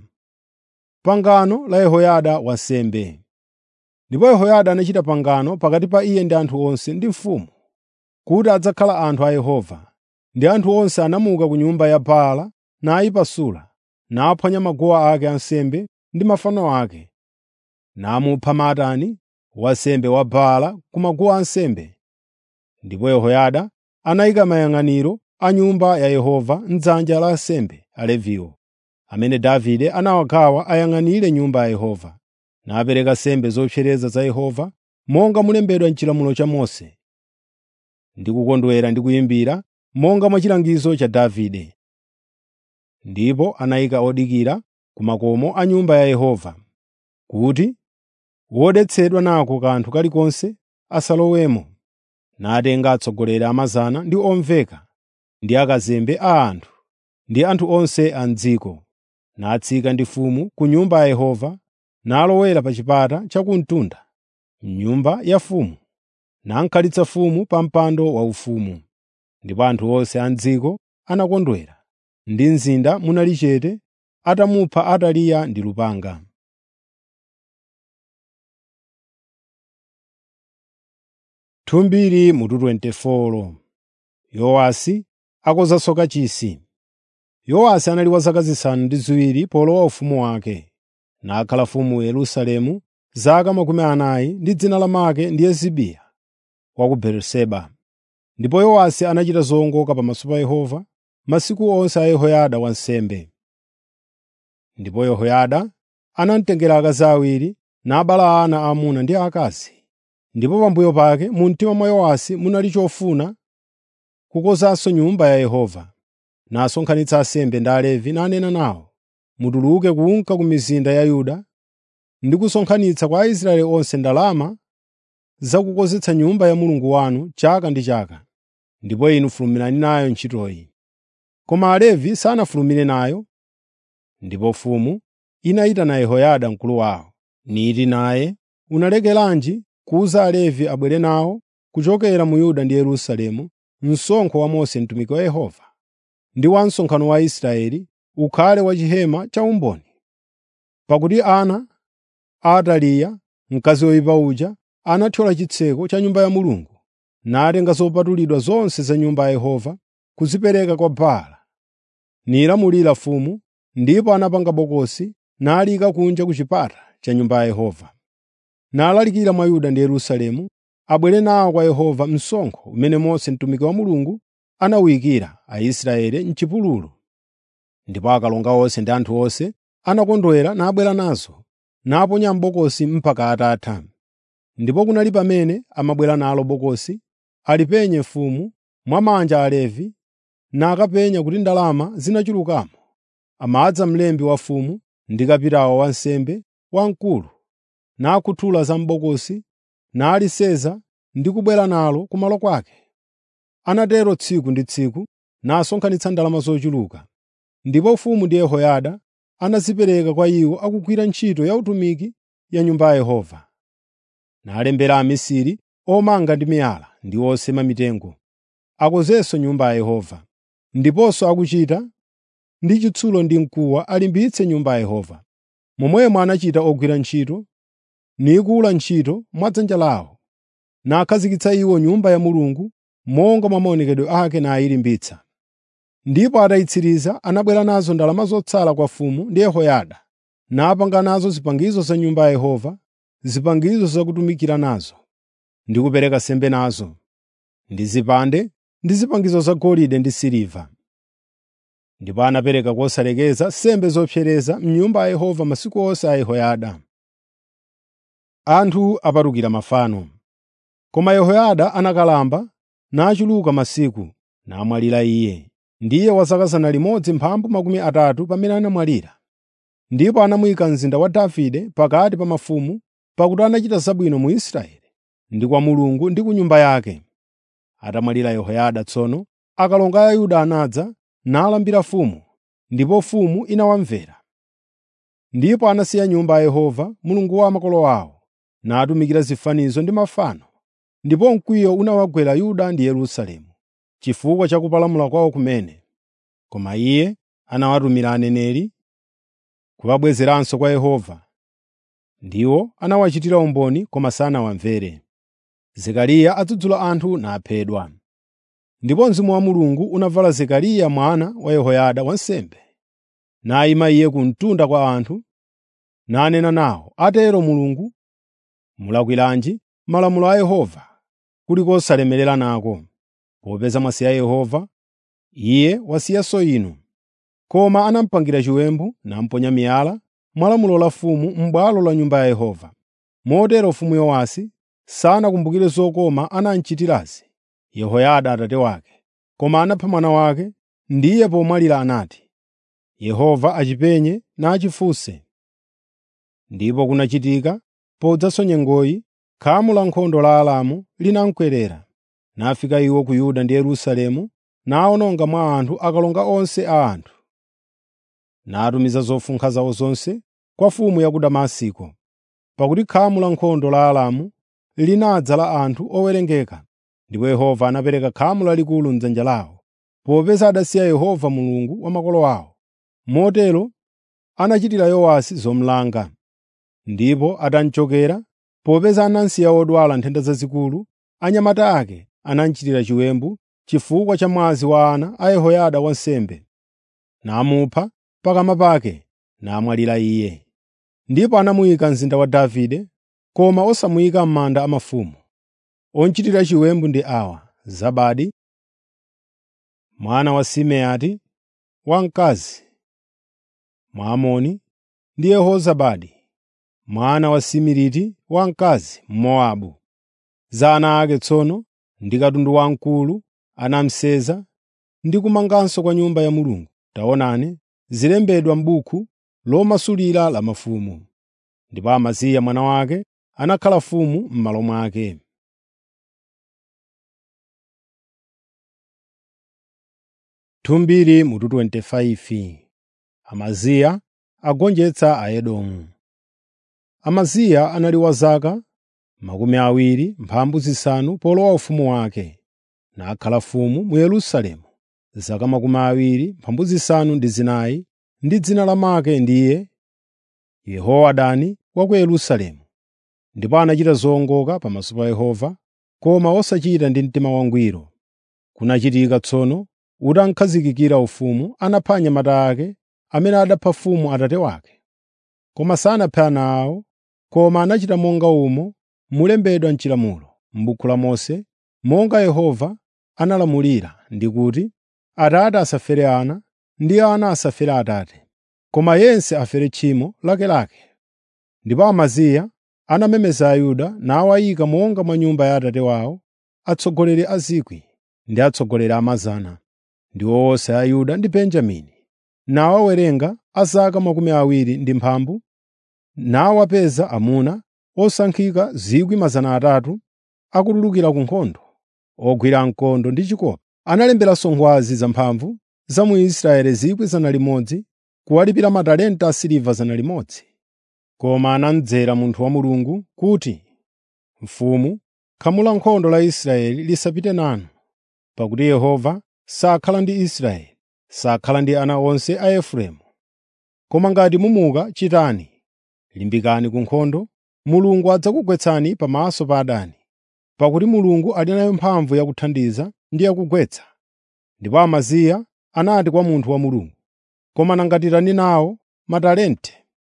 Pangano la Yehoyada wansembe. Ndipo Yehoyada anachita pangano pakati pa iye ndi anthu onse ndi mfumu, kuti adzakhala anthu a Yehova. Ndi anthu onse anamuka ku nyumba ya Baala nayipasula, naphwanya maguwa ake ansembe ndi mafano ake, namupha Matani wansembe wa Baala ku maguwa ansembe. Ndipo Yehoyada anayika mayang'aniro a Nyumba ya Yehova m'dzanja la ansembe Aleviwo, amene Davide anawagawa ayang'anire Nyumba ya Yehova, napereka nsembe zopsereza za Yehova monga mulembedwa m'chilamulo cha Mose, ndi kukondwera ndi kuyimbira monga mwa chilangizo cha Davide. Ndipo anayika odikira ku makomo a Nyumba ya Yehova, kuti wodetsedwa nako kanthu kalikonse asalowemo, natenga atsogoleri amazana ndi omveka, ndi akazembe a anthu, ndi anthu onse a m'dziko, natsika ndi mfumu ku Nyumba ya Yehova, nalowera pa chipata chakumtunda m'nyumba ya mfumu, nankalitsa mfumu pa mpando waufumu. Ndipo anthu onse a m'dziko anakondwera, ndi mzinda munali chete, atamupha Ataliya ndi lupanga. Thumbiri mutu 24. Yowasi akonzanso kachisi. Yowasi anali wa zaka zisanu ndi ziwiri polowa ufumu wake, nakhala mfumu mu Yerusalemu zaka 40, ndi dzina lamake ndiye Zibiya wa ku Beeriseba. Ndipo Yowasi anachita zowongoka pamaso pa Yehova masiku onse a Yehoyada wansembe. Ndipo Yehoyada anamutengera akazi awiri, nabala ana aamuna ndi aakazi. Ndipo pambuyo pake mu mtima mwa Yowasi munali chofuna kukonzanso Nyumba ya Yehova, nasonkhanitsa ansembe ndi Alevi, nanena nawo, “Mutuluke kunka ku mizinda ya Yuda ndi kusonkhanitsa kwa Aisraeli onse ndalama zakukonzetsa Nyumba ya Mulungu wanu chaka ndi chaka, ndipo inu fulumirani nayo ntchitoyi.” Koma Alevi sanafulumire nayo. Ndipo mfumu inayitana Yehoyada mkulu wawo, niti naye, “Unalekeranji kuwuza Alevi abwere nawo kuchokera mu Yuda ndi Yerusalemu msonkho wa Mose mtumiki wa Yehova, ndi wa msonkhano wa Israeli, ukhale wa chihema cha umboni? Pakuti ana a Ataliya, mkazi woyipa uja, anathyola chitseko cha Nyumba ya Mulungu, natenga zopatulidwa zonse za Nyumba ya Yehova kuzipereka kwa Baala. Nilamulira mfumu, ndipo anapanga bokosi naliyika kunja ku chipata cha Nyumba ya Yehova, nalalikira mwa Yuda ndi Yerusalemu abwere nawo kwa Yehova msonkho umene Mose mtumiki wa Mulungu anawuyikira Aisraeli m'chipululu. Ndipo akalonga onse ndi anthu onse anakondwera nabwera nazo, naponya m'bokosi mpaka atatha. Ndipo kunali pamene amabwera nalo bokosi, alipenye mfumu mwa manja a Alevi, nakapenya kuti ndalama zinachulukamo, amadza mlembi wa mfumu ndi kapitawo wansembe wamkulu, nakhuthula za m'bokosi, naliseza ndi kubwera nalo kumalo kwake. Anatero tsiku ndi tsiku, nasonkhanitsa ndalama zochuluka. Ndipo mfumu ndi Yehoyada anazipereka kwa iwo akugwira ntchito ya utumiki ya Nyumba ya Yehova, nalembera amisiri omanga ndi miyala ndi osema mitengo akonzenso Nyumba ya Yehova, ndiponso akuchita ndi chitsulo ndi mkuwa alimbitse Nyumba ya Yehova. Momwemo anachita ogwira ntchito nikula ntchito mwa dzanja lawo, nakhazikitsa iwo Nyumba ya Mulungu monga mwa maonekedwe ake nayilimbitsa. Ndipo atayitsiriza anabwera nazo ndalama zotsala kwa mfumu ndi Yehoyada, napanga nazo zipangizo za Nyumba ya Yehova, zipangizo zakutumikira nazo, ndi kupereka nsembe nazo, ndi zipande ndi zipangizo zagolide ndi siliva. Ndipo anapereka kosalekeza nsembe zopsereza m'Nyumba ya Yehova masiku onse a Yehoyada. Anthu apatukira mafano. Koma Yehoyada anakalamba nachuluka masiku, namwalira iye. Ndiye wa zaka 130 pamene anamwalira. Ndipo anamuyika mzinda wa Davide pakati pa mafumu, pakuti anachita zabwino mu Israeli ndi kwa Mulungu ndi ku nyumba yake. Atamwalira Yehoyada tsono, akalonga a Yuda anadza nalambira mfumu, ndipo mfumu inawamvera. Ndipo anasiya Nyumba ya Yehova, Mulungu wa makolo awo, natumikira zifanizo ndi mafano. Ndipo mkwiyo unawagwera Yuda ndi Yerusalemu chifukwa cha kupalamula kwawo kumene. Koma iye anawatumira aneneri kuwabwezeranso kwa Yehova. Ndiwo anawachitira umboni koma sanawamvere. Zekariya adzudzula anthu naphedwa. Ndipo Mzimu wa Mulungu unavala Zekariya mwana wa Yehoyada wansembe. nayima iye ku mtunda kwa anthu, nanena nawo, “Atero Mulungu, mulakwiranji malamulo a Yehova, kuli kosalemerera nako? Popeza mwasiya Yehova, Iye wasiyanso inu.” Koma anamupangira chiwembu namuponya miyala mwa lamulo la mfumu m'bwalo la Nyumba ya Yehova. Motero mfumu Yowasi sanakumbukire zokoma anamchitirazi Yehoyada atate wake, koma anapha mwana wake. Ndiye pomwalira anati, “Yehova achipenye nachifunse.” Ndipo kunachitika podzaso nyengoyi, khamu la nkhondo la Aramu linamkwerera, nafika iwo ku Yuda ndi Yerusalemu, nawononga mwa anthu akalonga onse a anthu. Natumiza zofunkha zawo zonse kwa mfumu ya ku Damasiko, pakuti khamu la nkhondo la Aramu linadza la anthu owerengeka, ndipo Yehova anapereka khamu lalikulu m'dzanja lawo, popeza adasiya Yehova Mulungu wa makolo awo. Motero anachitira Yowasi zomulanga. Ndipo atamchokera, popeza anamsiya odwala nthenda zazikulu, anyamata ake anamchitira chiwembu chifukwa cha mwazi wa ana a Yehoyada wansembe, namupha pakama pake, namwalira iye. Ndipo anamuyika mzinda wa Davide, koma osamuyika m'manda a mafumu. Onchitira chiwembu ndi awa: Zabadi mwana wa Simeati wamkazi Mwamoni, ndi Yehozabadi mwana wa Simiriti wamkazi Mmowabu. Za ana ake tsono ndi katundu wamkulu anamseza ndi kumanganso kwa Nyumba ya Mulungu, taonani, zilembedwa m'buku lomasulira la mafumu. Ndipo Amaziya mwana wake anakhala mfumu m'malo mwake. Thumbiri mutu 25. Amaziya agonjetsa Aedomu. Amaziya anali wa zaka 25 polowa ufumu wake, nakhala mfumu mu Yerusalemu zaka 24, ndi dzina lamake ndiye Yehowadani wa ku Yerusalemu. Ndipo anachita zowongoka pamaso pa Yehova, koma osachita ndi mtima wangwiro. Kunachitika tsono utankhazikikira ufumu, anapha anyamata ake amene adapha mfumu atate wake. Koma sanaphe ana awo, koma anachita monga umo mulembedwa m'chilamulo m'buku la Mose, monga Yehova analamulira, ndi kuti atate asafere ana ndi ana asafere atate, koma yense afere tchimo lakelake. Ndipo Amaziya anamemeza Ayuda nawayika monga mwa nyumba ya atate wawo, atsogoleri a 1,000 ndi atsogoleri a 100, ndiwo onse a Yuda ndi Benjamini, nawawerenga a zaka 20, nawapeza amuna osankhika 300,000 akutulukira ku nkhondo, ogwira mkondo ndi chikopa. Analemberanso ngwazi zamphamvu za mu Israeli 100,000 kuwalipira matalenta a siliva 100. Koma anamdzera munthu wa Mulungu kuti, “Mfumu, khamu la nkhondo la Israeli lisapite nanu, pakuti Yehova sakhala ndi Israeli, sakhala ndi ana onse a Efereimu. Koma ngati mumuka, chitani, limbikani ku nkhondo, Mulungu adzakugwetsani pamaso pa adani, pakuti Mulungu ali nayo mphamvu yakuthandiza ndi yakugwetsa.” Ndipo Amaziya anati kwa munthu wa Mulungu, “Koma nangatirani nawo matalente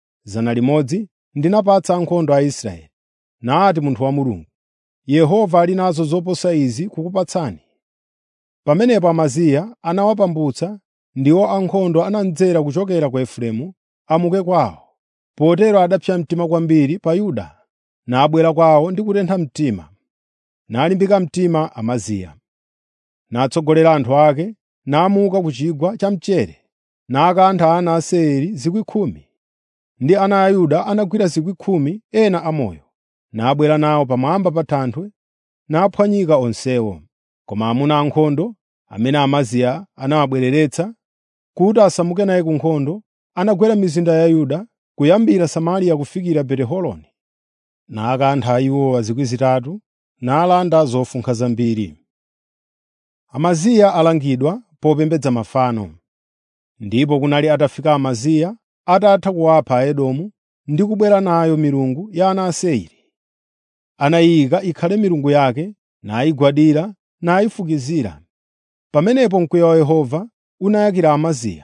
100 ndinapatsa ankhondo a Israeli.” Nati munthu wa Mulungu, “Yehova ali nazo zoposa izi kukupatsani.” Pamenepo Amaziya anawapambutsa, ndiwo ankhondo anamdzera kuchokera ku Efereimu amuke kwawo. Potero adapsa mtima kwambiri pa Yuda, nabwera kwawo ndi kutentha mtima. Nalimbika mtima Amaziya, natsogolera anthu ake, namuka ku chigwa cha mchere, nakantha ana a Seiri 10,000, ndi ana a Yuda anagwira 10,000 ena amoyo, nabwera nawo pamwamba pa thanthwe, naphwanyika onsewo. Koma amuna ankhondo amene Amaziya anawabwereretsa kuti asamuke naye ku nkhondo, anagwera mizinda ya Yuda kuyambira Samariya kufikira Beti-Horoni, nakantha iwowa 3,000, nalanda zofunkha zambiri. Amaziya alangidwa popembedza mafano. Ndipo kunali atafika Amaziya atatha kuwapha Aedomu ndi kubwera nayo milungu ya ana a Seiri. Anayika ikhale milungu yake, nayigwadira nayifukizira. Pamenepo mkwiyo wa Yehova unayakira Amaziya,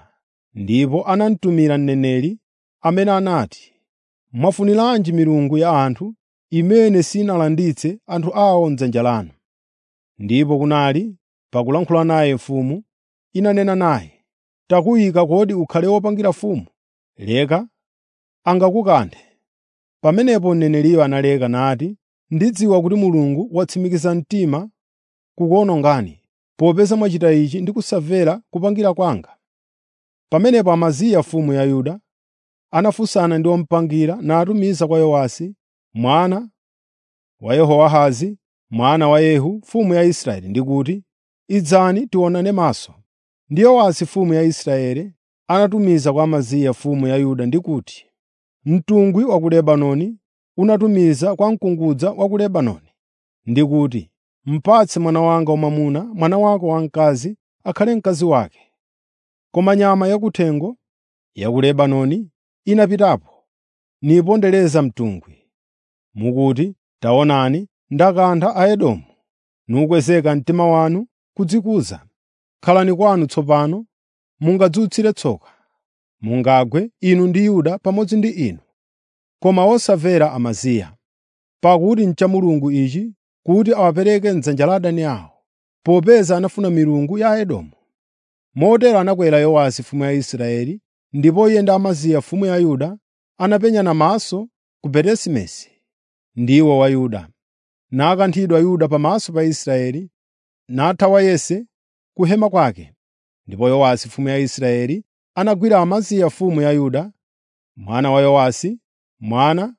ndipo anamtumira mneneri amene anati, “Mwafuniranji milungu ya anthu imene sinalanditse anthu awo m'dzanja lanu?” Ndipo kunali pakulankhula naye mfumu, inanena naye, “Takuyika kodi ukhale wopangira mfumu? Leka angakukanthe.” Pamenepo mneneriyo analeka nati, “Ndidziwa kuti Mulungu watsimikiza mtima kukuwonongani, popeza mwachita ichi ndi kusamvera kupangira kwanga.” Pamenepo Amaziya mfumu ya Yuda anafunsana ndi omupangira natumiza kwa Yowasi mwana wa Yehowahazi, mwana wa Yehu mfumu ya Israeli, ndi kuti, “Idzani tionane maso.” Ndi Yowasi mfumu ya Israeli anatumiza kwa Amaziya mfumu ya Yuda ndi kuti, “Mtungwi wa ku Lebanoni unatumiza kwa mkungudza wa ku Lebanoni ndi kuti, ‘Mpatse mwana wanga wamwamuna, mwana wako wamkazi akhale mkazi wake.’ Koma nyama yakuthengo ya ku Lebanoni inapitapo nipondereza mtungwi. Mukuti, ‘Taonani, ndakantha Aedomu,’ nukwezeka mtima wanu kudzikuza. Khalani kwanu tsopano, mungadzutsire tsoka. Mungagwe inu ndi Yuda pamodzi ndi inu.” Koma osamvera Amaziya, pakuti n'cha Mulungu ichi kuti awapereke m'dzanja la adani awo, popeza anafuna milungu ya Aedomu. Motero anakwera Yowasi mfumu ya Israeli, ndipo iye ndi Amaziya mfumu ya Yuda anapenyana maso ku Beti-Semesi ndiwo wa Yuda. Nakanthidwa Yuda pamaso pa Israeli, nathawa yense ku hema kwake. Ndipo Yowasi mfumu ya Israeli anagwira Amaziya mfumu ya Yuda, mwana wa Yowasi, mwana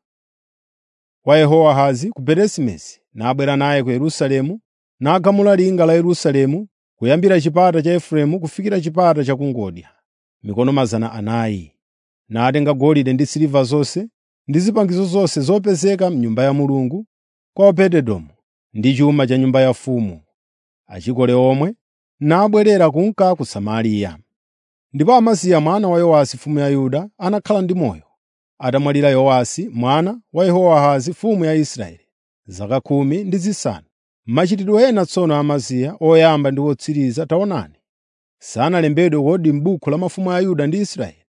wa Yehowahazi ku Beti-Semesi, nabwera naye ku Yerusalemu, nagamula linga la Yerusalemu kuyambira chipata cha Efereimu kufikira chipata cha kungodya, mikono 400. Natenga golide ndi siliva zonse ndi zipangizo zonse zopezeka m'nyumba ya Mulungu kwa Obededomu ndi chuma cha nyumba ya mfumu, achikole omwe, nabwerera kunka ku Samariya. Ndipo Amaziya mwana wa Yowasi mfumu ya Yuda anakhala ndi moyo, atamwalira Yowasi mwana wa Yehowahazi mfumu ya Israeli zaka 15. Machitidwe ena tsono a Amaziya, oyamba ndi otsiriza, taonani, sanalembedwe kodi m'buku la mafumu a Yuda ndi Israeli?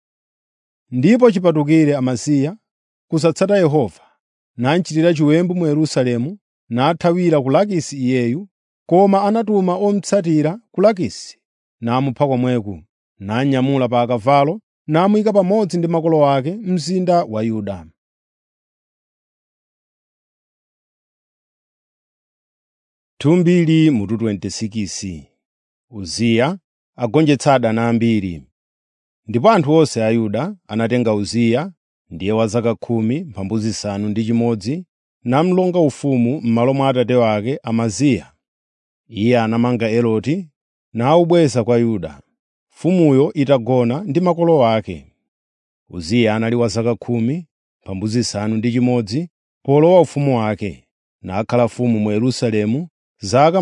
Ndipo chipatukire Amaziya kusatsata Yehova, nachitira chiwembu mu Yerusalemu, nathawira ku Lakisi iyeyu, koma anatuma omutsatira ku Lakisi, namupha komweko, nanyamula pa akavalo, namuyika pamodzi ndi makolo ake mzinda wa Yuda. Thumbili mutu 26. Uziya agonjetsa adani ambiri. Ndipo anthu onse a Yuda anatenga Uziya, ndiye wa zaka 10, namlonga ufumu m'malo mwa atate wake Amaziya. Iye anamanga Eloti nawubweza kwa Yuda, mfumuyo itagona ndi makolo ake. Uziya anali wa zaka 10 polowa ufumu wake, nakhala mfumu mu Yerusalemu zaka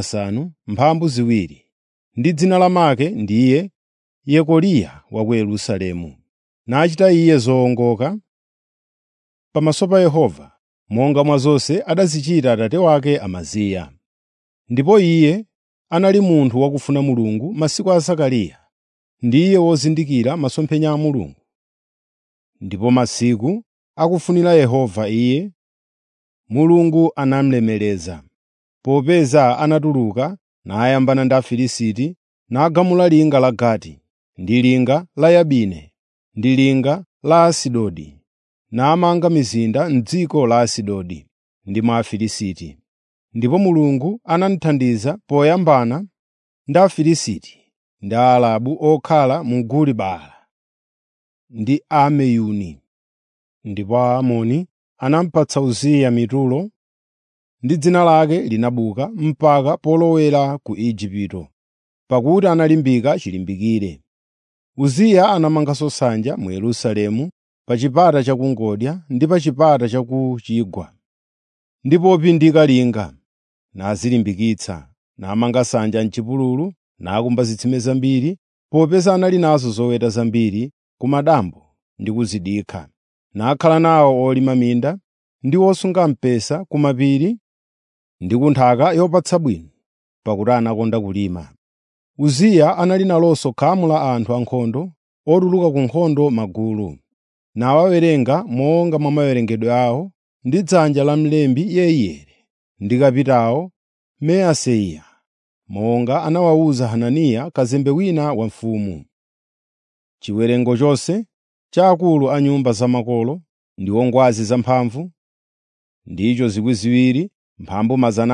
52, ndi dzina lamake ndiye Yekoliya wa ku Yerusalemu. Nachita iye zowongoka pamaso pa Yehova, monga mwa zonse adazichita atate wake Amaziya. Ndipo iye anali munthu wakufuna Mulungu masiku a Zakariya, ndiye wozindikira masomphenya a Mulungu. Ndipo masiku akufunira Yehova iye, Mulungu anamlemereza, popeza anatuluka nayambana ndi Afilisti, nagamula linga la Gati, ndi linga la Yabine, ndi linga la Asidodi, namanga mizinda m'dziko la Asidodi ndi mwa Afilisti. Ndipo Mulungu anamuthandiza poyambana ndi Afilisti ndi Aarabu okhala mu Guri Baala ndi Ameyuni. Ndipo Aamoni anamupatsa Uziya mitulo, ndi dzina lake linabuka mpaka polowera ku Igupto, pakuti analimbika chilimbikire. Uziya anamanganso nsanja mu Yerusalemu pa chipata chakungodya ndi pa chipata cha ku chigwa, ndi popindika linga, nazilimbikitsa, namanga nsanja m'chipululu, nakumba zitsime zambiri, popeza anali nazo zoweta zambiri ku madambo ndi kuzidikha. Nakhala nawo olima minda ndi osunga mpesa ku mapiri ndi ku nthaka yopatsa bwino, pakuti anakonda kulima. Uziya anali nalonso khamu la anthu ankhondo otuluka ku nkhondo magulu, nawawerenga monga mwa mawerengedwe awo ndi dzanja la mlembi Yeiyeli ndi kapitawo Maaseya, monga anawawuza Hananiya kazembe wina wa mfumu. Chiwerengo chonse cha akulu a nyumba za makolo ndi ongwazi zamphamvu ndicho 2,000 mphambu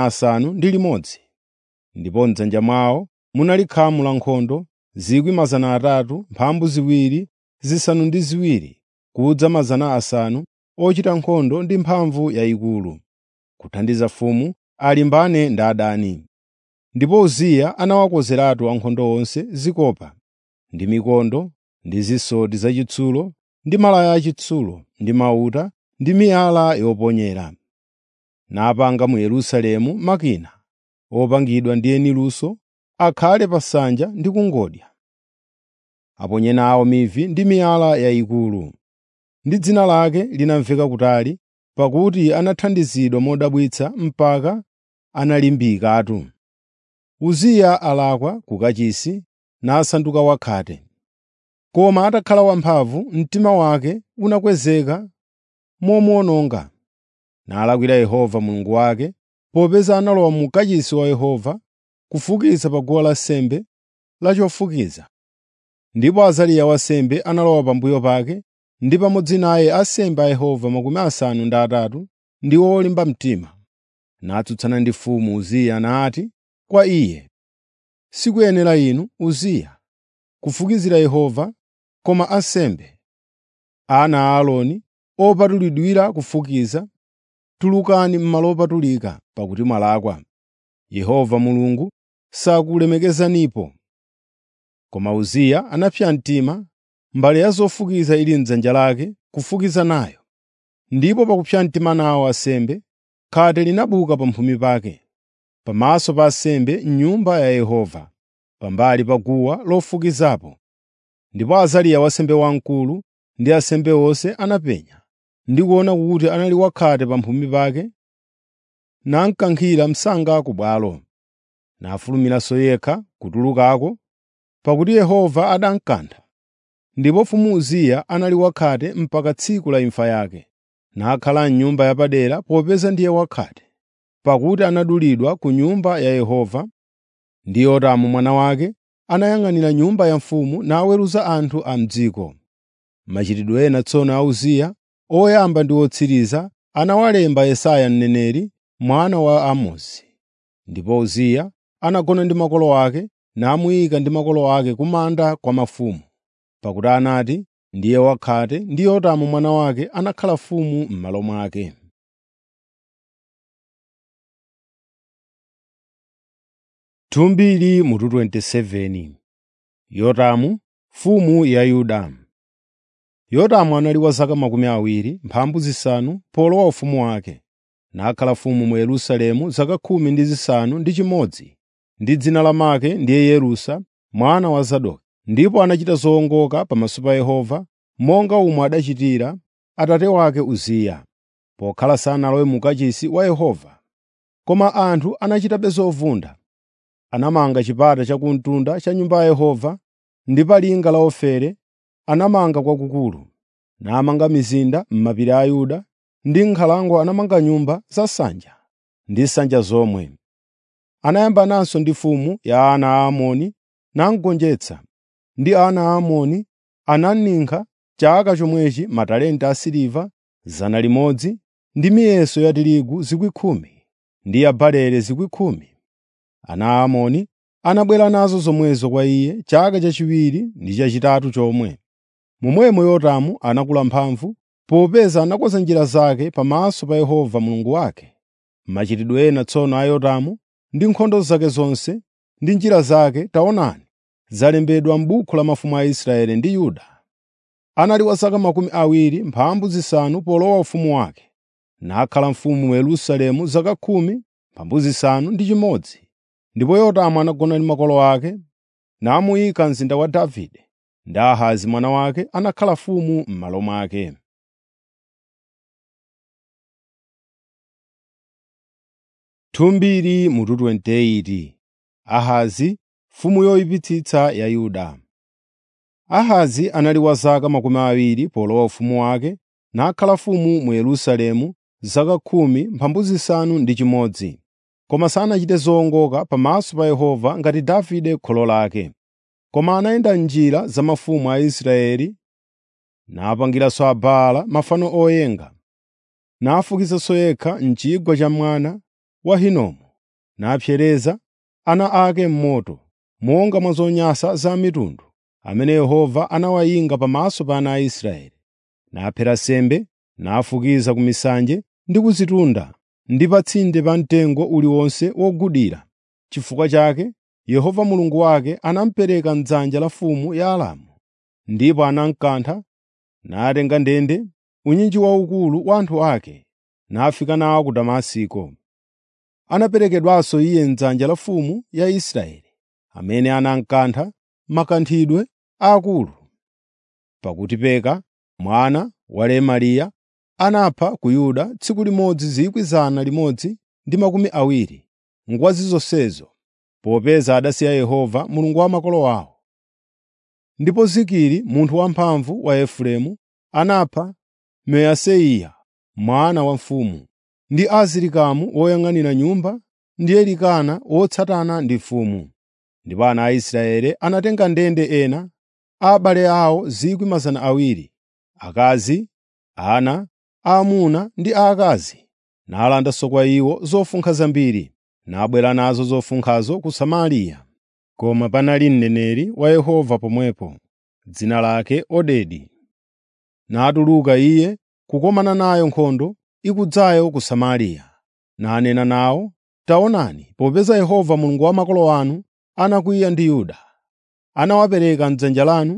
600. Ndipo m'dzanja mwawo munali khamu la nkhondo 300,000 mphambu ziwiri zisanu ndi ziwiri kudza 500 ochita nkhondo ndi mphamvu yayikulu, kuthandiza mfumu alimbane ndi adani. Ndipo Uziya anawakozeratu ankhondo onse zikopa ndi mikondo ndi zisoti zachitsulo ndi malaya achitsulo ndi mauta ndi miyala yoponyera. Napanga mu Yerusalemu makina opangidwa ndi eniluso akhale pa nsanja ndi kungodya. Aponye nawo mivi ndi miyala yayikulu. Ndi dzina lake linamveka kutali, pakuti anathandizidwa modabwitsa mpaka analimbikatu. Uziya alakwa ku kachisi nasanduka wakhate. Koma atakhala wamphamvu, mtima wake unakwezeka momuwononga. Nalakwira Yehova Mulungu wake, popeza analowa mu kachisi wa Yehova kufukiza pa guwa lansembe la chofukiza. Ndipo Azariya wansembe analowa pambuyo pake, ndi pamodzi naye ansembe a Yehova 80 ndi olimba mtima. Natsutsana ndi mfumu Uziya nati kwa iye, “Sikuyenera inu, Uziya, kufukizira Yehova, koma ansembe, ana a Aaroni, opatulidwira kufukiza. Tulukani m'malo opatulika, pakuti mwalakwa. Yehova Mulungu sakulemekezanipo.” Koma Uziya anapsa mtima, mbale ya zofukiza ili m'dzanja lake kufukiza nayo. Ndipo pakupsa mtima nawo ansembe, khate linabuka pamphumi pake, pamaso pa ansembe m'nyumba ya Yehova, pambali pa guwa lofukizapo. Ndipo Azariya wansembe wamkulu ndi ansembe onse anapenya ndi kuona kuti anali wakhate pamphumi pake, namkankhira msanga ku bwalo. Nafulumiranso yekha kutulukako, pakuti Yehova adamkantha. Ndipo mfumu Uziya anali wakhate mpaka tsiku la imfa yake, nakhala m'nyumba yapadera popeza ndiye wakhate, pakuti anadulidwa ku nyumba ya Yehova. Ndi Yotamu mwana wake anayang'anira nyumba ya mfumu naweruza anthu a m'dziko. Machitidwe ena tsono a Uziya, oyamba ndi otsiriza, anawalemba Yesaya mneneri mwana wa Amozi. Ndipo Uziya anagona ndi makolo ake, namuyika ndi makolo ake ku manda kwa mafumu, pakuti anati ndiye wakhate, ndi Yotamu mwana wake anakhala mfumu m'malo mwake. Thumbili mutu 27. Yotamu mfumu ya Yuda. Yotamu anali wa zaka 20 polowa ufumu wake, nakhala mfumu mu Yerusalemu zaka 11, ndi dzina lamake ndiye Yerusa mwana wa Zadoki. Ndipo anachita zowongoka pamaso pa Yehova, monga umwe adachitira atate wake Uziya, pokhala sanalowe mu kachisi wa Yehova. Koma anthu anachitabe zovunda. Anamanga chipata chakumtunda cha nyumba ya Yehova, ndi pa linga la Ofere anamanga kwakukulu, namanga mizinda m'mapiri a Yuda, ndi m'nkhalango anamanga nyumba za nsanja ndi nsanja zomwe. Anayambananso ndi mfumu ya ana a Amoni namgonjetsa, ndi ana a Amoni ananinkha chaka chomwechi matalenta asiliva 100 ndi miyeso ya tirigu 10,000 ndi ya barele 10,000. Ana a Amoni anabwera nazo zomwezo kwa iye chaka chachiwiri ndi chachitatu chomwe. Momwemo Yotamu anakula mphamvu, popeza anakonza njira zake pamaso pa Yehova Mulungu wake. Machitidwe ena tsono a Yotamu ndi nkhondo zake zonse ndi njira zake, taonani, zalembedwa m'buku la mafumu a Israeli ndi Yuda. Anali wa zaka 25 polowa ufumu wake, nakhala mfumu mu Yerusalemu zaka 10 Ndipo Yotamu anagona ndi makolo ake, namuyika mzinda wa Davide, ndi Ahazi mwana wake anakhala mfumu m'malo mwake. Thumbili mutu 28. Ahazi mfumu yoyipitsitsa ya Yuda. Ahazi anali wa zaka 20 polowa ufumu wake, nakhala mfumu mu Yerusalemu zaka 10 Koma sanachite zowongoka pamaso pa Yehova ngati Davide kholo lake. Koma anayenda m'njira za mafumu a Israeli, napangiranso Abaala mafano oyenga, nafukizanso yekha m'chigwa cha mwana wa Hinomu, napsereza ana ake m'moto, monga mwa zonyansa za mitundu amene Yehova anawayinga pamaso pa ana a Israeli. Naphera nsembe, nafukiza ku misanje ndi ku zitunda ndi pa tsinde pa mtengo uliwonse wogudira. Chifukwa chake Yehova Mulungu wake anamupereka m'dzanja la mfumu ya Aramu, ndipo anamkantha, natenga ndende unyinji waukulu wa anthu ake, nafika nawo ku Damasiko. Anaperekedwanso iye m'dzanja la mfumu ya Israeli, amene anamkantha makanthidwe aakulu. Pakuti Peka mwana wa Remaliya anapha ku Yuda tsiku limodzi 120 ngwazi zonsezo, popeza adasiya Yehova Mulungu wa makolo awo. Ndipo Zikiri munthu wamphamvu wa Efereimu anapha Meyaseya mwana wa mfumu, ndi Azirikamu woyang'anira nyumba, ndi Elikana wotsatana ndi mfumu. Ndipo ana a Israeli anatenga ndende ena a abale awo 200,000, akazi, ana, aamuna ndi aakazi, nalandanso kwa iwo zofunkha zambiri, nabwera nazo zofunkhazo ku Samariya. Koma panali mneneri wa Yehova pomwepo, dzina lake Odedi. Natuluka iye kukomana nayo nkhondo ikudzayo ku Samariya, nanena nawo, “Taonani, popeza Yehova Mulungu wa makolo anu anakwiya ndi Yuda, anawapereka m'dzanja lanu,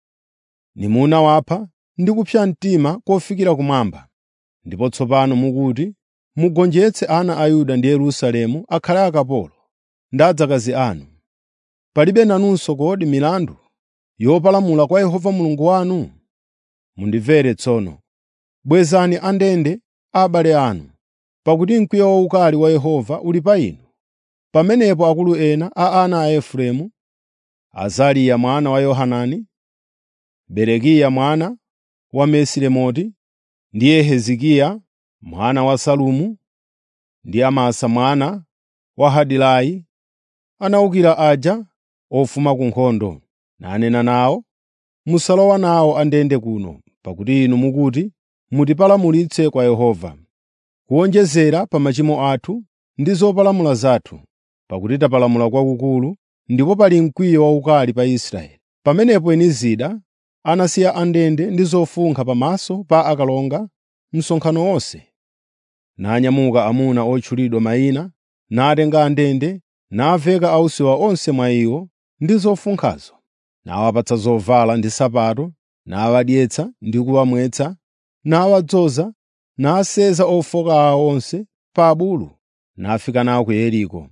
nimunawapha ndi kupsa mtima kofikira kumwamba. Ndipo tsopano mukuti mugonjetse ana a Yuda ndi Yerusalemu akhale akapolo ndi adzakazi anu. Palibe nanunso kodi milandu yopalamula kwa Yehova Mulungu wanu? Mundimvere tsono. Bwezani andende a abale anu, pakuti mkwiyo waukali wa Yehova uli pa inu.” Pamenepo akulu ena a ana a Efereimu, Azariya mwana wa Yohanani, Berekiya mwana wa Mesilemoti, ndi Yehizikiya mwana wa Salumu, ndi Amasa mwana wa Hadilayi, anawukira aja ofuma ku nkhondo, nanena nawo, “Musalowa nawo andende kuno, pakuti inu mukuti mutipalamulitse kwa Yehova, kuwonjezera pa machimo athu ndi zopalamula zathu, pakuti tapalamula kwakukulu, ndipo pali mkwiyo waukali pa Israeli.” Pamenepo eni zida anasiya andende ndi zofunkha pamaso pa akalonga msonkhano wonse, nanyamuka amuna otchulidwa mayina, natenga andende, naveka ausiwa onse mwa iwo ndi zofunkhazo, nawapatsa zovala ndi nsapato, nawadyetsa ndi kuwamwetsa, nawadzoza, naseza ofoka awo onse pa abulu, nafika nawo ku Yeriko,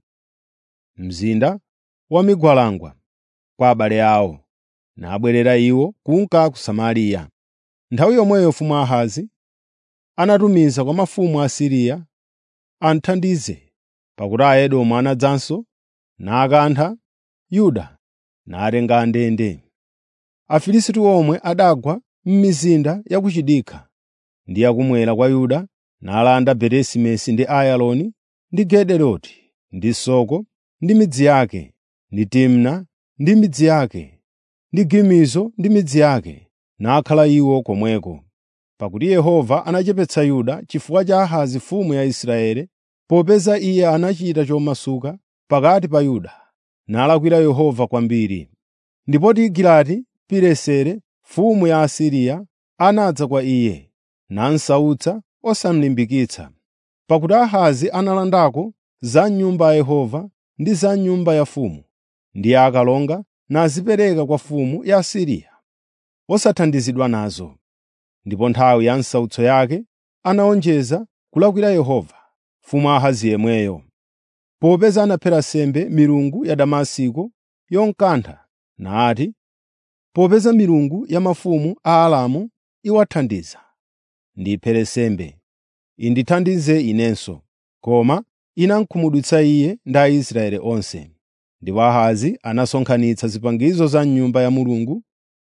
mzinda wa migwalangwa, kwa abale awo, nabwerera iwo kunka ku Samariya. Nthawi yomweyo mfumu Ahazi anatumiza kwa mafumu a Siriya amthandize, pakuti Aedomu anadzanso nakantha Yuda, natenga andende. Afilisti omwe adagwa m'mizinda ya ku chidikha ndi yakumwera kwa Yuda, nalanda Beti-Semesi ndi Ayaloni ndi Gederoti ndi Soko ndi midzi yake, ndi Timna ndi midzi yake, ndi Gimizo ndi midzi yake, nakhala iwo komweko. Pakuti Yehova anachepetsa Yuda chifukwa cha Ahazi mfumu ya Israeli, popeza iye anachita chomasuka pakati pa Yuda, nalakwira Yehova kwambiri. Ndipo Tigilati-Pileseri mfumu ya Asiriya anadza kwa iye, namsautsa osamlimbikitsa. Pakuti Ahazi analandako za nyumba ya Yehova ndi za nyumba ya mfumu ndi ya akalonga, nazipereka kwa mfumu ya Asiriya, osathandizidwa nazo. Ndipo nthawi ya nsautso yake anawonjeza kulakwira Yehova, mfumu Ahazi yemweyo, popeza anaphera nsembe milungu ya Damasiko yomkantha, nati, “Popeza milungu ya mafumu a Aramu iwathandiza, ndiphere nsembe, indithandize inenso.” Koma inamkhumudwitsa iye ndi Aisraeli onse. Ndipo Ahazi anasonkhanitsa zipangizo za m'Nyumba ya Mulungu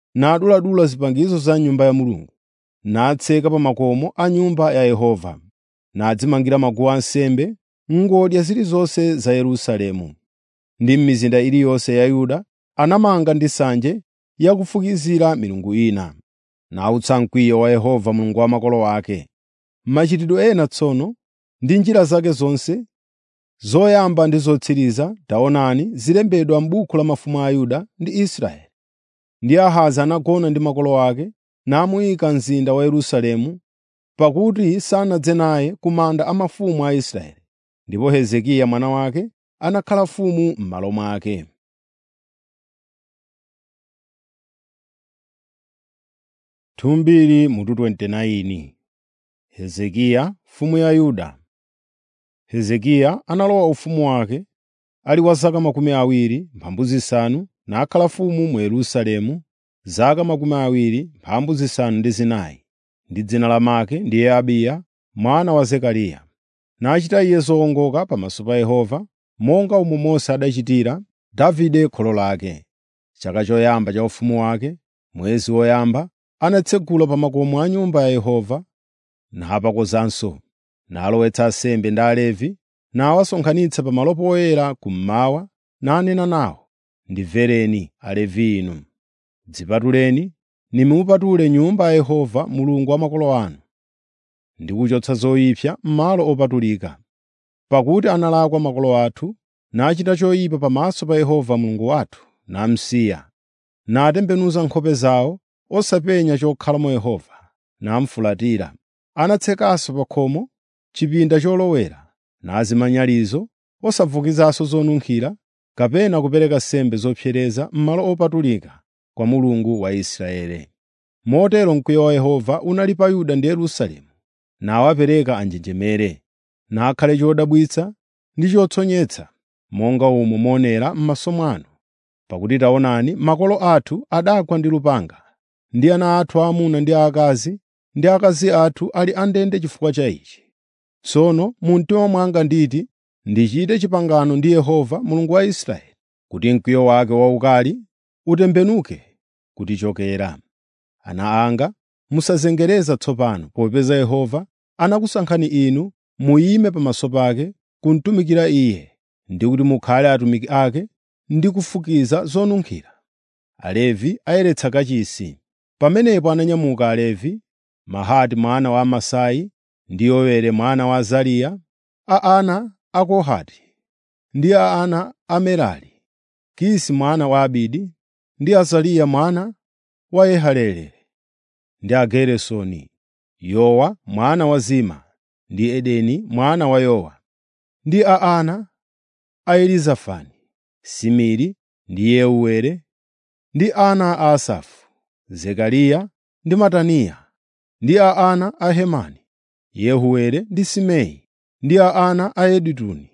naduladula zipangizo za Nyumba ya Mulungu, natseka pa makomo a Nyumba ya Yehova, nadzimangira maguwa ansembe m'ngodya zilizonse za Yerusalemu. Ndi m'mizinda iliyonse ya Yuda anamanga ndi nsanje yakufukizira milungu ina, nautsa mkwiyo wa Yehova Mulungu wa makolo ake. Machitidwe ena tsono ndi njira zake zonse, zoyamba ndi zotsiriza, taonani zilembedwa m'buku la mafumu a Yuda ndi Israeli. Ndi Ahazi anagona ndi makolo ake, namuyika mzinda wa Yerusalemu, pakuti sanadze naye ku manda a mafumu a Israeli. Ndipo Hezekiya mwana wake anakhala mfumu m'malo mwake. Thumbiri mutu 29. Hezekiya mfumu ya Yuda. Hezekiya analowa ufumu wake ali wa zaka 25, nakhala mfumu mu Yerusalemu zaka 24. Ndi dzina lamake ndiye Abiya mwana wa Zekariya. Nachita iye zowongoka pamaso pa Yehova, monga umo Mose adachitira Davide kholo lake. Chaka choyamba cha ufumu wake, mwezi woyamba, anatsegula pa makomo a Nyumba ya Yehova, napakozanso, nalowetsa ansembe ndi Alevi, nawasonkhanitsa pa malo poyera kummawa, nanena nawo, “Ndimvereni, Alevi inu! Dzipatuleni, nimupatule Nyumba ya Yehova Mulungu wa makolo anu, ndi kuchotsa zoyipsa m'malo opatulika. Pakuti analakwa makolo athu, nachita choyipa pamaso pa Yehova Mulungu wathu, namsiya, natembenuza nkhope zawo, osapenya chokhalamo Yehova, namufulatira. Anatsekanso pa khomo chipinda cholowera, nazima nyalizo, osavukizanso zonunkhira, kapena kupereka nsembe zopsereza m'malo opatulika kwa Mulungu wa Israeli. Motero mkwiyo wa Yehova unali pa Yuda ndi Yerusalemu, nawapereka anjenjemere, nakhale chodabwitsa ndi chotsonyetsa, monga umo moonera m'maso mwanu. Pakuti taonani, makolo athu adagwa ndi lupanga, ndi ana athu aamuna ndi aakazi, ndi akazi athu ali andende chifukwa cha ichi. Tsono mu mtima mwanga nditi ndichite pangano ndi Yehova Mulungu wa Israeli, kuti mkwiyo wake waukali utembenuke kutichokera. Ana anga, musazengereza tsopano, popeza Yehova anakusankhani inu muyime pamaso pake kumtumikira Iye, ndi kuti mukhale atumiki ake ndi kufukiza zonunkhira. Alevi ayeretsa kachisi. Pamenepo ananyamuka Alevi, Mahati mwana wa Amasai ndi Yowere mwana wa Azariya, a ana a Kohati ndi a ana a Merari, Kisi mwana wa Abidi ndi Azariya mwana wa Yehaleleli, ndi Ageresoni, Yowa mwana wa Zima ndi Edeni mwana wa Yowa, ndi a ana a Elizafani, Simiri ndi Yeuwere, ndi ana a Asafu, Zekariya ndi Mataniya, ndi a ana a Hemani, Yehuwere ndi Simei, ndi a ana a Yedutuni,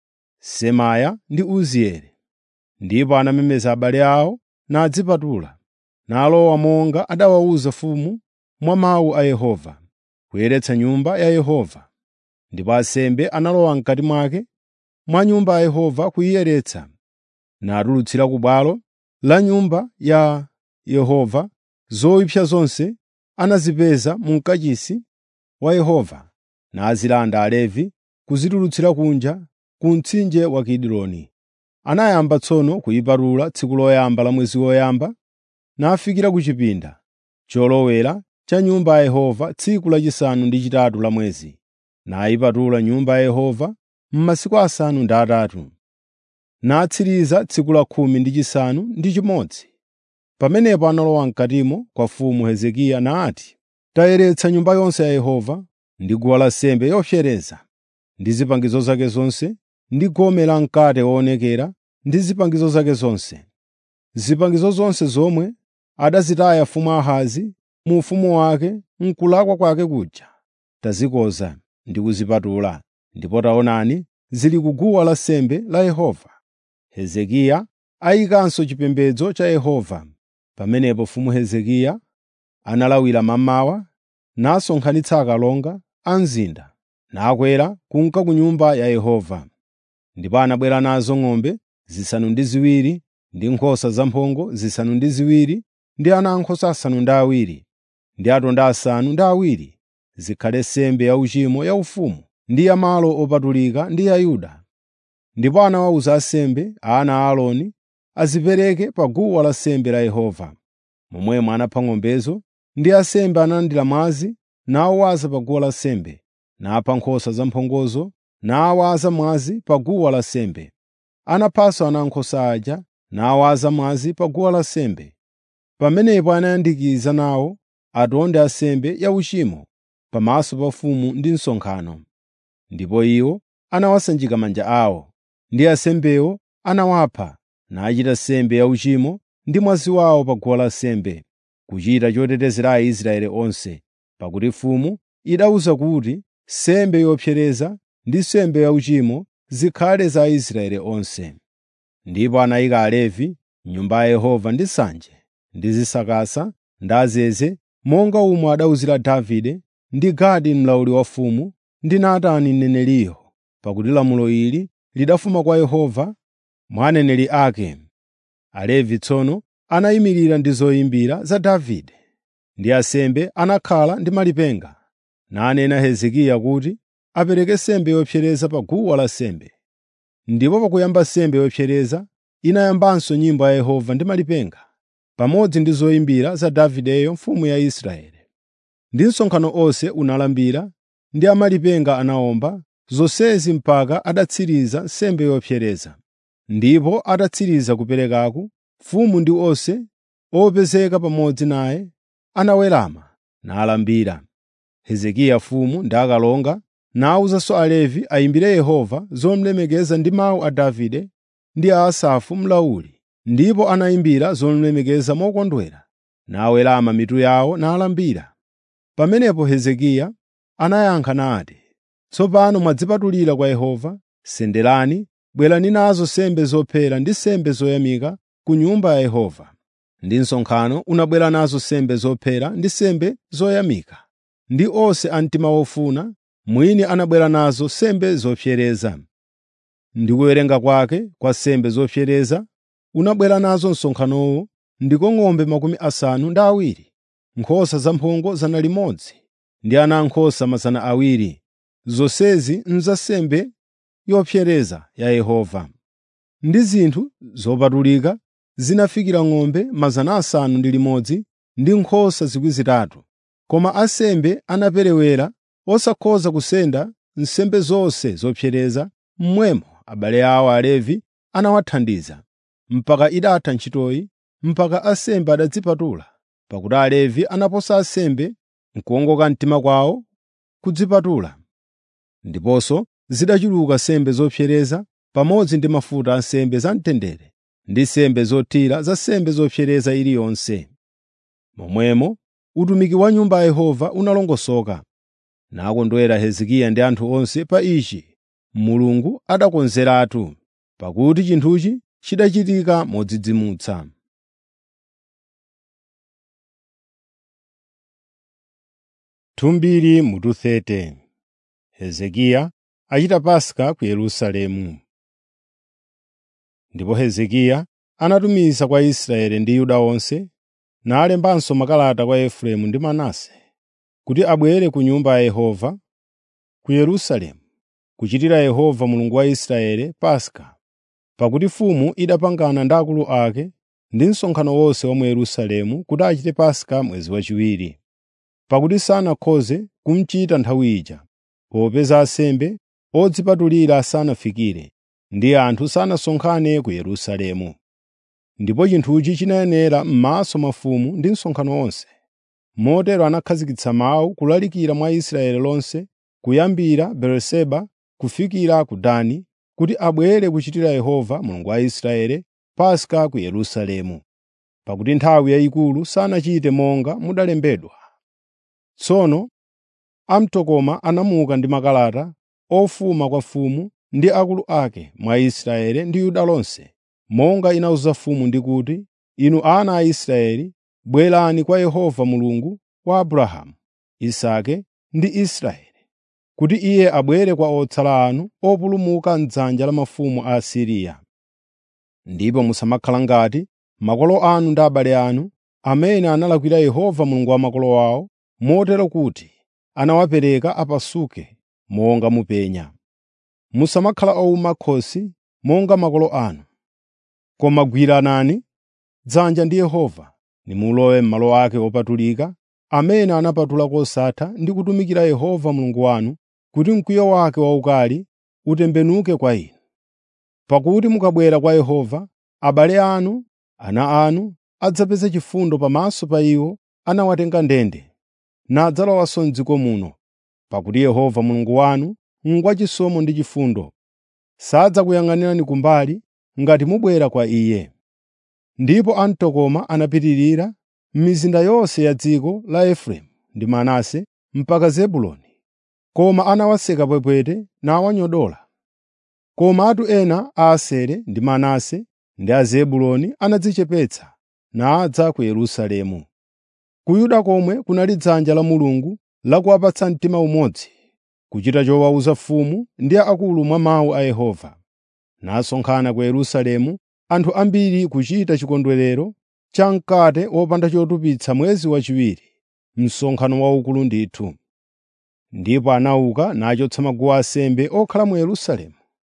Semaya ndi Uzieli. Ndipo anamemeza abale awo nadzipatula, nalowa monga adawawuza mfumu mwa mawu a Yehova, kuyeretsa Nyumba ya Yehova. Ndipo ansembe analowa m'kati mwake mwa Nyumba ya Yehova kuyiyeretsa, natulutsira ku bwalo la Nyumba ya Yehova zoyipsa zonse anazipeza mu mkachisi wa Yehova, nazilanda Alevi kuzitulutsira kunja ku mtsinje wa Kidironi. Anayamba tsono kuyipatula tsiku loyamba la mwezi woyamba, nafikira ku chipinda cholowera cha Nyumba ya Yehova tsiku lachisanu ndi chitatu la mwezi, nayipatula Nyumba ya Yehova m'masiku asanu ndi atatu, natsiriza tsiku la 11. Pamenepo analowa mkatimo kwa mfumu Hezekiya nati, “Tayeretsa Nyumba yonse ya Yehova ndi guwa lansembe yopsereza, ndi zipangizo zake zonse, ndi gome la mkate woonekera ndi zipangizo zake zonse. Zipangizo zonse zomwe adazitaya mfumu Ahazi mu ufumu wake m'kulakwa kwake kuja, tazikoza ndi kuzipatula, ndipo taonani zili ku guwa lansembe la Yehova.” Hezekiya ayikanso chipembedzo cha Yehova. Pamenepo mfumu Hezekiya analawira mammawa, nasonkhanitsa akalonga a mzinda, nakwera kunka ku Nyumba ya Yehova. Ndipo anabwera nazo ng'ombe zisanu ndi ziwiri ndi nkhosa zamphongo zisanu ndi ziwiri ndi ana ankhosa asanu ndi awiri, ndi atonde asanu ndi awiri, zikhale nsembe yauchimo yaufumu ndi ya malo opatulika ndi ya Yuda. Ndipo anawawuza ansembe, ana a Aaroni, azipereke pa guwa lansembe la Yehova. Momwemo anapha ng'ombezo, ndi ansembe analandira mwazi nawawaza pa guwa lansembe, napha nkhosa zamphongozo nawawaza mwazi pa guwa lansembe. Anaphanso ana ankhosa aja nawawaza mwazi pa guwa lansembe. Pamenepo anayandikiza nawo atonde ansembe yauchimo pamaso pa mfumu ndi msonkhano. Ndipo iwo anawasanjika manja awo, ndi ansembewo anawapha, nachita nsembe yauchimo ndi mwazi wawo pa guwa lansembe, kuchita chotetezera Aisraeli onse, pakuti mfumu idawuza kuti nsembe yopsereza ndi nsembe yauchimo zikhale za Aisraeli onse. Ndipo anayika Alevi m'Nyumba ya Yehova ndi nsanje, ndi zisakasa ndi azeze, monga omwe adawuzira Davide ndi Gadi mlawuli wa mfumu ndi Natani mneneriyo, pakuti lamulo ili lidafuma kwa Yehova mwa aneneri ake. Alevi tsono anayimirira ndi zoyimbira za Davide, ndi ansembe anakhala ndi malipenga, nanena Hezekiya kuti apereke nsembe yopsereza pa guwa lansembe. Ndipo pakuyamba nsembe yopsereza inayambanso nyimbo ya Yehova ndi malipenga, pamodzi ndi zoyimbira za Davideyo mfumu ya Israeli. Ndi msonkhano onse unalambira, ndi amalipenga anawomba, zonsezi mpaka adatsiriza nsembe yopsereza. Ndipo atatsiriza kuperekaku, mfumu ndi onse opezeka pamodzi naye anawerama nalambira. Hezekiya mfumu ndi akalonga nawuzanso Alevi ayimbire Yehova zomulemekeza ndi mawu a Davide ndi a Asafu mlawuli, ndipo anayimbira zomulemekeza mokondwera, nawerama mitu yawo nalambira. Pamenepo Hezekiya anayankha nati, “Tsopano mwadzipatulira kwa Yehova, senderani, bwerani nazo nsembe zophera ndi nsembe zoyamika ku Nyumba ya Yehova.” Ndi msonkhano unabwera nazo nsembe zophera ndi nsembe zoyamika, ndi onse a mtima wofuna mwini anabwera nazo nsembe zopsereza. Ndi kuwerenga kwake kwa nsembe zopsereza unabwera nazo msonkhanowo ndiko ng'ombe 70, nkhosa zamphongo 100, ndi ana ankhosa 200, zonsezi za nsembe yopsereza ya Yehova. Ndi zinthu zopatulika zinafikira ng'ombe 600 ndi nkhosa 3,000. Koma ansembe anaperewera osakhoza kusenda nsembe zonse zopsereza, mmwemo abale awo Alevi anawathandiza, mpaka idatha ntchitoyi, mpaka ansembe adadzipatula, pakuti Alevi anaposa ansembe n'kuwongoka mtima kwawo kudzipatula. Ndiponso zidachuluka nsembe zopsereza pamodzi ndi mafuta a nsembe zamtendere ndi nsembe zothira za nsembe zopsereza iliyonse. Momwemo utumiki wa Nyumba ya Yehova unalongosoka. Nakondwera Hezekiya ndi anthu onse pa ichi Mulungu adakonzeratu, pakuti chinthuchi chidachitika modzidzimutsa. Thumbiri mutu 30. Hezekiya achita Paska ku Yerusalemu. Ndipo Hezekiya anatumiza kwa Israeli ndi Yuda onse, nalembanso makalata kwa Efereimu ndi Manase, kuti abwere ku Nyumba ya Yehova ku Yerusalemu, kuchitira Yehova Mulungu wa Israeli Paska, pakuti mfumu idapangana ndi akulu ake ndi msonkhano wonse wa mu Yerusalemu kuti achite Paska mwezi wachiwiri, pakuti sanakhoze kumchita nthawi ija, popeza ansembe odzipatulira sanafikire ndi anthu sanasonkhane ku Yerusalemu. Ndipo chinthuchi chinayenera m'maso mwa mfumu ndi msonkhano wonse. Motero anakhazikitsa mawu kulalikira mwa Israeli lonse, kuyambira Beeriseba kufikira ku Dani, kuti abwere kuchitira Yehova Mulungu wa Israeli Paska ku Yerusalemu, pakuti nthawi yayikulu sanachite monga mudalembedwa. Tsono amtokoma anamuka ndi makalata ofuma kwa mfumu ndi akulu ake mwa Israeli ndi Yuda lonse, monga inawuza mfumu ndi kuti, “Inu ana a Israeli, bwerani kwa Yehova Mulungu wa Abrahamu, Isake ndi Israeli, kuti Iye abwere kwa otsala anu opulumuka m'dzanja la mafumu a Asiriya. Ndipo musamakhala ngati makolo anu ndi abale anu, amene analakwira Yehova Mulungu wa makolo awo, motero kuti anawapereka apasuke monga mupenya. Musamakhala owuma khosi monga makolo anu, koma gwiranani dzanja ndi Yehova, nimulowe m'malo ake opatulika, amene anapatula kosatha ndi kutumikira Yehova Mulungu wanu, kuti mkwiyo wake waukali utembenuke kwa inu. Pakuti mukabwera kwa Yehova, abale anu, ana anu adzapeza chifundo pamaso pa iwo anawatenga ndende, nadzalowanso m'dziko muno. Pakuti Yehova Mulungu wanu ngwachisomo ndi chifundo, sadzakuyang'anirani kumbali ngati mubwera kwa Iye. Ndipo amtokoma anapitirira m'mizinda yonse ya dziko la Efereimu ndi Manase mpaka Zebuloni, koma anawaseka pwepwete nawanyodola. Koma atu ena a Asere ndi Manase ndi a Zebuloni anadzichepetsa nadza ku Yerusalemu. Ku Yuda komwe kunali dzanja la Mulungu lakuwapatsa mtima umodzi, kuchita chowauza mfumu ndi akulu mwa mawu a Yehova. Nasonkhana ku Yerusalemu anthu ambiri kuchita chikondwerero cha mkate wopanda chotupitsa mwezi wachiwiri, msonkhano waukulu ndithu. Ndipo anauka nachotsa maguwa ansembe okhala mu Yerusalemu,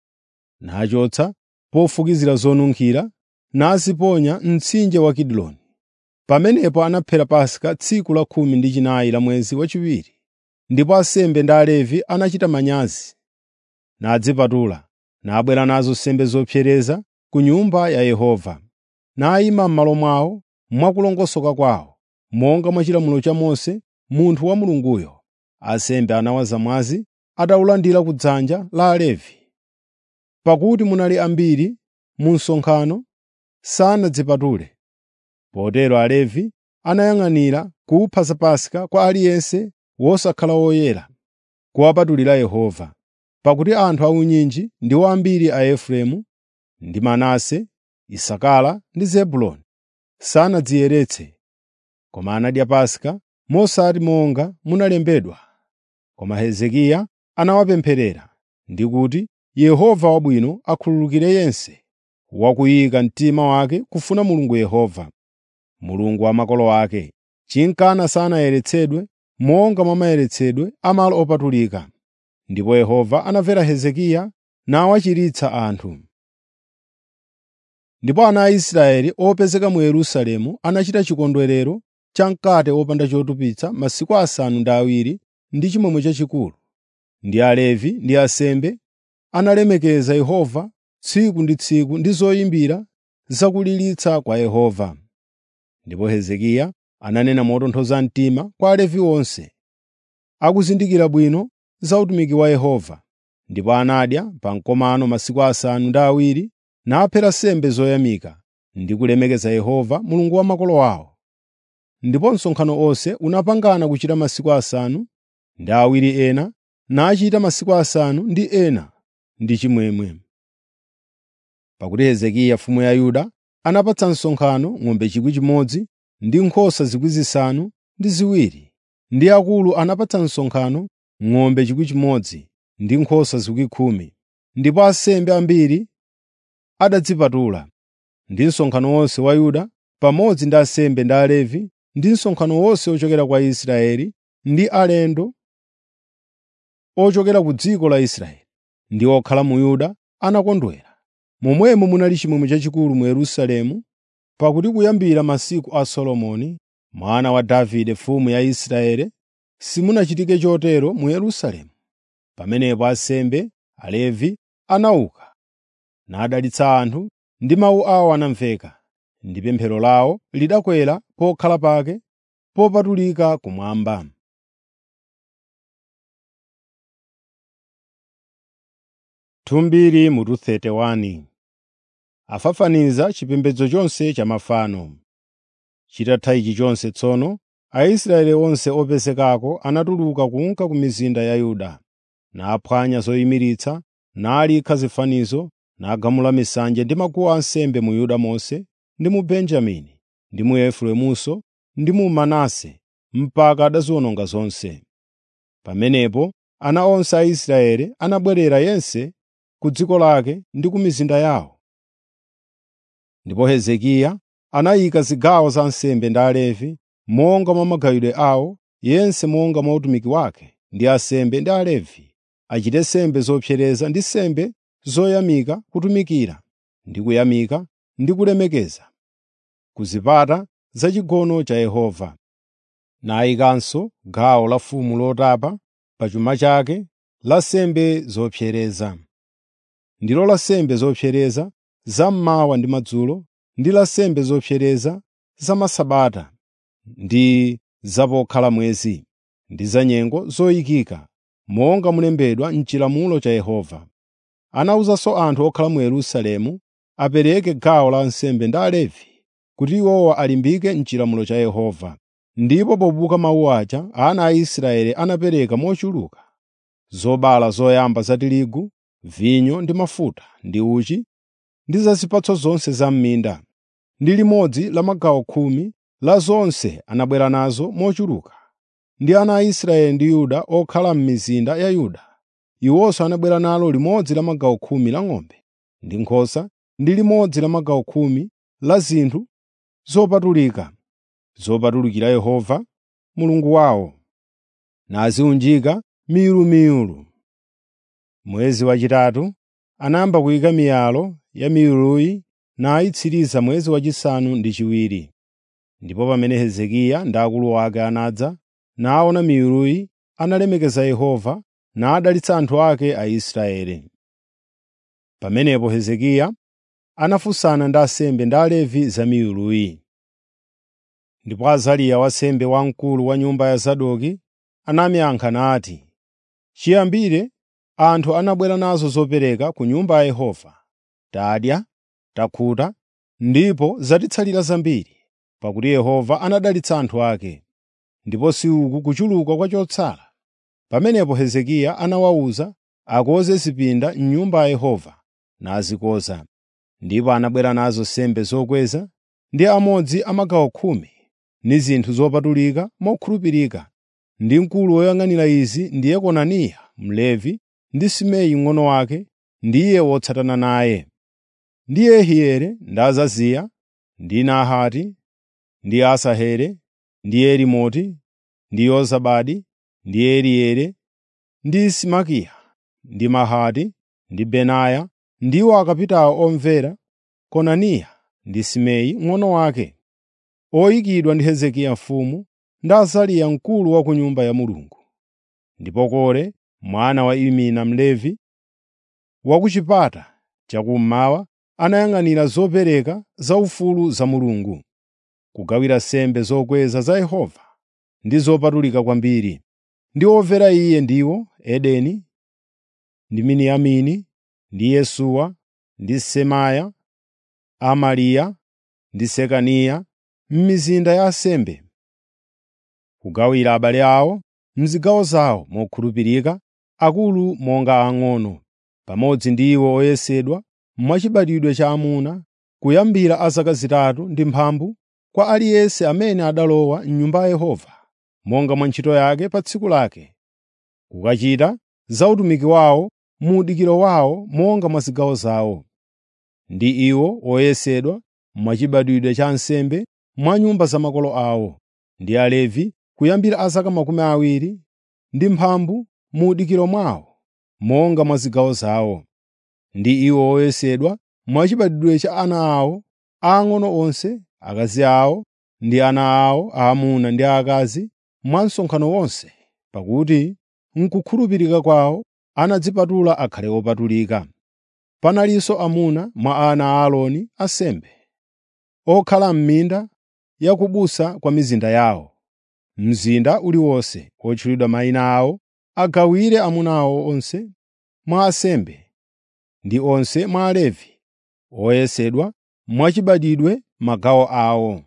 nachotsa pofukizira zonunkhira, naziponya mtsinje wa Kidroni. Pamenepo anaphera Paska tsiku la 14 la mwezi wachiwiri, ndipo ansembe ndi Alevi anachita manyazi, nadzipatula, nabwera nazo nsembe zopsereza ku Nyumba ya Yehova, nayima m'malo mwawo mwakulongosoka kwawo, monga mwa chilamulo cha Mose munthu wa Mulunguyo. Ansembe anawaza mwazi atawulandira ku dzanja la Alevi. Pakuti munali ambiri mu msonkhano sanadzipatule. Potero Alevi anayang'anira kupha za Paska kwa aliyense wosakhala woyera, kuwapatulira Yehova. Pakuti anthu aunyinji ndiwo ambiri a Efereimu ndi Manase, Isakara ndi Zebuloni sanadziyeretse, koma anadya Paska mosati monga munalembedwa. Koma Hezekiya anawapempherera ndi kuti Yehova wabwino akhululukire yense wakuyika mtima wake kufuna Mulungu Yehova, Mulungu wa makolo ake, chinkana sanayeretsedwe monga mwa mayeretsedwe a malo opatulika. Ndipo Yehova anamvera Hezekiya nawachiritsa anthu. Ndipo ana a Israeli opezeka mu Yerusalemu anachita chikondwerero cha mkate wopanda chotupitsa masiku 7 ndi chimwemwe chachikulu. Ndi Alevi ndi ansembe analemekeza Yehova tsiku ndi tsiku ndi zoyimbira zakulilitsa kwa Yehova. Ndipo Hezekiya ananena motonthoza mtima kwa Alevi onse, akuzindikira bwino za utumiki wa Yehova. Ndipo anadya pa mkomano masiku 7 naphera nsembe zoyamika ndi kulemekeza Yehova Mulungu wa makolo awo. Ndipo msonkhano onse unapangana kuchita masiku 7 ena, nachita masiku 5 ndi ena ndi chimwemwe. Pakuti Hezekiya mfumu ya Yuda anapatsa msonkhano ng'ombe 1,000 ndi nkhosa 7,000, ndi akulu anapatsa msonkhano ng'ombe 1,000 ndi nkhosa 10,000. Ndipo ansembe ambiri adadzipatula, ndi msonkhano wonse wa Yuda pamodzi ndi ansembe ndi Alevi ndi msonkhano wonse ochokera kwa Israeli ndi alendo ochokera ku dziko la Israeli ndi okhala mu Yuda anakondwera. Momwemo munali chimwemwe chachikulu mu Yerusalemu, pakuti kuyambira masiku a Solomoni mwana wa Davide mfumu ya Israeli simunachitike chotero mu Yerusalemu. Pamenepo ansembe Alevi anauka nadalitsa anthu, ndi mawu awo anamveka, ndi pemphero lawo lidakwera pokhala pake popatulika kumwamba. Thumbiri mutu 31. Afafaniza chipembedzo chonse cha mafano. Chitatha ichi chonse tsono, Aisraeli onse opezekako anatuluka kunka ku mizinda ya Yuda, naphwanya zoyimiritsa, nalikha zifanizo, nagamula misanje ndi maguwa ansembe mu Yuda monse, ndi mu Benjamini, ndi mu Efereimunso, ndi mu Manase, mpaka adaziwononga zonse. Pamenepo ana onse a Israeli anabwerera yense ku dziko lake ndi ku mizinda yawo. Ndipo Hezekiya Anayika zigawo za ansembe ndi Alevi monga mwa magawidwe awo, yense monga mwa utumiki wake, ndi ansembe ndi Alevi achite nsembe zopsereza ndi nsembe zoyamika kutumikira ndi kuyamika ndi kulemekeza ku zipata za chigono cha Yehova. Nayikanso gawo la fumu lotapa pa chuma chake la nsembe zopsereza. Ndilo la nsembe zopsereza za mmawa ndi madzulo, ndi la nsembe zopsereza za masabata ndi za pokhala mwezi, ndi za nyengo zoyikika, monga mulembedwa m'chilamulo cha Yehova. Anawuzanso anthu okhala mu Yerusalemu apereke gawo la ansembe ndi Alevi, kuti iwowa alimbike m'chilamulo cha Yehova. Ndipo pobuka mawu aja, ana a Israeli anapereka mochuluka zobala zoyamba za tirigu, vinyo ndi mafuta ndi uchi, ndi za zipatso zonse za m'minda, ndi limodzi la magawo khumi la zonse anabwera nazo mochuluka. Ndi ana a Israeli ndi Yuda okhala m'mizinda ya Yuda, iwonso anabwera nalo limodzi la magawo khumi la ng'ombe ndi nkhosa, ndi limodzi la magawo khumi la zinthu zopatukira Yehova Mulungu wawo, naziunjika miyulumiyu. Mwezi wachitatu anayamba kuyika miyalo ya miyuluyi nayitsiriza mwezi wachisanu ndi chiwiri. Ndipo pamene Hezekiya ndi akulu ake anadza naona miyuluyi, analemekeza Yehova nadalitsa anthu ake Aisraeli. Pamenepo Hezekiya anafunsana ndi ansembe ndi Alevi za miyuluyi. Ndipo Azariya wansembe wamkulu wa nyumba ya Zadoki anamuyankha nati, “Chiyambire anthu anabwera nazo zopereka ku nyumba ya Yehova. Tadya, takhuta, ndipo zatitsalira zambiri, pakuti Yehova anadalitsa anthu ake, ndipo si uku kuchuluka kwa chotsala.” Pamenepo Hezekiya anawawuza akoze zipinda m'nyumba ya Yehova, nazikoza. Ndipo anabwera nazo nsembe zokweza ndi amodzi a magawo khumi ndi zinthu zopatulika mokhulupirika. Ndi mkulu woyang'anira izi ndiye Konaniya Mlevi, ndi Simei mng'ono wake ndiye wotsatana naye, ndi Yehieli ndi Azaziya ndi Nahati ndi Asaheli ndi Yerimoti ndi Yozabadi ndi Elieli ndi Simakiya ndi Mahati ndi Benaya, ndiwo akapitawo omvera Konaniya ndi Simei mng'ono wake, oyikidwa ndi Hezekiya mfumu ndi Azariya mkulu wa ku nyumba ya Mulungu. Ndipo Kore mwana wa Imina Mlevi wa ku chipata chakummawa anayang'anira zopereka zaufulu za Mulungu, kugawira nsembe zokweza za Yehova ndi zopatulika kwambiri. Ndi omvera iye ndiwo Edeni ndi Miniyamini ndi Yesuwa ndi Semaya, Amariya ndi Sekaniya m'mizinda ya ansembe, kugawira abale awo m'zigawo zawo mokhulupirika, akulu monga ang'ono, pamodzi ndi iwo oyesedwa mwachibadwidwe cha amuna, kuyambira a zaka zitatu ndi mphambu, kwa aliyense amene adalowa m'nyumba ya Yehova monga mwa ntchito yake pa tsiku lake, kukachita za utumiki wawo mu udikiro wawo monga mwa zigawo zawo. Ndi iwo oyesedwa mwachibadwidwe cha ansembe mwa nyumba za makolo awo, ndi Alevi kuyambira a zaka 20 ndi mphambu mu udikiro mwawo monga mwa zigawo zawo. Ndi iwo oyesedwa mwachibadwidwe cha ana awo aang'ono onse, akazi awo ndi ana awo aamuna ndi aakazi mwa msonkhano wonse, pakuti m'kukhulupirika kwawo anadzipatula akhale opatulika. Panalinso amuna mwa ana a Aaroni ansembe, okhala m'minda ya kubusa kwa mizinda yawo. Mzinda uliwonse otchulidwa mayina awo agawire amuna awo onse mwa ansembe ndi onse mwa Alevi, oyesedwa mwachibadwidwe magawo awo.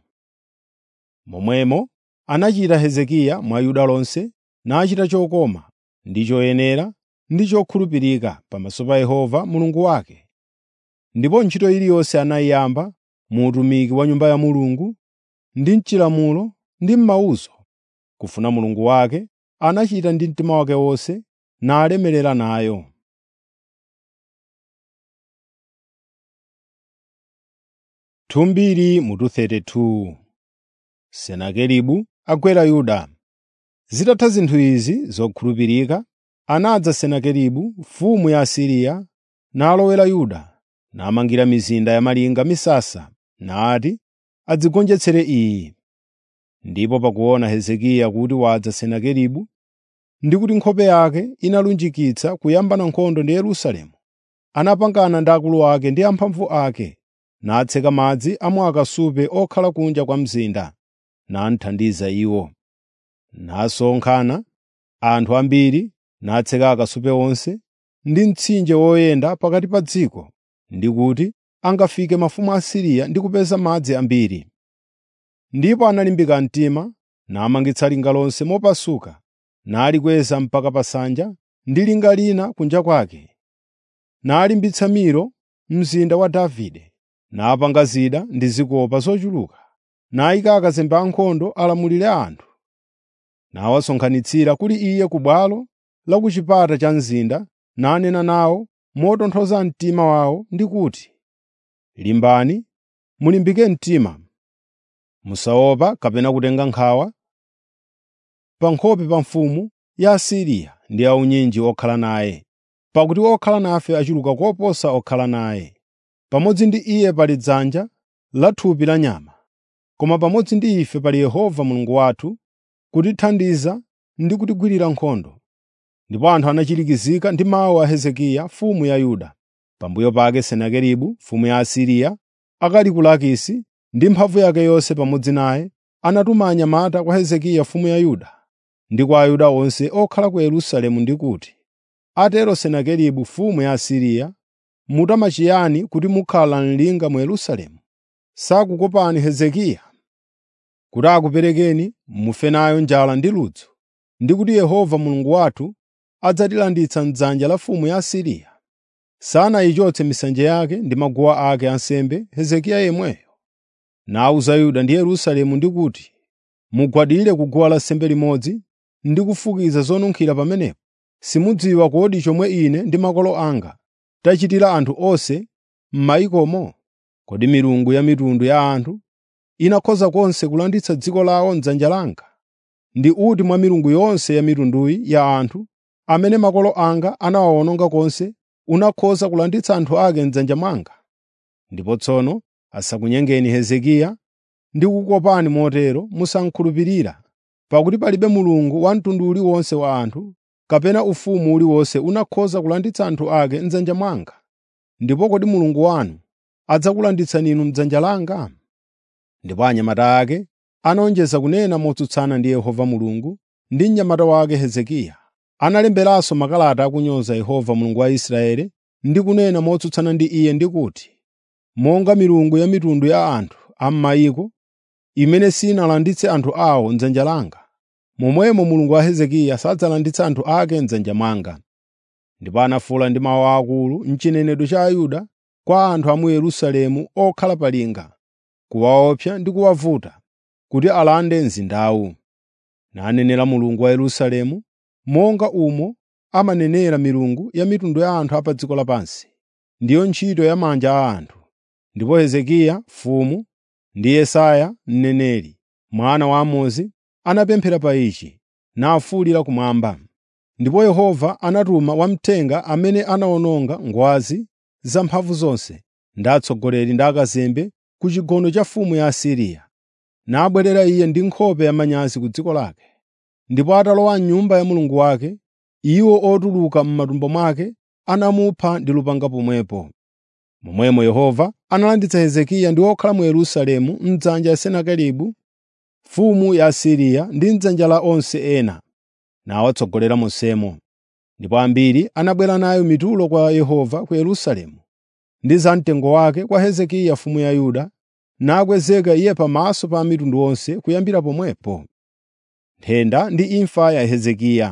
Momwemo anachita Hezekiya mwa Yuda lonse, nachita chokoma ndi choyenera ndi chokhulupirika pamaso pa Yehova Mulungu wake. Ndipo ntchito iliyonse anayiyamba mu utumiki wa nyumba ya Mulungu ndi m'chilamulo ndi m'mawuzo, kufuna Mulungu wake, anachita ndi mtima wake wonse nalemerera nayo. Thumbiri mutu 32. Senakeribu agwera Yuda. Zitatha zinthu izi zokhulupirika, anadza Senakeribu mfumu ya Asiriya nalowera Yuda, namangira mizinda ya malinga misasa, nati adzigonjetsere iyi. Ndipo pakuona Hezekiya kuti wadza Senakeribu ndi kuti nkhope yake inalunjikitsa kuyambana nkhondo ndi Yerusalemu, anapangana ndi akulu ake ndi amphamvu ake, natseka madzi a mu akasupe okhala kunja kwa mzinda, namthandiza iwo. Nasonkhana anthu ambiri, natseka akasupe onse ndi mtsinje woyenda pakati pa dziko, ndi kuti angafike mafumu a Asiriya ndi kupeza madzi ambiri. Ndipo analimbika mtima, namangitsa linga lonse mopasuka, nalikweza mpaka pa nsanja ndi linga lina kunja kwake. Nalimbitsa Milo, mzinda wa Davide, napanga zida ndi zikopa zochuluka, nayika akazembe ankhondo alamulire anthu. Nawasonkhanitsira kuli iye ku bwalo la ku chipata cha mzinda, nanena nawo motonthoza mtima wawo ndi kuti, “Limbani, mulimbike mtima. Musaopa kapena kutenga nkhawa pa nkhope pa mfumu ya Asiriya ndi aunyinji okhala naye, pakuti okhala nafe achuluka koposa okhala naye. Pamodzi ndi iye pali dzanja la thupi la nyama, koma pamodzi ndi ife pali Yehova Mulungu wathu kutithandiza ndi kutigwirira nkhondo.” Ndipo anthu anachirikizika ndi mawu a Hezekiya mfumu ya Yuda. Pambuyo pake Senakeribu mfumu ya Asiriya, akali ku Lakisi ndi mphamvu yake yonse pamodzi naye, anatuma anyamata kwa Hezekiya mfumu ya Yuda ndi kwa Ayuda onse okhala ku Yerusalemu ndi kuti, “Atero Senakeribu mfumu ya Asiriya, mutama chiyani kuti mukhala mlinga mu Yerusalemu? Sakukopani Hezekiya kuti akuperekeni mufe nayo njala ndi ludzu, ndi kuti Yehova Mulungu wathu adzatilanditsa m'dzanja la mfumu ya Asiriya? Sanayichotse misanje yake ndi maguwa ake ansembe Hezekiya yemweyo?” Nawuza Yuda ndi Yerusalemu ndi kuti, “Mugwadire ku guwa lansembe limodzi ndi kufukiza zonunkhira pamenepo. Simudziwa kodi chomwe ine ndi makolo anga tachitira anthu onse m'mayikomo? Kodi milungu ya mitundu ya anthu inakhoza konse kulanditsa dziko lawo m'dzanja langa? Ndi uti mwa milungu yonse ya mitunduyi ya anthu amene makolo anga anawawononga konse unakhoza kulanditsa anthu ake m'dzanja mwanga? Ndipo tsono asakunyengeni Hezekiya ndi kukukopani motero musankhulupirira, pakuti palibe mulungu wa mtundu uliwonse wa anthu kapena ufumu uliwonse unakhoza kulanditsa anthu ake m'dzanja mwanga. Ndipo kodi Mulungu wanu adzakulanditsani inu m'dzanja langa?” Ndipo anyamata ake anawonjeza kunena motsutsana ndi Yehova Mulungu ndi mnyamata wake Hezekiya. Analemberanso makalata akunyoza Yehova Mulungu wa Israeli ndi kunena motsutsana ndi iye ndi kuti, “Monga milungu ya mitundu ya anthu a m'mayiko imene sinalanditse anthu awo m'dzanja langa, momwemo Mulungu wa Hezekiya sadzalanditsa anthu ake m'dzanja mwanga.” Ndipo anafuwula ndi mawu akulu m'chinenedwe cha Ayuda kwa anthu a mu Yerusalemu okhala pa linga, kuwaopsa ndi kuwavuta kuti alande mzindawu. Nanenera Mulungu wa Yerusalemu monga umo amanenera milungu ya mitundu ya anthu a pa dziko lapansi, ndiyo ntchito ya manja a anthu. Ndipo Hezekiya mfumu ndi Yesaya mneneri mwana wa Amozi anapemphera pa ichi, nafuwulira kumwamba. Ndipo Yehova anatuma wamthenga amene anawononga ngwazi zamphamvu zonse ndi atsogoleri ndi akazembe ku chigono cha mfumu ya Asiriya, nabwerera iye ndi nkhope yamanyazi ku dziko lake. Ndipo atalowa m'nyumba ya Mulungu wake, iwo otuluka m'matumbo mwake anamupha ndi lupanga pomwepo. Momwemo Yehova analanditsa Hezekiya ndi okhala mu Yerusalemu m'dzanja la Senakeribu mfumu ya Asiriya ndi m'dzanja la onse ena, nawatsogolera monsemo. Ndipo ambiri anabwera nayo mitulo kwa Yehova ku Yerusalemu ndi zamtengo wake kwa Hezekiya mfumu ya Yuda, nakwezeka iye pamaso pa mitundu onse kuyambira pomwepo. Nthenda ndi imfa ya Hezekiya.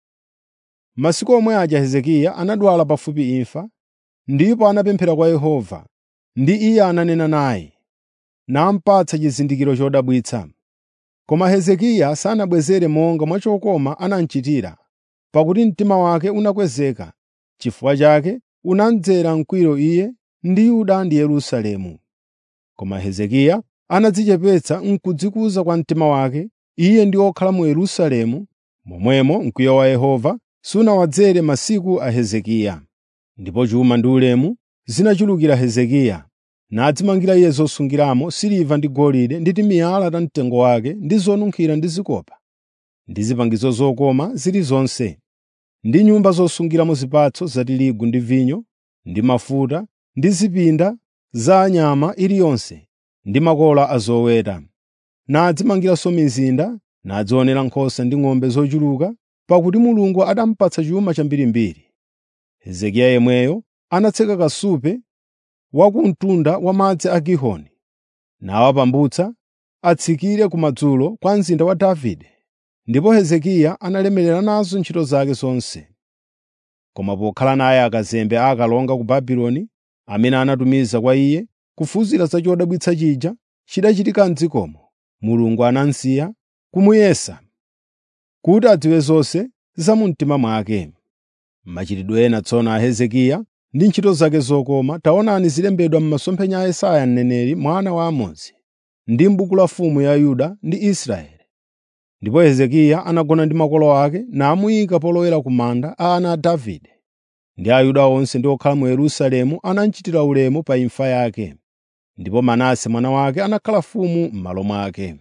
Masiku omwe aja Hezekiya anadwala pafupi imfa, ndipo anapemphera kwa Yehova, ndi iye ananena naye, nampatsa chizindikiro chodabwitsa. Koma Hezekiya sanabwezere monga mwa chokoma anamchitira, pakuti mtima wake unakwezeka. Chifukwa chake unamdzera mkwiyo iye ndi Yuda ndi Yerusalemu. Koma Hezekiya anadzichepetsa n'kudzikuza kwa mtima wake, iye ndi okhala mu Yerusalemu. Momwemo mkwiyo wa Yehova sunawadzere masiku a Hezekiya. Ndipo chuma ndi ulemu zinachulukira Hezekiya, nadzimangira iye zosungiramo siliva ndi golide ndi timiyala ta mtengo wake ndi zonunkhira ndi zikopa ndi zipangizo zokoma zilizonse, ndi nyumba zosungiramo zipatso za tirigu ndi vinyo ndi mafuta ndi zipinda za nyama iliyonse ndi makola a zoweta. Nadzimangiranso mizinda, nadzionera nkhosa ndi ng'ombe zochuluka, pakuti Mulungu adampatsa chuma chambirimbiri. Hezekiya yemweyo anatseka kasupe wa ku mtunda wa madzi a Gihoni, nawapambutsa atsikire kumadzulo kwa mzinda wa Davide. Ndipo Hezekiya analemerera nazo ntchito zake zonse. Koma pokhala naye akazembe akalonga ku Babuloni, amene anatumiza kwa iye kufunsira za chodabwitsa chija chidachitika m'dzikomo, Mulungu anamsiya kumuyesa kuti adziwe zonse za mu mtima mwake. Machitidwe ena tsono a Hezekiya ndi ntchito zake zokoma taonani zilembedwa m'masomphenya a Yesaya mneneri mwana wa Amozi, ndi m'buku la mfumu ya Yuda ndi Israeli. Ndipo Hezekiya anagona ndi makolo ake, namuyika polowera ku manda a ana a Davide. Ndi Ayuda onse ndi okhala mu Yerusalemu anamchitira ulemu pa imfa yake. Ndipo Manase mwana wake anakhala mfumu m'malo mwake.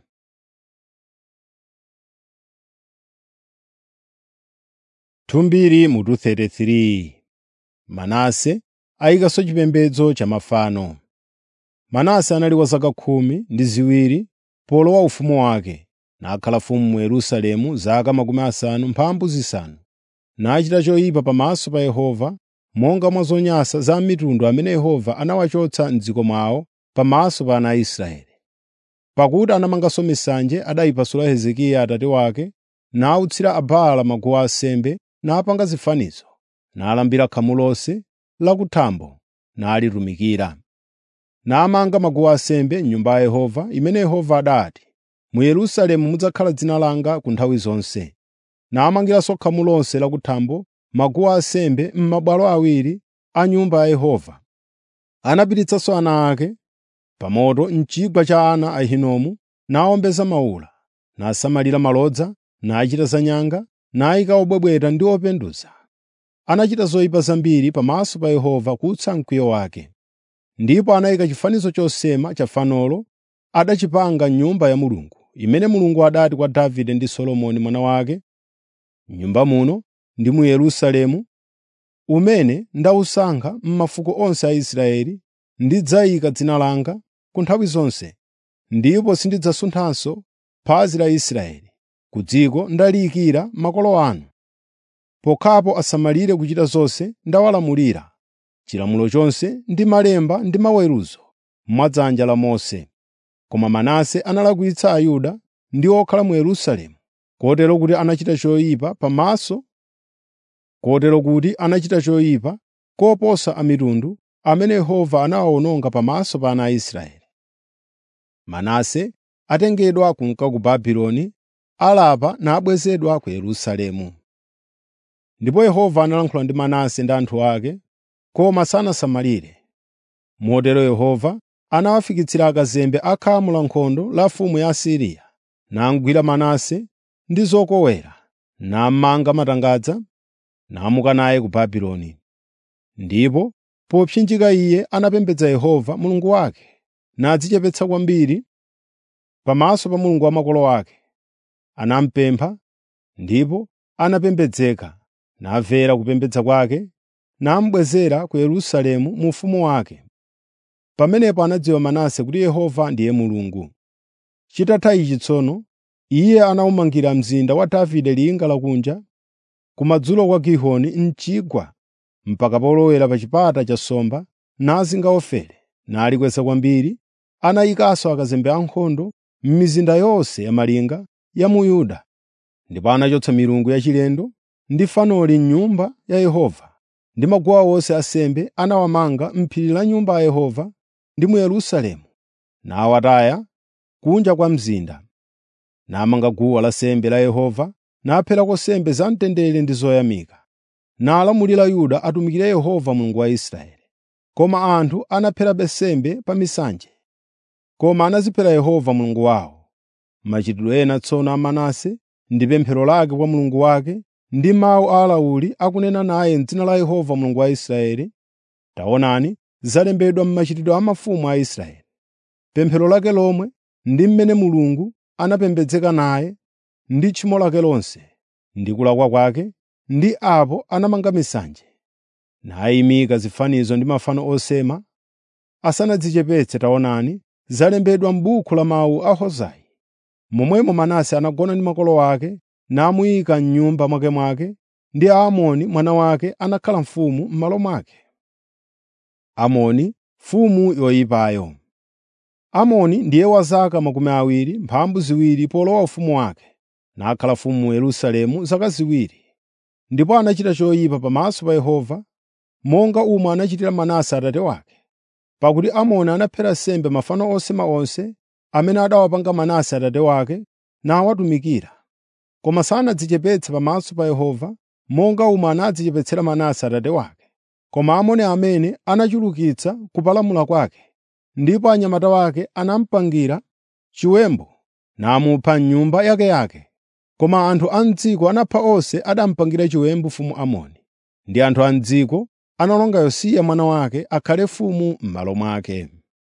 Thumbiri mutu 33. Manase ayikanso chipembedzo cha mafano. Manase anali wa zaka 12 polowa ufumu wake, nakhala mfumu mu Yerusalemu zaka 50, nachita choyipa pamaso pa Yehova, monga mwa zonyansa za mitundu amene Yehova anawachotsa m'dziko mwawo pamaso pa ana a Israeli. Pakuti anamanganso misanje adayipasula Hezekiya atate wake, nawutsira Abaala maguwa ansembe, napanga zifanizo, nalambira khamu lonse lakuthambo, nalitumikira. Namanga maguwa ansembe m'nyumba ya Yehova, imene Yehova adati, “Mu Yerusalemu mudzakhala dzina langa ku nthawi zonse.” Namangiranso khamu lonse lakuthambo maguwa ansembe m'mabwalo awiri a nyumba ya Yehova. Anapititsanso ana ake pa moto m'chigwa cha ana a Hinomu, nawombeza mawula, nasamalira malodza, nachita zanyanga, nayika obwebweta ndi openduza. Anachita zoyipa zambiri pamaso pa Yehova kutsa mkwiyo wake. Ndipo anayika chifanizo chosema cha fanolo adachipanga m'nyumba ya Mulungu, imene Mulungu adati kwa Davide ndi Solomoni mwana wake, “M'nyumba muno ndi mu Yerusalemu, umene ndawusankha m'mafuko onse a Israeli, ndidzayika dzina langa ku nthawi zonse, ndipo sindidzasunthanso phazi la Israeli. Ku dziko ndaliyikira makolo anu. Pokhapo asamalire kuchita zonse ndawalamulira, chilamulo chonse ndi malemba ndi maweruzo mwadzanja la Mose.” Koma Manase analakwitsa Ayuda ndi okhala mu Yerusalemu, kotero kuti anachita choyipa koposa a mitundu amene Yehova anawawononga pamaso pa ana a Israeli. Manase atengedwa kunka ku Babuloni, alapa nabwezedwa ku Yerusalemu. Ndipo Yehova analankhula ndi Manase ndi anthu ake, koma sanasamalire. Motero Yehova anawafikitsira akazembe a khamu la nkhondo la mfumu ya Asiriya, namugwira Manase ndi zokowera, nammanga matangadza, namuka naye ku Babuloni. Ndipo popsinjika iye anapembedza Yehova Mulungu wake, nadzichepetsa kwambiri pamaso pa Mulungu wa makolo ake. Anamupempha, ndipo anapembedzeka, namvera kupembedza kwake, namubwezera ku Yerusalemu mu ufumu wake. Pamenepo anadziwa Manase kuti Yehova ndiye Mulungu. Chitatha ichi tsono, iye anawumangira mzinda wa Davide linga lakunja, kumadzulo kwa Gihoni m'chigwa, mpaka polowera pa chipata cha nsomba, nazinga Ofeli, nalikweza kwambiri. Anayikanso akazembe ankhondo m'mizinda yonse ya malinga ya mu Yuda. Ndipo anachotsa milungu yachilendo ndi fanoli m'nyumba ya Yehova, ndi maguwa onse ansembe anawamanga m'phiri la nyumba ya Yehova ndi mu Yerusalemu, nawataya kunja kwa mzinda. Namanga guwa lansembe la Yehova, napherako nsembe zamtendere ndi zoyamika. Nalamulira Yuda atumikire Yehova Mulungu wa Israeli. Koma anthu anapherabe nsembe pa misanje. koma anaziphera Yehova Mulungu wawo. Machitidwe ena tsono a Manase ndi pemphero lake kwa Mulungu wake ndi mawu a alawuli akunena naye m'dzina la Yehova Mulungu wa Israeli, taonani, zalembedwa m'machitidwe a mafumu a Israeli. Pemphero lake lomwe ndi mmene Mulungu anapembedzeka naye ndi tchimo lake lonse ndi kulakwa kwake, ndi apo anamanga misanje, nayimika zifanizo ndi mafano osema, asanadzichepetse. Taonani, zalembedwa m'buku la mawu a Hosai. Momwemo Manase anagona ndi makolo ake, namuyika m'nyumba mwake, ndi Aamoni mwana wake anakhala mfumu m'malo mwake. Amoni, mfumu yoyipayo. Amoni ndiye wa zaka 22 polowa ufumu wake, nakhala mfumu mu Yerusalemu zaka ziwiri. Ndipo anachita choyipa pamaso pa Yehova, monga umwe anachitira Manase atate wake. Pakuti Amoni anaphera nsembe mafano osema onse amene adawapanga Manase atate wake nawatumikira. Koma sanadzichepetse pamaso pa Yehova, monga umwe anadzichepetsera Manase atate wake. Koma Amoni amene anachulukitsa kupalamula kwake, ndipo anyamata wake anamupangira chiwembu namupha m'nyumba yakeyake. Koma anthu a m'dziko anapha onse adamupangira chiwembu mfumu Amoni, ndi anthu a m'dziko analonga Yosiya mwana wake akhale mfumu m'malo mwake.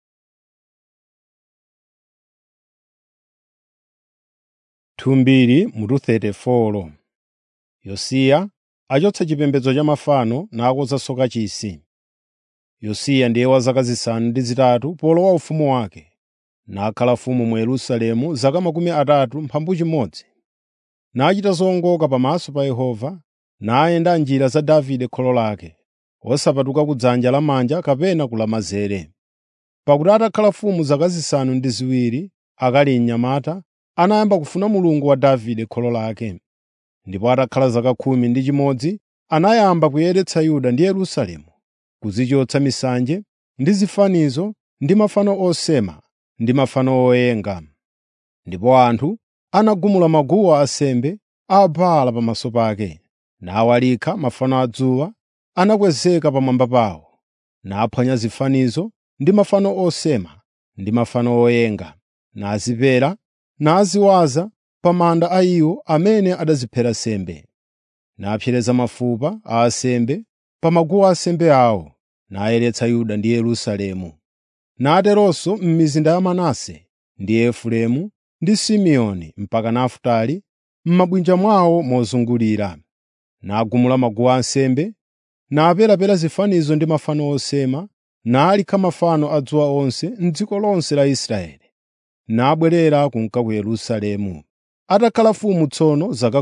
Thumbiri mutu 34. Yosiya achotsa chipembedzo cha mafano nakonzanso kachisi. Yosiya ndiye wa zaka zisanu ndi zitatu polowa ufumu wake, nakhala mfumu mu Yerusalemu zaka 31. Nachita zowongoka pamaso pa Yehova, nayenda njira za Davide kholo lake, osapatuka kudzanja lamanja kapena kulamanzere. Pakuti atakhala mfumu zaka zisanu ndi ziwiri, akali mnyamata, anayamba kufuna Mulungu wa Davide kholo lake. Ndipo atakhala zaka 11, anayamba kuyeretsa Yuda ndi Yerusalemu, kuzichotsa misanje ndi zifanizo ndi mafano osema ndi mafano oyenga. Ndipo anthu anagumula maguwa ansembe a Baala pamaso pake, nawalikha mafano a dzuwa anakwezeka pamwamba pawo, naphwanya zifanizo ndi mafano osema ndi mafano oyenga, nazipera naziwaza pa manda a iwo amene adaziphera nsembe. Napsereza mafupa a ansembe pa maguwa ansembe awo, nayeretsa Yuda ndi Yerusalemu. Nateronso m'mizinda ya Manase ndi Efereimu ndi Simeoni mpaka Nafutali, m'mabwinja mwawo mozungulira. Nagumula maguwa ansembe, naperapera zifanizo ndi mafano osema, nalikha mafano a dzuwa onse m'dziko lonse la Israeli, nabwerera kunka ku Yerusalemu. Atakhala mfumu tsono zaka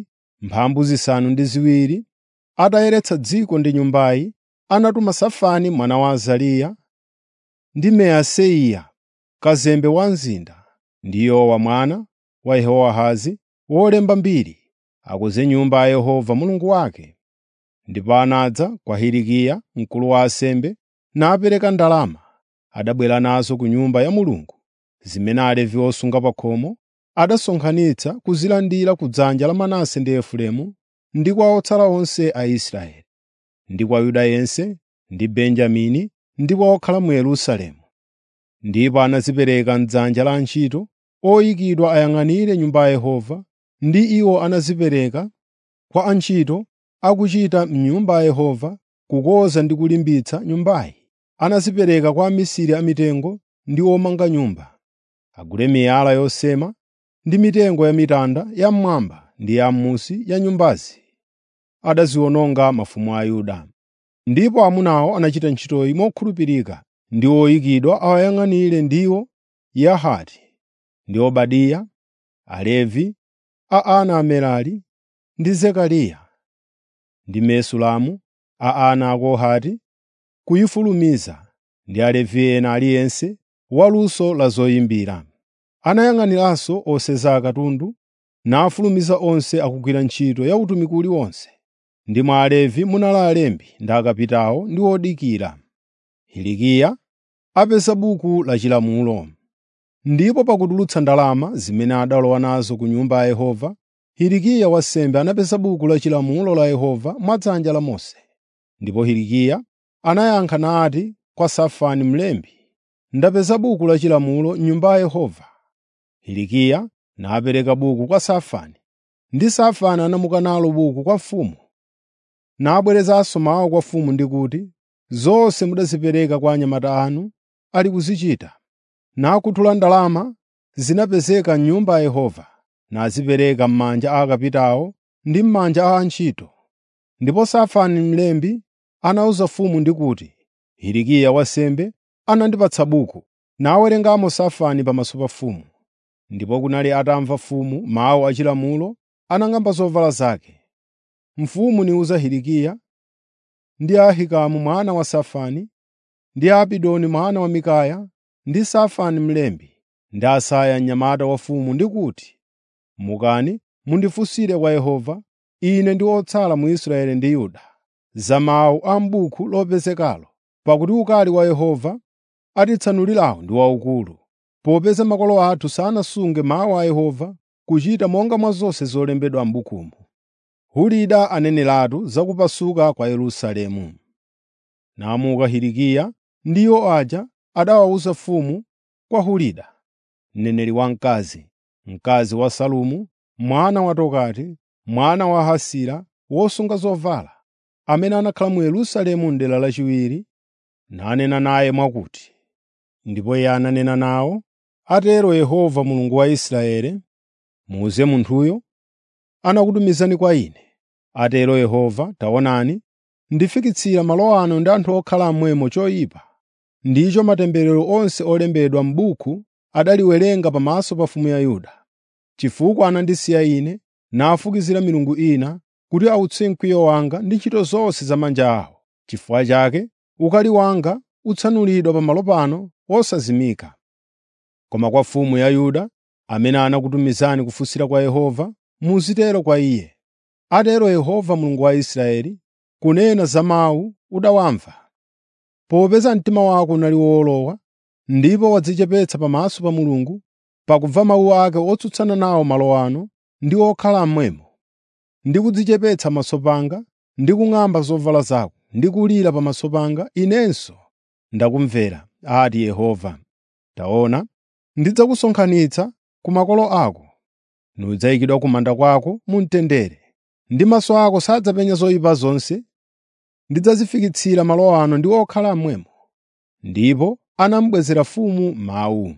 12, atayeretsa dziko ndi nyumbayi, anatuma Safani mwana wa Azariya ndi Maaseya kazembe wa mzinda, ndi Yowa mwana wa Yehowahazi wolemba mbiri, akonze nyumba ya Yehova Mulungu wake. Ndipo anadza kwa Hilikiya mkulu wa ansembe, napereka ndalama adabwera nazo ku nyumba ya Mulungu, zimene Alevi osunga pa khomo adasonkhanitsa kuzilandira ku dzanja la Manase ndi Efereimu, ndi kwa otsala onse a Israeli, ndi kwa Yuda yense ndi Benjamini, ndi kwa okhala mu Yerusalemu. Ndipo anazipereka m'dzanja la antchito oyikidwa ayang'anire nyumba ya Yehova, ndi iwo anazipereka kwa antchito akuchita m'nyumba ya Yehova kukonza ndi kulimbitsa nyumbayi. Anazipereka kwa amisiri amitengo ndi omanga nyumba, agule miyala yosema ndi mitengo ya mitanda ya mmwamba ndi ya m'munsi ya nyumbazi. Adaziwononga mafumu a Yuda. Ndipo amunawo anachita ntchitoyi mokhulupirika ndi oyikidwa awayang'anire, ndiwo Yahati ndi Obadiya, Alevi a ana a Merari, ndi Zekariya ndi Mesulamu a ana a Kohati, kuyifulumiza, ndi Alevi ena aliyense waluso la zoyimbira. Anayang'aniranso oseza akatundu, nafulumiza onse akugwira ntchito ya utumiki uliwonse. Ndi mwa Alevi munali alembi ndi akapitawo ndi odikira. Hilikiya apeza buku la chilamulo. Ndipo pakutulutsa ndalama zimene adalowa nazo ku nyumba ya Yehova, Hilikiya wansembe anapeza buku la chilamulo la Yehova mwa dzanja la Mose. Ndipo Hilikiya anayankha nati kwa Safani mlembi, ndapeza buku la chilamulo m'Nyumba ya Yehova.” Hilikiya napereka buku kwa Safani, ndi Safani anamuka nalo buku kwa mfumu. Nabwerezanso mawu kwa mfumu ndi kuti, “Zonse mudazipereka kwa anyamata anu ali kuzichita.” Nakuthula ndalama zinapezeka m'Nyumba ya Yehova, nazipereka m'manja a akapitawo ndi m'manja a antchito. Ndipo Safani mlembi anawuza mfumu ndi kuti, “Hilikiya wansembe anandipatsa buku.” Nawerengamo Safani pamaso pa mfumu. Ndipo kunali atamva mfumu mawu achilamulo, anang'amba zovala zake. Mfumu niwuza Hilikiya ndi Ahikamu mwana wa Safani, ndi Abidoni mwana wa Mikaya, ndi Safani mlembi, ndi Asaya mnyamata wa mfumu ndi kuti, “Mukani mundifunsire kwa Yehova, ine ndi otsala mu Israeli ndi Yuda, za mawu a m'buku lopezekalo, pakuti ukali wa Yehova atitsanulirawo ndi waukulu, popeza makolo athu sanasunge mawu a Yehova kuchita monga mwa zonse zolembedwa m'bukumu.” Hulida aneneratu za kupasuka kwa Yerusalemu. Namuka Hilikiya ndi iwo aja adawawuza mfumu kwa Hulida, mneneri wamkazi, mkazi wa Salumu, mwana wa Tokati, mwana wa Hasira, wosunga zovala, amene anakhala mu Yerusalemu m'dera lachiwiri, nanena naye mwakuti, ndipo iye ananena nawo, “Atero Yehova Mulungu wa Israeli, muwuze munthuyo, anakutumizani kwa ine. Atero Yehova, taonani, ndifikitsira malo ano ndi anthu okhala mmwemo choyipa, ndicho matemberero onse olembedwa m'buku adaliwerenga pamaso pa mfumu ya Yuda. Chifukwa anandisiya ine, nafukizira milungu ina, kuti awutse mkwiyo wanga ndi ntchito zonse za manja awo. Chifukwa chake ukali wanga utsanulidwa pamalo pano osazimika. Koma kwa mfumu ya Yuda, amene anakutumizani kufunsira kwa Yehova, muzitero kwa iye, atero Yehova Mulungu wa Israeli, kunena za mawu udawamva. Popeza mtima wako unali wolowa, ndipo wadzichepetsa pamaso pa Mulungu, pakumva mawu ake otsutsana nawo malo ano ndi okhala mmwemo, ndi kudzichepetsa maso panga, ndi kung'amba zovala zako, ndi kulira pamaso panga, inenso ndakumvera, ati Yehova. Taona, ndidzakusonkhanitsa ku makolo ako, nudzayikidwa ku manda kwako mu mtendere, ndi maso ako sadzapenya zoyipa zonse. Ndidzazifikitsira malo ano ndi okhala mmwemo. Ndipo anamubwezera mfumu mawu.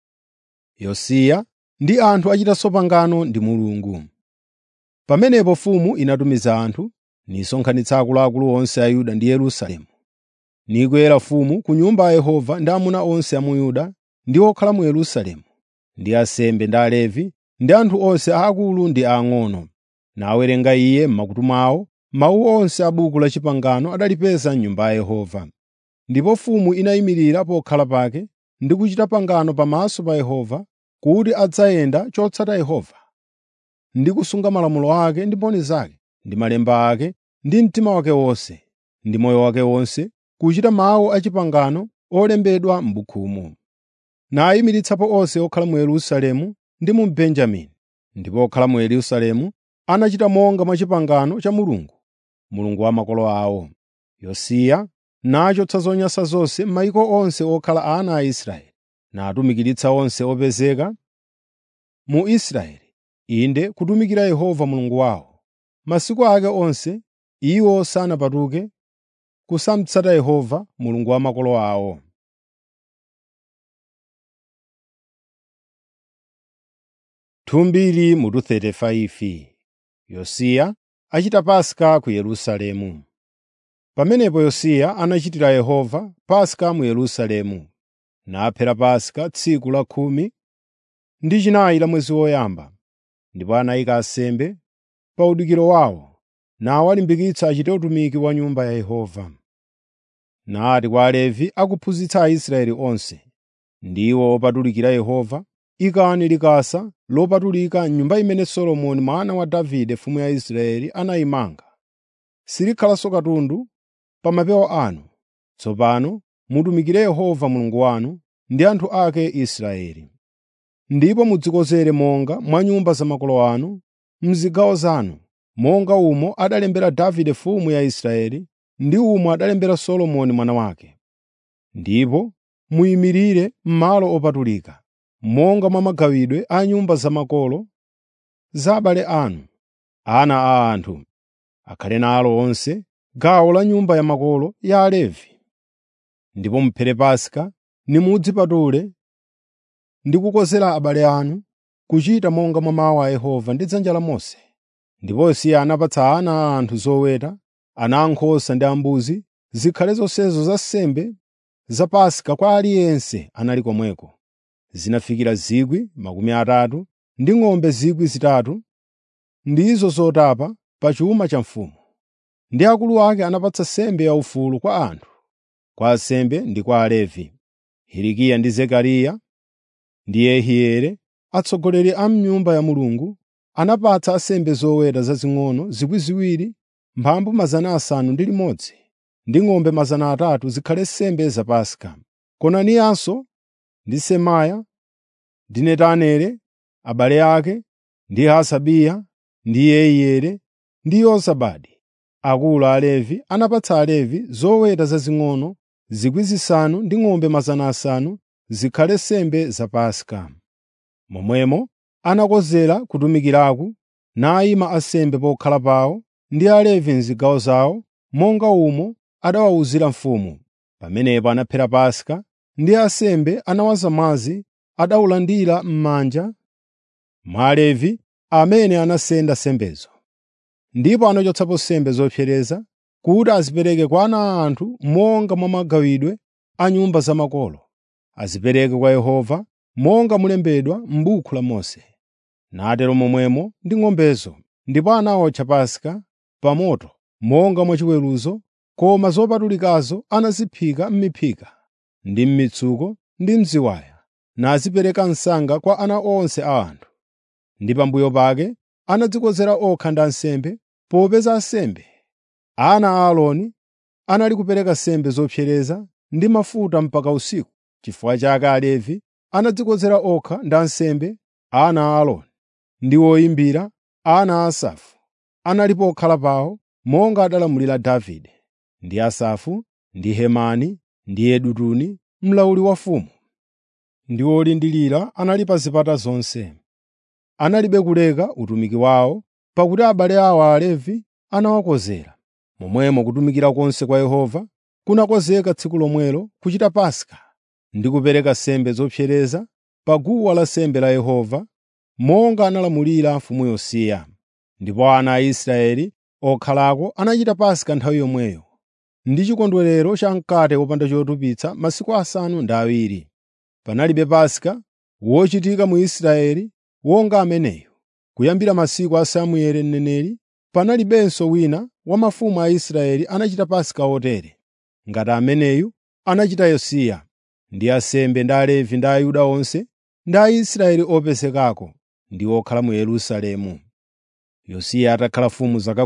Yosiya ndi anthu achitanso pangano ndi Mulungu. Pamenepo mfumu inatumiza anthu, nisonkhanitsa akuluakulu onse a Yuda ndi Yerusalemu. Nikwera mfumu ku Nyumba ya Yehova ndi amuna onse a mu Yuda ndi okhala mu Yerusalemu, ndi ansembe ndi Alevi, ndi anthu onse aakulu ndi aang'ono. Nawerenga iye m'makutu mwawo mawu onse a buku la chipangano adalipeza m'Nyumba ya Yehova. Ndipo mfumu inayimirira pokhala pake ndi kuchita pangano pamaso pa Yehova, kuti adzayenda chotsata Yehova, ndi kusunga malamulo ake ndi mboni zake, ndi malemba ake, ndi mtima wake wonse, ndi moyo wake wonse, kuchita mawu a pangano olembedwa m'bukumu. Nayimiritsapo onse okhala mu Yerusalemu ndi mu Benjamini. Ndipo okhala mu Yerusalemu anachita monga mwa pangano cha Mulungu, Mulungu wa makolo awo. Yosiya nachotsa zonyansa zonse m'mayiko onse okhala ana a Israeli, natumikiritsa onse opezeka mu Israeli, inde kutumikira Yehova Mulungu wawo. Masiku ake onse iwo sanapatuke kusamutsata Yehova Mulungu wa makolo awo. Thumbiri mutu 35. Yosiya achita Paska ku Yerusalemu. Pamenepo Yosiya anachitira Yehova Paska mu Yerusalemu, naphera Paska tsiku la 14 la mwezi woyamba. Ndipo anayika ansembe pa udikiro wawo, nawalimbikitsa achite utumiki wa Nyumba ya Yehova. Nati kwa Alevi akuphunzitsa Aisraeli onse, ndiwo opatulikira Yehova, ikani likasa lopatulika m'nyumba imene Solomoni mwana wa Davide mfumu ya Israeli anayimanga. Silikhalanso katundu pa mapewa anu. Tsopano mutumikire Yehova Mulungu wanu ndi anthu ake Israeli. Ndipo mudzikonzere monga mwa nyumba za makolo anu, m'zigawo zanu, monga umo adalembera Davide mfumu ya Israeli, ndi umo adalembera Solomoni mwana wake. Ndipo muyimirire m'malo opatulika, monga mwa magawidwe a nyumba zamakolo za abale anu, ana a anthu. Akhale nalo onse gawo la nyumba ya makolo ya Alevi. Ndipo muphere Paska nimudzipatule ndi kukonzera abale anu, kuchita monga mwa mawu a Yehova ndi dzanja la Mose. Ndipo Yosiya anapatsa ana a anthu zoweta, ana ankhosa ndi ambuzi, zikhale zonsezo za nsembe za Paska kwa aliyense anali komweko. Zinafikira 30,000 ndi ng'ombe 3,000 ndizo zotapa pa chuma cha mfumu. Ndi akulu ake anapatsa nsembe yaufulu kwa anthu, kwa ansembe ndi kwa Alevi. Hilikiya ndi Zekariya ndi Yehieli, atsogoleri a m'nyumba ya Mulungu, anapatsa ansembe zoweta zazing'ono 2,000, mphambu 600 ndi ng'ombe 300 zikhale nsembe za Paska. Konaniyanso ndi Semaya ndi Netaneli, abale ake, ndi Hasabiya ndi Yeiyeli ndi Yozabadi, akulu a Alevi, anapatsa Alevi zoweta zazing'ono 5,000 ndi ng'ombe 500 zikhale nsembe za Paska. Momwemo anakonzera kutumikiraku, nayima ansembe pokhala pawo ndi Alevi m'zigawo zawo, monga umo adawawuzira mfumu. Pamenepo anaphera Paska, ndi ansembe anawaza mwazi adawulandira m'manja mwa Alevi amene anasenda nsembezo. Ndipo anachotsapo nsembe zopsereza kuti azipereke kwa ana a anthu monga mwa magawidwe a nyumba zamakolo, azipereke kwa Yehova monga mulembedwa m'buku la Mose. Natero momwemo ndi ng'ombezo. Ndipo anawotcha Paska pa moto monga mwachiweruzo, koma zopatulikazo anaziphika m'miphika ndi m'mitsuko ndi m'ziwaya, nazipereka msanga kwa ana onse a anthu. Ndi pambuyo pake anadzikonzera okha ndi ansembe, popeza ansembe ana a Aaroni anali kupereka nsembe zopsereza ndi mafuta mpaka usiku. Chifukwa chake Alevi anadzikonzera okha ndi ansembe ana a Aaroni ndi oyimbira ana a Asafu anali pokhala pawo, monga adalamulira Davide, ndi Asafu, ndi Hemani, ndi Yedutuni mlawuli wa mfumu. Ndi olindirira anali pa zipata zonse. Analibe kuleka utumiki wawo, pakuti abale awo Alevi anawakonzera. Momwemo kutumikira konse kwa Yehova kunakonzeka tsiku lomwelo kuchita Paska ndi kupereka nsembe zopsereza pa guwa lansembe la Yehova, monga analamulira mfumu Yosiya. Ndipo ana a Israeli okhalako anachita Paska nthawi yomweyo, ndi chikondwerero cha mkate wopanda chotupitsa masiku 7. Panalibe Paska wochitika mu Israeli wonga ameneyu. Kuyambira masiku a Samueli mneneri panalibenso wina wa mafumu a Israeli anachita Paska otere ngati ameneyu anachita Yosiya. Ndi ansembe ndi Alevi ndi Ayuda onse ndi Aisraeli opezekako ndi okhala mu Yerusalemu. Yosiya atakhala mfumu zaka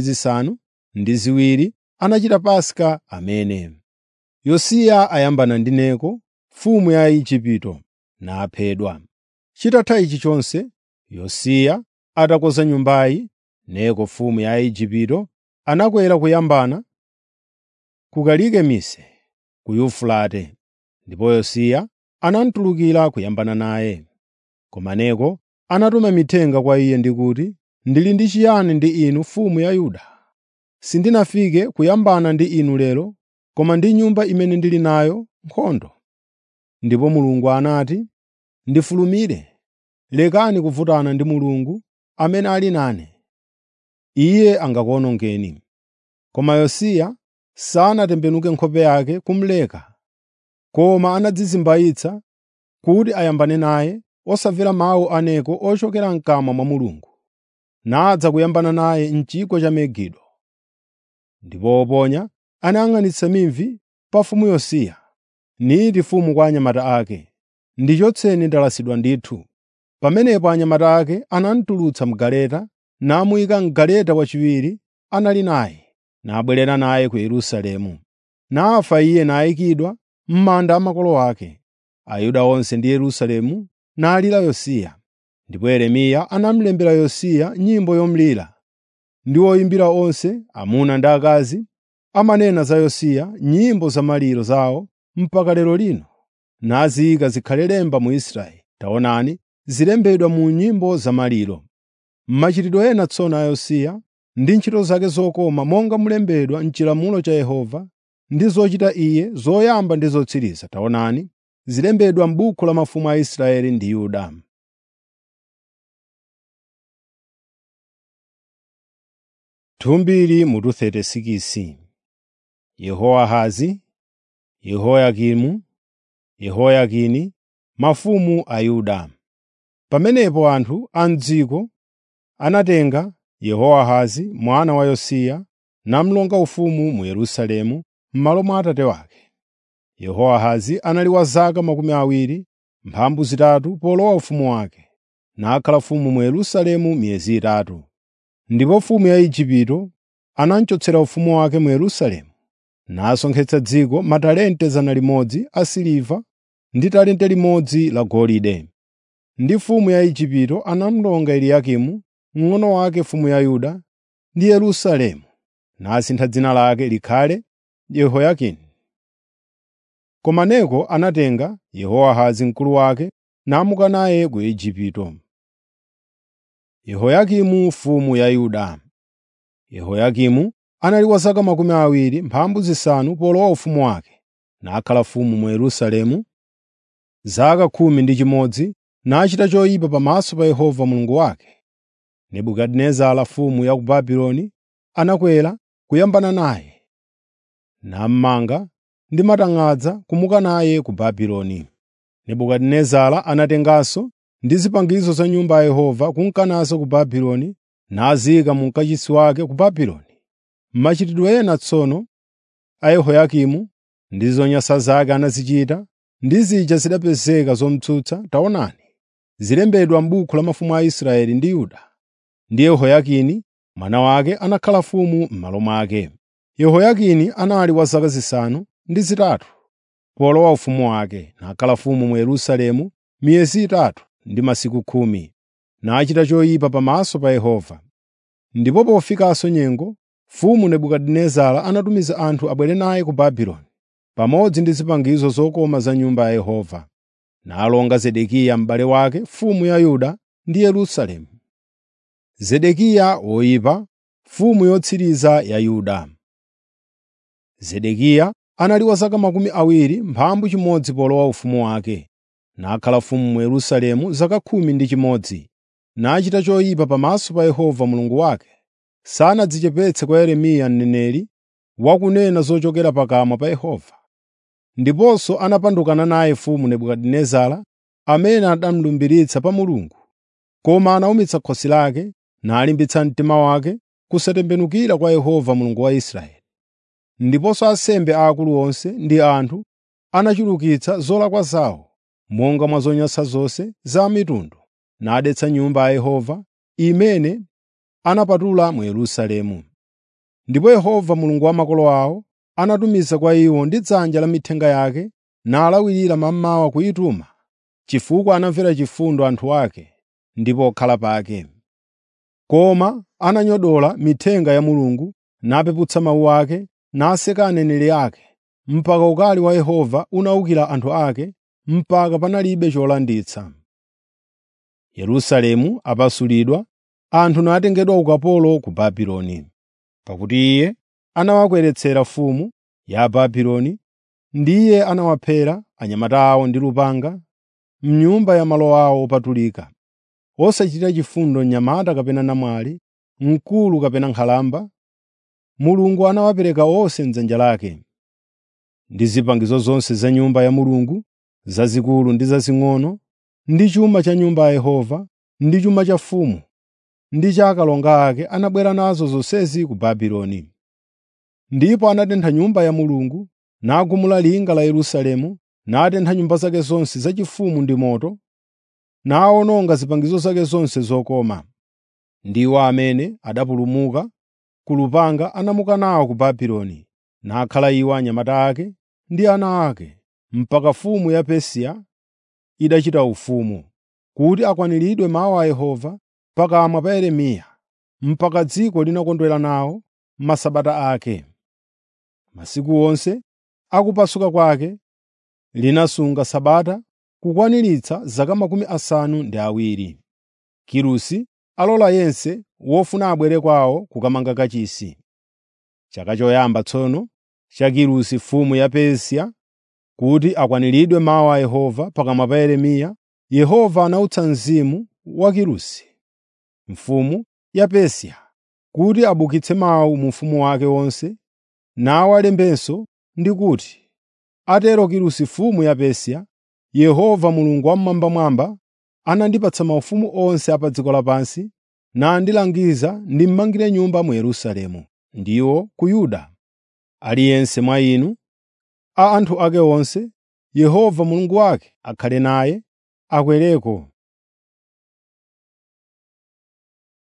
12 anachita Paska amene. Yosiya ayambana ndi Neko mfumu ya Igupto naphedwa. Chitatha ichi chonse, Yosiya atakonza nyumbayi, Neko mfumu ya Igupto anakwera kuyambana ku Karikemise ku Yufulate. Ndipo Yosiya anamutulukira kuyambana naye. Koma Neko anatuma mithenga kwa iye ndi kuti, “Ndili ndi chiyani ndi inu mfumu ya Yuda? Sindinafike kuyambana ndi inu lero, koma ndi nyumba imene ndili nayo nkhondo.” Ndipo Mulungu anati, “Ndifulumire, lekani kuvutana ndi Mulungu amene ali nane. Iye angakuwonongeni.” Koma Yosiya sanatembenuke nkhope yake kumuleka, koma anadzizimbayitsa kuti ayambane naye, osamvera mawu a Neko ochokera m'kamwa mwa Mulungu, nadza kuyambana naye m'chigwa cha Megido. Ndipo oponya anayang'anitsa mivi pa mfumu Yosiya, niti mfumu kwa anyamata ake, “Ndichotseni ndalasidwa ndithu.” Pamenepo anyamata ake anamutulutsa m'galeta, namuyika m'galeta wachiwiri anali naye, nabwerera naye ku Yerusalemu. Nafa iye nayikidwa m'manda a makolo ake. Ayuda onse ndi Yerusalemu nalira Yosiya. Ndipo Yeremiya anamulembera Yosiya nyimbo yomulira, ndi oyimbira onse, amuna ndi akazi, amanena za Yosiya nyimbo za maliro zawo mpaka lero lino. naziyika zikhale lemba mu Israeli. Taonani, zilembedwa mu nyimbo zamaliro. Machitidwe ena tsono a Yosiya ndi ntchito zake zokoma monga mulembedwa m'chilamulo cha Yehova, ndi zochita iye zoyamba ndi zotsiriza. Taonani, zilembedwa m'buku la mafumu a Israeli ndi Yuda. Thumbiri mutu 36. Yehowahazi, Yehoyakimu, Yehoyakini, mafumu a Yuda. Pamenepo anthu a m'dziko anatenga Yehowahazi mwana wa Yosiya namlonga ufumu mu Yerusalemu m'malo mwa atate wake. Yehowahazi anali wa zaka 23 polowa ufumu wake, nakhala mfumu mu Yerusalemu miyezi 3. Ndipo mfumu ya Igupto anamchotsera ufumu wake mu Yerusalemu, nasonkhetsa dziko matalente 100 a siliva ndi talente limodzi la golide. Ndi mfumu ya Igupto anamlonga Eliyakimu mng'ono wake mfumu ya Yuda ndi Yerusalemu, nasintha dzina lake likhale Yehoyakini. Koma Neko anatenga Yehowahazi mkulu wake namuka naye ku Igupto. Yehoyakimu mfumu ya Yuda. Yehoyakimu anali wa zaka 25 polowa ufumu wake, nakhala mfumu mu Yerusalemu zaka 11, nachita choyipa pamaso pa Yehova Mulungu wake. Nebukadinezara mfumu ya ku Babuloni anakwera kuyambana naye, nammanga ndi matang'adza kumuka naye ku Babuloni. Nebukadinezara anatenganso ndi zipangizo za nyumba ya Yehova kunkananso ku Babuloni, naziyika mu mkachisi wake ku Babuloni. Machitidwe ena tsono a Yehoyakimu ndi zonyansa zake anazichita, ndi zija zidapezeka zomutsutsa, taonani, zilembedwa m'buku la mafumu a Israeli ndi Yuda. Ndi Yehoyakini mwana wake anakhala mfumu m'malo mwake. Yehoyakini anali wa zaka 3 polowa ufumu wake, nakhala mfumu mu Yerusalemu miyezi 3 ndi masiku 10, nachita choyipa pamaso pa Yehova. Ndipo pofikanso nyengo, mfumu Nebukadinezara anatumiza anthu abwere naye ku Babuloni, pamodzi ndi zipangizo zokoma za nyumba ya Yehova, nalonga Zedekiya m'bale wake mfumu ya Yuda ndi Yerusalemu. Zedekiya woyipa, mfumu yotsiriza ya Yuda. Zedekiya anali wa zaka 21 polowa ufumu wake, nakhala mfumu mu Yerusalemu zaka 11, nachita choyipa pamaso pa Yehova Mulungu wake. Sanadzichepetse kwa Yeremiya mneneri wakunena zochokera pakamwa pa Yehova. Ndiponso anapandukana naye mfumu Nebukadinezara, amene adamlumbiritsa pa Mulungu, koma anawumitsa khosi lake nalimbitsa mtima wake kusatembenukira kwa Yehova Mulungu wa Israeli. Ndiponso ansembe aakulu onse ndi anthu anachulukitsa zolakwa zawo monga mwa zonyansa zonse za mitundu, nadetsa nyumba ya Yehova imene anapatula mu Yerusalemu. Ndipo Yehova Mulungu wa makolo awo anatumiza kwa iwo ndi dzanja la mithenga yake, nalawirira mammawa kuyituma, chifukwa anamvera chifundo anthu ake ndipo okhala pake. Koma ananyodola mithenga ya Mulungu, napeputsa mawu ake, naseka aneneri ake, mpaka ukali wa Yehova unawukira anthu ake, mpaka panalibe cholanditsa. Yerusalemu apasulidwa, anthu natengedwa ukapolo ku Babuloni. Pakuti iye anawakweretsera mfumu ya Babuloni, ndiye anawaphera anyamata awo ndi lupanga m'nyumba ya malo awo opatulika, osachitira chifundo mnyamata kapena namwali, mkulu kapena nkhalamba. Mulungu anawapereka onse m'dzanja lake. Ndi zipangizo zonse za nyumba ya Mulungu, zazikulu ndi zazing'ono, ndi chuma cha nyumba ya Yehova, ndi chuma cha mfumu, ndi cha akalonga ake, anabwera nazo zonsezi ku Babuloni. Ndipo anatentha nyumba ya Mulungu, nagumula linga la Yerusalemu, natentha nyumba zake zonse zachifumu ndi moto, nawononga zipangizo zake zonse zokoma. Ndiwo amene adapulumuka ku lupanga anamuka nawo ku Babuloni, nakhala iwo anyamata ake ndi ana ake, mpaka mfumu ya Persia idachita ufumu, kuti akwaniridwe mawu a Yehova pakamwa pa Yeremiya, mpaka dziko linakondwera nawo masabata ake. Masiku onse akupasuka kwake, linasunga Sabata kukwaniritsa zaka 70. Kirusi alola yense wofuna abwere kwawo kukamanga kachisi. Chaka choyamba tsono cha Kirusi mfumu ya Persia, kuti akwaniridwe mawu a Yehova pakamwa pa Yeremiya, Yehova anautsa mzimu wa Kirusi mfumu ya Persia kuti abukitse mawu mu ufumu wake wonse, nawalembenso ndi kuti, atero Kirusi mfumu ya Persia, Yehova Mulungu wammwambamwamba anandipatsa maufumu onse a pa dziko lapansi, nandilangiza ndimmangire nyumba mu Yerusalemu, ndiwo ku Yuda. Aliyense mwa inu, a anthu ake onse, Yehova Mulungu wake akhale naye, akwereko.